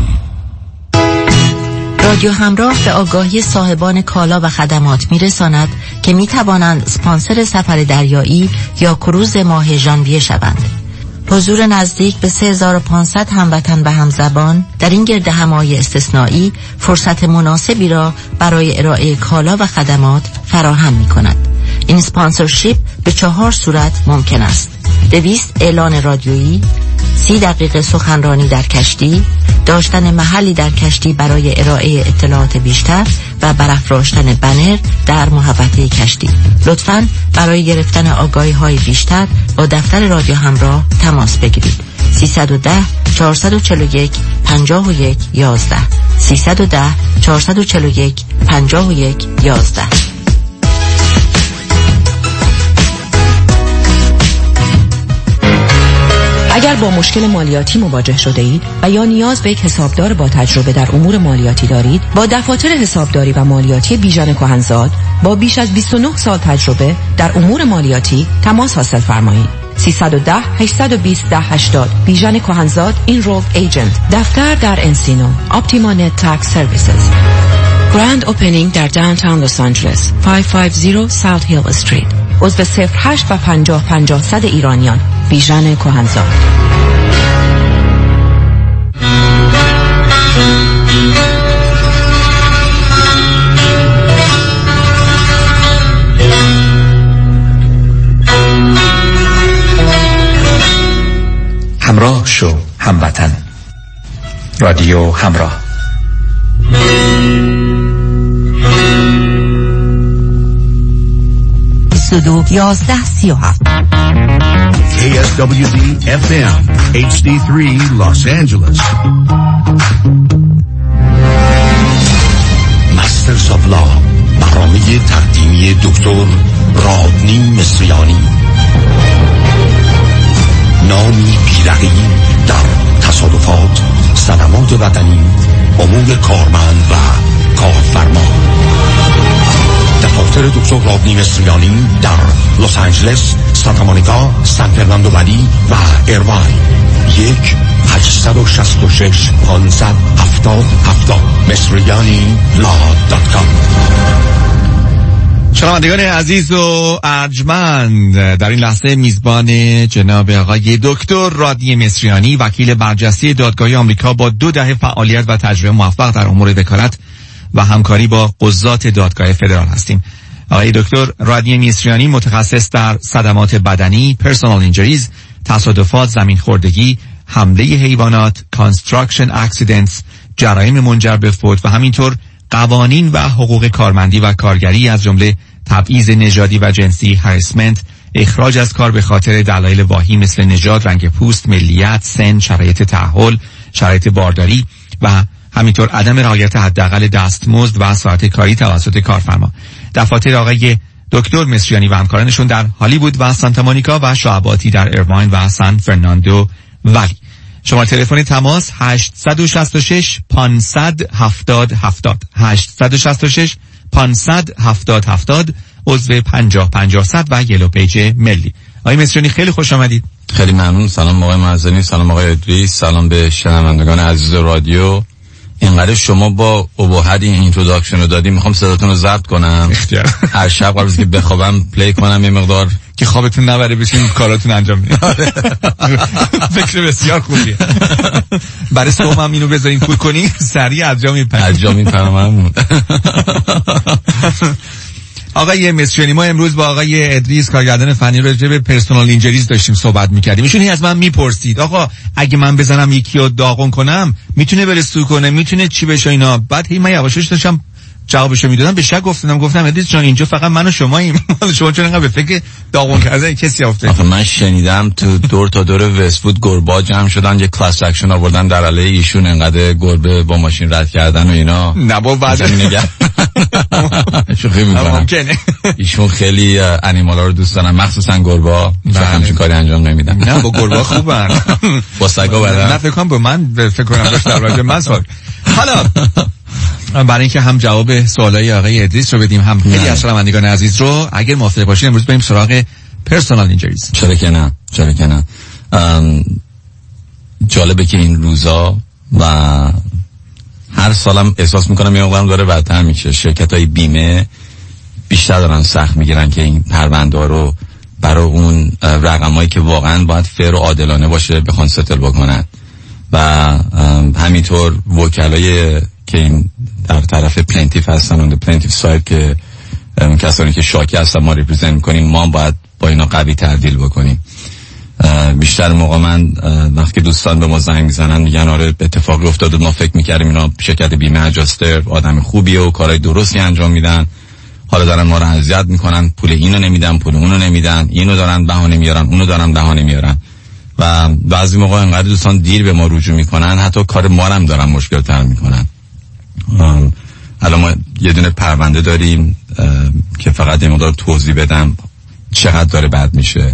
S7: رادیو همراه به آگاهی صاحبان کالا و خدمات میرساند که میتوانند اسپانسر سفر دریایی یا کروز ماه ژانویه شوند. حضور نزدیک به 3500 هموطن و همزبان در این گرد همایی استثنایی فرصت مناسبی را برای ارائه کالا و خدمات فراهم می کند. این اسپانسرشیپ به 4 صورت ممکن است: 200 اعلان رادیویی، 30 دقیقه سخنرانی در کشتی، داشتن محلی در کشتی برای ارائه اطلاعات بیشتر و برافراشتن بنر در محوطه کشتی. لطفاً برای گرفتن آگاهی‌های بیشتر با دفتر رادیو همراه تماس بگیرید. 310 441 51 11 310 441 51 11.
S1: اگر با مشکل مالیاتی مواجه شده اید و یا نیاز به یک حسابدار با تجربه در امور مالیاتی دارید، با دفاتر حسابداری و مالیاتی بیژن کهنزاد با بیش از 29 سال تجربه در امور مالیاتی تماس حاصل فرمایید. 310 820 1080. بیژن کهنزاد Enrolled Agent. دفتر در انسینو. Optima Net Tax Services. Grand Opening در داونتاون لس آنجلس 550 South Hill Street. عضو 08 و 50 50 100 ایرانیان. بیژن کهنزاد.
S10: همراه شو هموطن. رادیو همراه.
S7: سودو 1137
S20: KSWD FM HD3 Los Angeles. Masters of Law. برنامه تقدیمی دکتر رادنی مصریانی، نامی بی‌رقیب در تصادفات، صدمات بدنی، امور کارمند و کارفرما. دفاتر دکتر رادنی مصریانی در لس آنجلس، سانتا مونیکا، سان فرناندو ولی و ایرواین. 1-866-570-7070. مصریانی.com.
S18: شنوندگان عزیز و ارجمند، در این لحظه میزبان جناب آقای دکتر رادنی مصریانی، وکیل برجسته دادگاه آمریکا با 2 دهه فعالیت و تجربه موفق در امور وکالت و همکاری با قضات دادگاه فدرال هستیم. آقای دکتر رادنی مصریانی متخصص در صدمات بدنی، پرسونال اینجریز، تصادفات، زمین خوردگی، حمله حیوانات، کانستراکشن اکسیدنتس، جرایم منجر به فوت و همینطور قوانین و حقوق کارمندی و کارگری از جمله تبعیض نژادی و جنسی، هراسمنت، اخراج از کار به خاطر دلایل واهی مثل نژاد، رنگ پوست، ملیت، سن، شرایط تأهل، شرایط بارداری و همینطور عدم رعایت حداقل دستمزد و ساعت کاری توسط کارفرما. دفاتر آقای دکتر مصریانی و همکارانشون در هالیوود و سانتا مونیکا و شعباتی در ایرواین و سان فرناندو ولی. شما تلفن تماس 866 500 70 70 866 500-70-70 عضو 50-50 و یلو پیج ملی. آقای مصریانی خیلی خوش آمدید.
S3: خیلی ممنون. سلام آقای معزنی، سلام آقای ادریس، سلام به شنوندگان عزیز رادیو. اینقدر شما با ابهت این اینتروداکشن رو دادیم، میخوام صداتون رو ضبط کنم هر شب قبل از که بخوابم پلی کنم یه مقدار
S18: که خوابتون نبره بشین کاراتون انجام بدید. فکر بسیار خوبیه. برای صبح هم اینو بذارین پول کنین سریع انجام میپرم. آقای مصریانی، ما امروز با آقای ادریس کارگردان فنی راجع به پرسونال اینجریز داشتیم صحبت می‌کردیم. ایشون از من میپرسید آقا اگه من بزنم یکی رو داغون کنم میتونه بره سو کنه، میتونه چی بشه اینا. بعد هی من یواشش داشتم جوابشو میدادم، به شک گفتم ادریس جان اینجا فقط من و شماییم. شما چون انقدر به فکر داغون کردن کسی افتاد؟
S3: آخه من شنیدم تو دور تا دور وست‌وود گربا جمع شدن، یه کلاس اکشن آوردن در علیه ایشون، انقدر گربه با ماشین رد کردن و اینا.
S18: نه با وضع
S3: نگه شوخی میکنم. ایشون خیلی انیمالا رو دوست دارن، مخصوصا گربا. همچین کاری انجام نمیدن.
S18: نه با گربا خوبن،
S3: با سگا بدن.
S18: نه فکر کنم با من فکر کنم داشت در راجع من سوال. حالا برای اینکه هم جواب سوالای آقای ادریس رو بدیم هم خیلی از شنوندگان عزیز رو، اگر موافق باشین امروز بریم سراغ پرسونال اینجریز.
S3: چرا که نه. جالبه که این روزا و هر سالم احساس میکنم یه مقدار داره بدتر میشه. شرکت‌های بیمه بیشتر دارن سخت میگیرن که این پرونده رو برای اون رقمایی که واقعا باید فیر و عادلانه باشه بخوان ستل بکنن و همینطور وکلای که این در طرف پلنتیف هستن، اون پلنتیف ساید که کسانی که شاکی هستن ما ریپرزنت میکنیم، ما باید با اینا قوی تعدیل بکنیم. بیشتر موقع من وقتی دوستان به ما زنگ میزنن میگن آره اتفاقی افتاد و ما فکر میکردیم اینا شرکت بیمه اجاستر آدم خوبیه و کارهای درستی انجام میدن، حالا دارن ما رو اذیت میکنن، پول اینو نمیدن، پول اونو نمیدن، اینو دارن بهانه میارن، اونو دارن بهانه میارن و بعضی موقع انقدر دوستان دیر به ما رجوع میکنن حتی کار ما هم دارن مشکل تر میکنن. الان ما یه دونه پرونده داریم که فقط یه مقدار توضیح بدم چقدر داره بد میشه،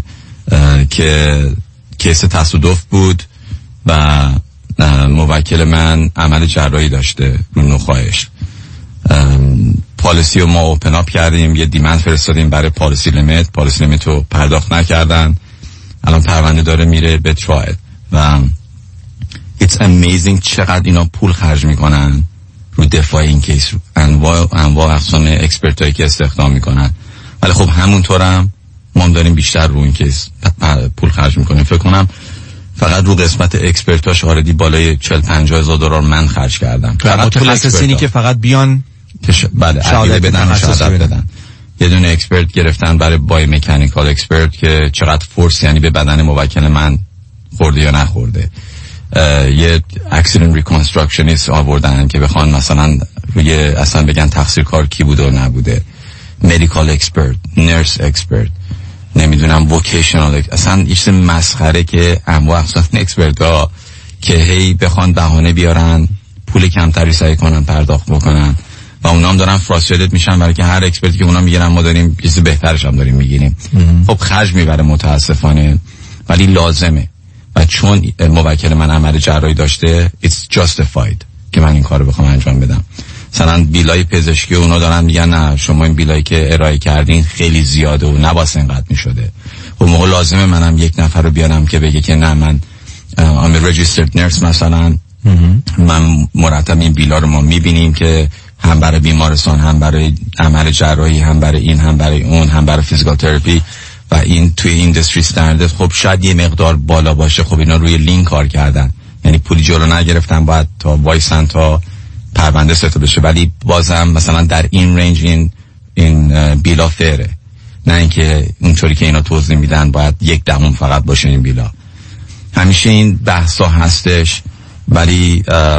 S3: که کیس تصادف بود و موکل من عمل جراحی داشته رو نخاعش. پالیسی رو ما اوپن اپ کردیم، یه دیمند فرستادیم برای پالیسی لیمیت رو پرداخت نکردن، الان پرونده داره میره به ترایل و it's amazing چقدر اینا پول خرج میکنن رو دفاع این کیس، رو انواع اقسام اکسپرت هایی که استخدام میکنن، ولی خب همونطورم ما هم داریم بیشتر رو این کیس پول خرج میکنیم. فکر کنم فقط رو قسمت اکسپرتاش آردی بالای 40-50 هزار دلار من خرج کردم.
S18: متخصصینی که فقط بیان
S3: بله عقیده بدن. یه دونه اکسپرت گرفتن برای بای مکانیکال اکسپرت که چقدر فورس یعنی به بدن موکل من خورده یا نخورده. یه اکسیدنت ریکانستراکشنیست آوردن که بخوان مثلا روی اصلا بگن تقصیر کار کی بوده و نبوده. مدیکال اکسپرت، نرس اکسپرت، نمیدونم ووکیشنال، اصلا یه چیز مسخره که انواع اقسام اکسپرت ها که هی بخوان بهانه بیارن پول کمتری سعی کنن پرداخت بکنن و اونا هم دارن فراستریتد میشن برای که هر اکسپرتی که اونا میگیرن ما داریم چیز بهترش هم داریم میگیریم. خب خرج میبره متاسفانه، ولی لازمه و چون موکل من عمل جراحی داشته it's justified که من این کارو بخوام انجام بدم. مثلا بیلای پزشکی اونا دارن میگن نه شما این بیلایی که ارائه کردین خیلی زیاده و نباید اینقدر میشده. خب موقع لازمه منم یک نفر رو بیارم که بگه که نه من I'm a registered nurse مثلا من مرتب این بیلا رو ما میبینیم که هم برای بیمارستان، هم برای عمل جراحی، هم برای این، هم برای اون، هم برای فیزیکال تراپی و این توی اینداستری استاندارد خب شاید یه مقدار بالا باشه. خب اینا روی لینک کار کردن، یعنی پولی جلو نگرفتن باید تا وایسن تا پرونده ستل بشه، ولی بازم مثلا در این رنج این بیلا فیره، نه اینکه اونطوری که اینا توضیح میدن باید 1/10 فقط باشه این بیلا. همیشه این بحثا هستش، ولی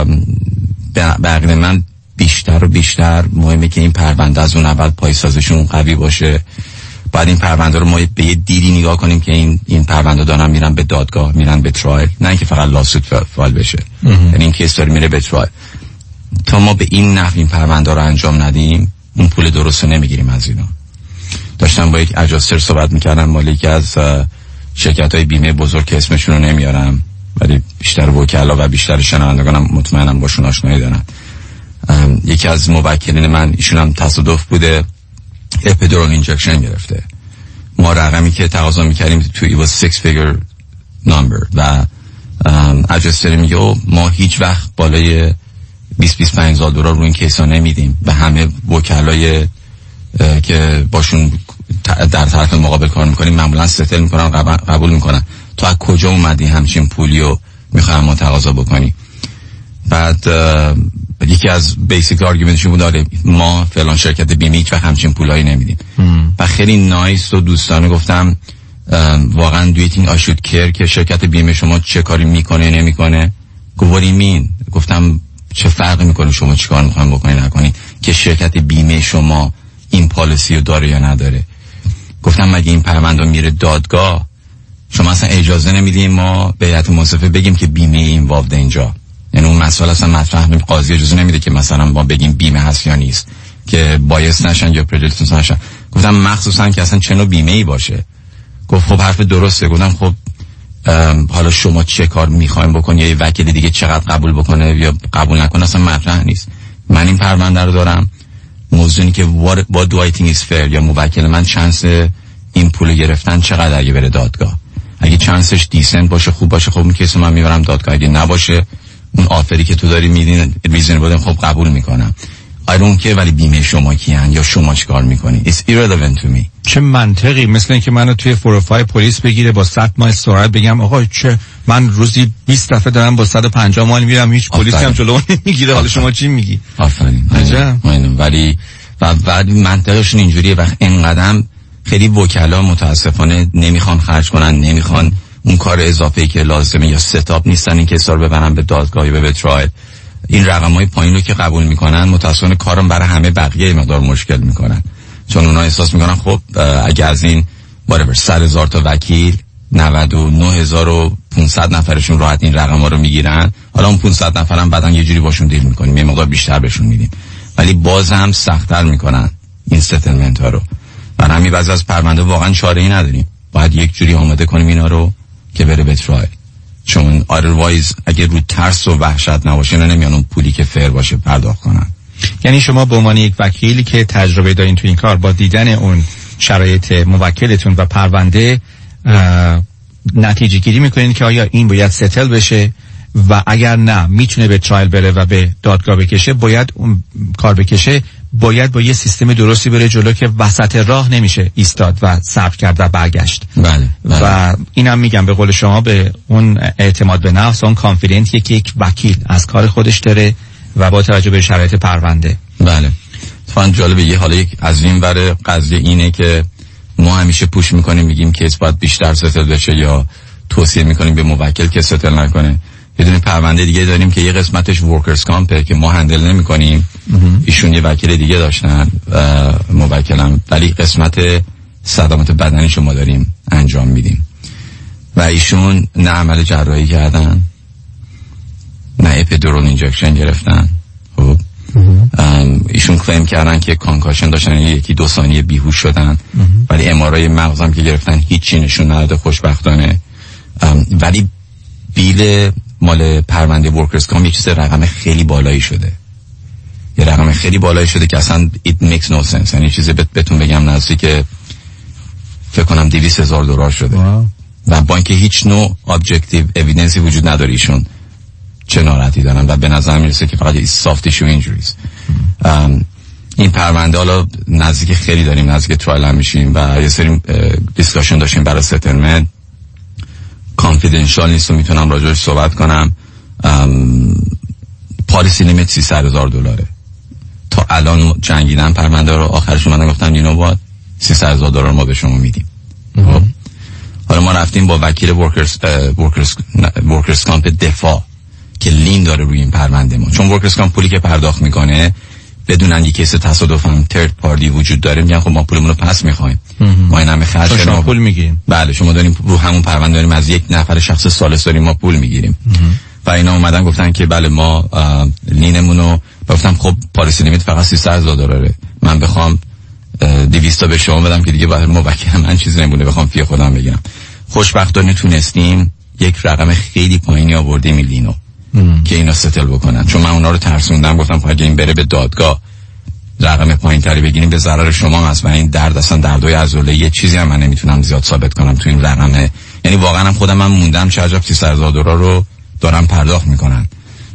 S3: بقیه من بیشتر و بیشتر مهمه که این پرونده از اون اول پایسازشون قوی باشه. بعد این پرونده رو ما به یه دیدی نگاه کنیم که این پرونده دارن میرن به دادگاه، میرن به ترایل، نه اینکه فقط لاسوت فایل بشه. یعنی این کیس داره میره به ترایل. تا ما به این نحو این پرونده رو انجام ندیم اون پول درست رو نمیگیریم از اینا. داشتم با یک اجاستر صحبت میکردم، مالی که از شرکت‌های بیمه بزرگ که اسمشون رو نمیارم ولی بیشتر وکلا و بیشتر شنوندگانم مطمئنم باشون آشنایی دارن. یکی یکی از موکلین من ایشون هم تصادف بوده اپیدورال اینجکشن گرفته. ما رقمی که تقاضا میکردیم توی was 6 figure number و اجستری میگه ما هیچ وقت بالای 20-25 هزار دلار رو این کیسا نمیدیم به همه وکلای که باشون در طرف مقابل کار میکنیم معمولا ستل میکنن قبول میکنن. تو از کجا اومدی همچین پولیو میخوایم ما تقاضا بکنی؟ بعد یکی از بیسیک آرگومنتشون بود داره ما فلان شرکت بیمه هیچ وقت همچین پولایی نمیدیم. و خیلی نایس و دوستانه گفتم واقعا do you think I should care که شرکت بیمه شما چه کاری میکنه نمیکنه؟ گفتم گفتم چه فرقی میکنه شما چیکار میخواین بکنین نکنین که شرکت بیمه شما این پالیسی رو داره یا نداره. گفتم مگه این پرونده میره دادگاه شما اصلا اجازه نمیدین ما به هیئت منصفه بگیم که بیمه اینوالود اینجا؟ یعنی اون مسئله اصلا مطرح نمیشه، قاضی اجازه نمیده که مثلا ما بگیم بیمه هست یا نیست که بایس نشن یا پرجودیس نشن. گفتم مخصوصا که اصلا چه نوع بیمه‌ای باشه. گفت خب حرف درسته. گفتم خب حالا شما چه کار میخواین بکنی یا یه وکیل دیگه چقدر قبول بکنه یا قبول نکنه اصلا مطرح نیست. من این پرونده رو دارم، موضوعی که what do I think is fair یا موکل من چانس این پول گرفتن چقدر اگه بره دادگاه. اگه چانسش دیسنت باشه خوب باشه خب اون کیسو من میبرم دادگاه. اگه نباشه اون آفری که تو داری میدین ریزنبل خب قبول میکنم. I don't care ولی بیمه شما کیان یا شما چیکار میکنی. It's irrelevant to me.
S18: چه منطقی مثل اینکه منو توی 405 پلیس بگیره با 100 ماه استراحت بگم آقا چه من روزی 20 دفعه دارم با 150 مایل میرم هیچ پلیسی هم جلوم نمیگیره. حالا شما چی میگی؟
S3: آفرین. عجب. ولی بعد منطقشون اینجوریه وقت اینقدر خیلی وکلا متاسفانه نمیخوان خرج کنن، نمیخوان اون کار اضافه‌ای که لازمه یا ستاپ نیستن این کیسا رو ببرن به دادگاه یا به ترایل. این رقم‌های پایین رو که قبول میکنن متأسفانه کارم برای همه بقیه مقدار مشکل میکنن، چون اونا احساس میکنن خب اگه از این 100,000 تا وکیل 99,500 نفرشون راحت این رقم‌ها رو میگیرن، حالا اون 500 نفرم بعدن یه جوری باشون دیل میکنیم یه مقدار بیشتر بهشون میدیم، ولی باز هم سخت‌تر میکنن این ستلمنت ها رو. برای همین بعضی از پرونده واقعا چاره‌ای نداریم، باید یک جوری آماده کنیم اینا رو که بره به ترایل، چون otherwise اگه رو ترس و وحشت نباشه نمیان اون پولی که فیر باشه پرداخت کنن.
S18: یعنی شما به عنوان یک وکیلی که تجربه دارین تو این کار با دیدن اون شرایط موکلتون و پرونده نتیجه گیری میکنین که آیا این باید ستل بشه و اگر نه میتونه به ترایل بره و به دادگاه بکشه، باید اون کار بکشه، باید با یه سیستم درستی بره جلو که وسط راه نمیشه ایستاد و صبر کرد و برگشت.
S3: بله.
S18: و اینم میگم به قول شما به اون اعتماد به نفس، اون کانفیدنتی که یک وکیل از کار خودش داره و با توجه به شرایط پرونده.
S3: بله. اتفاقا جالبه یه حالا یک از این ور قضیه اینه که ما همیشه پوش میکنیم میگیم کیس باید بیشتر ستل بشه یا توصیه میکنیم به موکل که ستل نکنه. یه دونه پرونده دیگه داریم که یه قسمتش ورکرز کامپه که ما هندل نمی‌کنیم، ایشون یه وکیل دیگه داشتن موکلم، ولی قسمت صدمات بدنی شما داریم انجام میدیم و ایشون نه عمل جراحی کردن نه اپیدورال اینجکشن گرفتن. خب ایشون کلیم کردن که کانکاشن داشتن، یکی 2 ثانیه بیهوش شدن، ولی ام‌آرآی مغزم که گرفتن هیچی نشون نداده خوشبختانه. ولی بیل مال پرونده ورکرز کام یه چیز رقم خیلی بالایی شده، یه رقم خیلی بالایی شده که اصلا it makes no sense. یعنی چیزی بهتون بگم نزدیک فکر کنم 200,000 دلار شده و با اینکه هیچ نوع ابجکتیو اویدنسی وجود نداره ایشون چه ناراحتی دارن و به نظر میرسه که فقط soft tissue injuries. این پرونده حالا نزدیک خیلی داریم، نزدیک ترایل هم میشیم و یه سری دیسکاشن داشتیم برای ستلمنت. کانفیدنشال نیست و میتونم راجعش صحبت کنم. پالیسی لیمیت 300,000 دلاره. تا الان جنگیدن پرونده رو، آخرش اومدن گفتن اینو باید 300,000 دلار ما به شما میدیم. حالا ما رفتیم با وکیل ورکرز کامپ دفاع که لین داره روی این پرونده ما، چون ورکرز کامپ پولی که پرداخت میکنه بدونن یک کیس تصادف هم ترد پارتی وجود داره، میگن خب ما پولمون رو پس میخوایم، ما این همه خرج
S18: شما پول میگیریم.
S3: بله شما داریم رو همون پرونده داریم از یک نفر شخص ثالث داریم ما پول میگیریم. و اینا اومدن گفتن که بله ما لینمون رو، گفتم خب پالیسی لیمیت فقط 300,000 دلاره، من بخوام 200 تا به شما بدم که دیگه برای موکل من چیز نمونه بخوام فی خودم بگیرم. خوشبختانه تونستیم یک رقم خیلی پایینی آوردیم این لینو که اینا ستل بکنن، چون من اونا رو ترسوندم، گفتم اگه این بره به دادگاه رقم پایینتری بگیریم به ضرر شما هست و این درد اصلا دردای عضله یه چیزی هم من نمیتونم زیاد ثابت کنم تو این رقمه. یعنی واقعا هم خودم من موندم چه عجب $300,000 رو دارم پرداخت میکنن.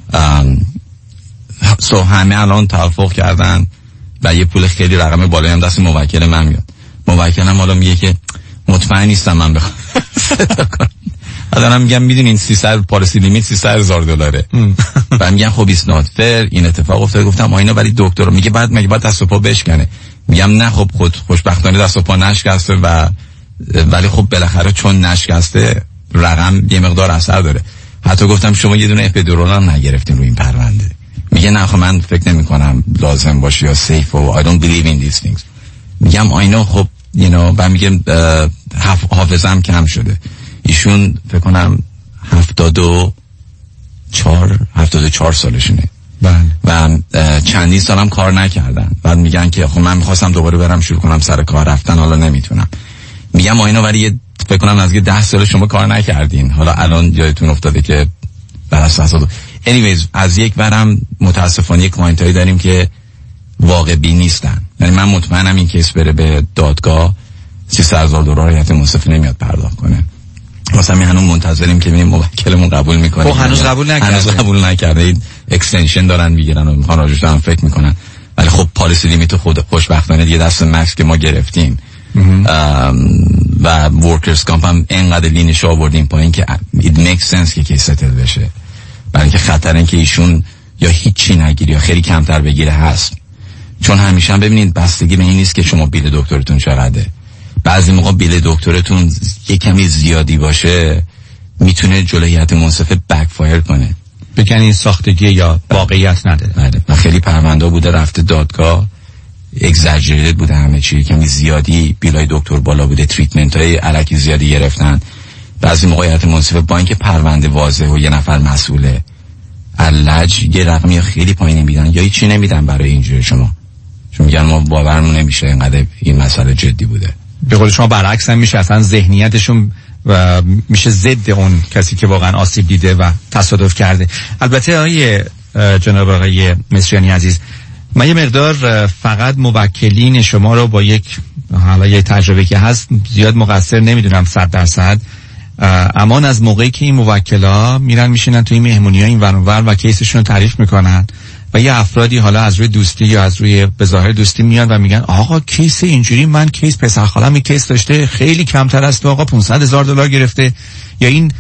S3: همه الان توافق کردن و یه پول خیلی رقم بالایی هم دست موکل من میاد. موکلم حالا میگه که مطمئن نیستم من بخوام صدا کنم. الانم میگم میدونین 300 پالیسی لیمیت $300,000 و میگن خب ایس نات فر این اتفاق افتاد. گفتم اینا برای دکتر میگه بعد مگه باید دست و پا بشکنه؟ میگم نه خب خود خوشبختانه دست و پا نشکسته و ولی خب بالاخره چون نشکسته رقم یه مقدار اثر داره. حتی گفتم شما یه دونه اپیدورال هم نگرفتین روی این پرونده؟ میگه نه خب من فکر نمی کنم لازم باشه یا سیف و I don't believe in these things. میگم اینا خب بعد میگم حافظم کم شده. ایشون فکر کنم 74 سالشونه و چندین سالم کار نکردن. بعد میگن که خب من میخواستم دوباره برم شروع کنم سر کار رفتن، حالا نمیتونم. میگم اینا ولی فکر کنم نزدیک 10 سال شما کار نکردین، حالا الان جایتون افتاده که بر اساس anyways از یک برم متاسفانه کلاینت هایی داریم که واقع بین نیستن. یعنی من مطمئنم این کیس بره به دادگاه $300,000 هیئت منصفه نمیاد پرداخت کنه. واسه همین هنوز منتظریم که ببینیم موکلمون قبول میکنه.
S18: هنوز قبول نکرده.
S3: این اکستنشن دارن میگیرن و میخوان راجعش هم فکر میکنن. ولی خب پالیسی لیمیت خود خوشبختانه دیگه دست مکس که ما گرفتیم و ورکرز کامپ هم اینقدر لینش آوردیم پایین که it makes sense که کیس ستل بشه. برای اینکه خطر اینکه ایشون یا هیچی نگیره یا خیلی کمتر بگیره هست. چون همیشه هم ببینید بستگی به این نیست که شما بیل دکترتون چقدره. بعضی موقع بیل دکترتون یه کمی زیادی باشه میتونه جلوی هیئت منصفه بک فایر کنه،
S18: بگن این ساختگی یا واقعیت نداره.
S3: بله. خیلی پرونده بوده رفته دادگاه اگزاجریتد بوده، همه چی کمی زیادی بیلای دکتر بالا بوده، تریتمنت های الکی زیادی گرفتن. بعضی موقع هیئت منصفه با اینکه پرونده واضحه و یه نفر مسئوله علج یه رقمی خیلی پایین میدن یا هیچی نمیدن برای اینجوری شما، چون میگن ما باورمون نمیشه اینقدر این مسئله جدی بوده.
S18: به قول شما برعکس هم میشه، اصلا ذهنیتشون و میشه ضد اون کسی که واقعا آسیب دیده و تصادف کرده. البته جناب آقای مصریانی عزیز، من یه مقدار فقط موکلین شما رو با یک تجربه که هست زیاد مقصر نمیدونم 100%، اما از موقعی که این موکلا میرن میشینن توی مهمونی‌ها این ور اون ور و کیسشون رو تعریف میکنن و یه افرادی حالا از روی دوستی یا از روی به ظاهر دوستی میان و میگن آقا کیس اینجوری، من کیس پسر خالم این کیس داشته خیلی کمتر است، آقا $500,000 گرفته، یا این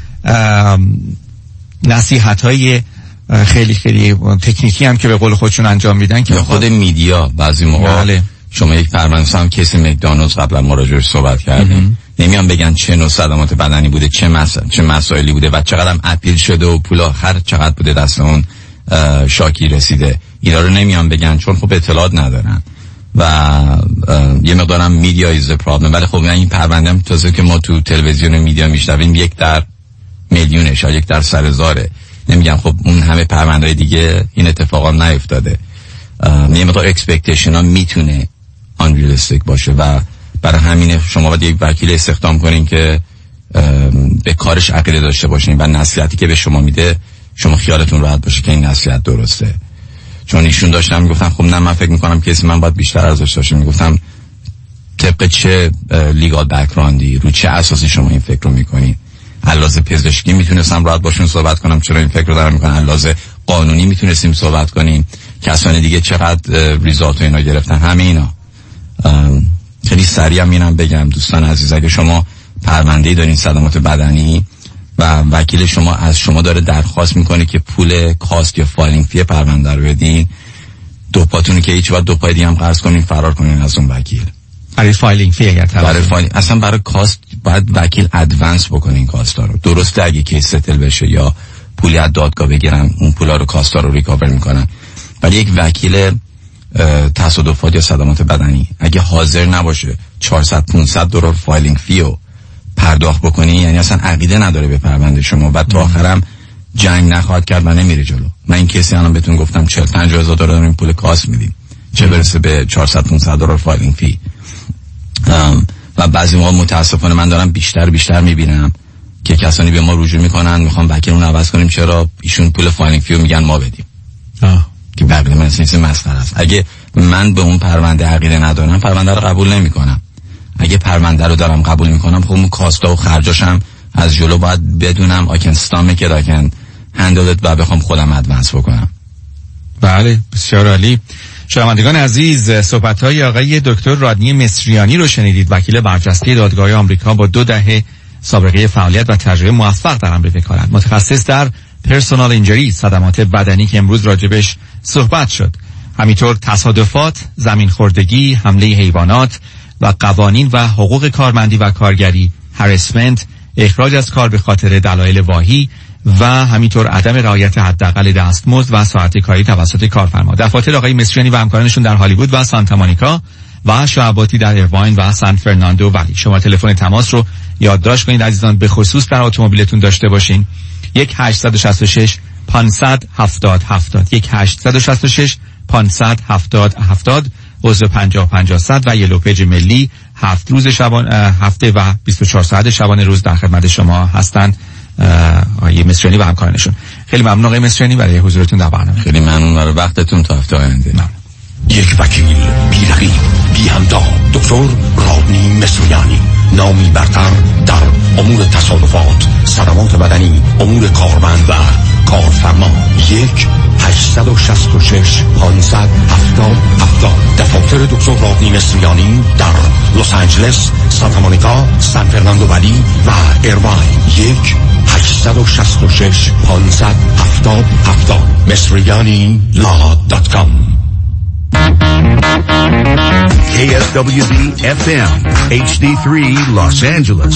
S18: نصیحت‌های خیلی خیلی تکنیکی هم که به قول خودشون انجام میدن که
S3: خود میدیا بعضی موقع شما یک پرونده هم کیس مکدونالدز قبلا ما راجعش صحبت کردیم، نمیان بگن چه نوع صدمات بدنی بوده، چه مسائلی بوده و چقدر هم اپیل شده و پول آخر چقدر بوده دست اون شاکی رسیده. اینا رو نمیان بگن چون خب اطلاعات ندارن و یه مقدارم میدیا ایز پرابلم. ولی خب این پرونده هم تازه که ما تو تلویزیون میدیا میشنویم 1 در میلیونه یا 1 در 100,000. نمیگم خب اون همه پرونده‌های دیگه این اتفاقا نیفتاده. یه مقدار اکسپکتیشن ها میتونه unrealistic باشه و برای همین شما باید یک وکیل استخدام کنین که به کارش عقیده داشته باشین و نصیحتی که به شما میده شما خیالتون راحت باشه که این نصیحت درسته. چون ایشون داشتم میگفتن خب نه من فکر میکنم کسی من باید بیشتر ارزش داشته. میگفتم طبق چه لیگال بک‌گراندی، رو چه اساسی شما این فکر رو میکنین؟ علاوه پزشکی میتونستم راحت باشون صحبت کنم چرا این فکر رو دارم میکنن، علاوه قانونی میتونستیم صحبت کنیم، کسان دیگه چقدر ریزالت و اینا گرفتن، همه اینا. خیلی سریع میرم بگم دوستان عزیز، اگه شما پرونده‌ای دارین صدمات بدنی و وکیل شما از شما داره درخواست میکنه که پول کاست یا فایلینگ فی پرونده رو بدین، دو پاتونی که هیچ، باید دو پای دیگه هم قرض کنین فرار کنین از اون وکیل.
S18: برای فایلینگ فی
S3: اصلا برای کاست باید وکیل ادوانس بکنین کاستا رو. درسته اگه کیس ستل بشه یا پولی از دادگاه بگیرن اون پولا رو کاستا رو ریکاور میکنن، ولی یک وکیل تصادفات یا صدمات بدنی اگه حاضر نباشه $400-500 فایلینگ فی رو پرداخت بکنی، یعنی اصلا عقیده نداره به پرونده شما و تا آخرم جنگ نخواهد کرد و نمیره جلو. من این کیسی الان بهتون گفتم $40-50,000 داریم پول کاست میدیم، چه برسه به $400-500 فایلینگ فی. و بعضی موقع متاسفانه من دارم بیشتر میبینم که کسانی به ما رجوع میکنن میخوان وکیل اون عوض کنیم، چرا ایشون پول فایلینگ فیو میگن ما بدیم. که بقیه من سینسی مسخره است. اگه من به اون پرونده عقیده ندارم پرونده رو قبول نمیکنم. اگه پرونده رو دارم قبول میکنم خب اون کاستا و خرجاشم از جلو باید بدونم آکن استامه آکن هندلت و بخوام خودم ادوانس بکنم.
S18: بله بسیار عالی. شنوندگان عزیز، صحبت‌های آقای دکتر رادنی مصریانی رو شنیدید، وکیل برجسته دادگاه آمریکا با 2 دهه سابقه فعالیت و تجربه موفق در امر وکالت، متخصص در پرسونال اینجری، صدمات بدنی که امروز راجبش صحبت شد، همینطور تصادفات، زمین خوردگی، حمله حیوانات و قوانین و حقوق کارمندی و کارگری، هراسمنت، اخراج از کار به خاطر دلایل واهی و همینطور عدم رعایت حداقل دستمزد و ساعت کاری توسط کارفرما. دفاتر آقای مصریانی و همکارانشون در هالیوود و سانتا مونیکا و شعباتی در ایرواین و سان فرناندو ولی. شما تلفن تماس رو یادداشت کنید عزیزان، به خصوص در اتومبیلتون داشته باشین. 1866 570 70 1866 570 70 عضو 50 و یلو پیج ملی 7 روز هفته و 24 ساعت شبانه روز در خدمت شما هستن آقای مصریانی و همکارانشون. خیلی ممنون آقای مصریانی برای حضورتون در برنامه.
S3: خیلی ممنون برای وقتتون تا هفته آینده.
S20: یک وکیل بی رقیب بی همتا، دکتر رادنی مصریانی، نامی برتر در امور تصادفات، صدمات بدنی، امور کارمند و کارفرما. 1-866 570 70. دفاتر دکتر رادنی مصریانی در لس آنجلس، سانتا مونیکا، سان فرناندو ولی و ایرواین. 1-866 570 70. مصریانی.com.
S2: KSWB FM HD3 Los Angeles.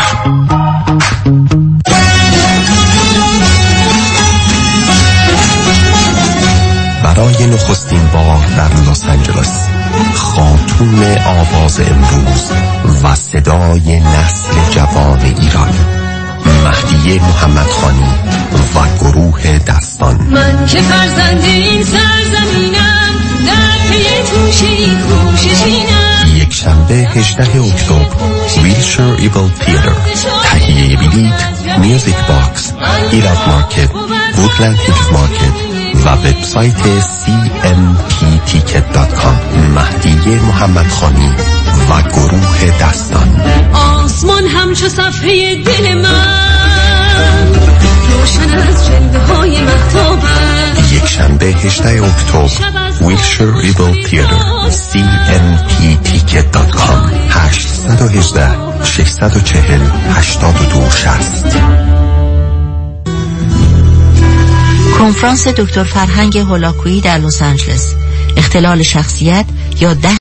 S2: برای نخستین بار در لس آنجلس، خاتون آواز امروز و صدای نسل جوان ایران، مهدیه محمدخانی و گروه دستان.
S21: من که فرزند این سرزمینم، در پی کوششینم.
S2: یک شنبه 18 اکتبر، ویلشر ایبل تیاتر. تهیه بلیط میوزیک باکس، ایراد مارکت، وودلند هیلز مارکت و وبسایت cmpticket.com. مهدیه محمدخانی و گروه دستان.
S21: آسمان همچو صفحه دل من، روشن از جلوه های مهتابم.
S2: یک شنبه 18 اکتبر، ویلشر ایبل تیاتر. cmpticket.com. 818 640 8260.
S23: کنفرانس دکتر فرهنگ هولاکویی در لس آنجلس، اختلال شخصیت یا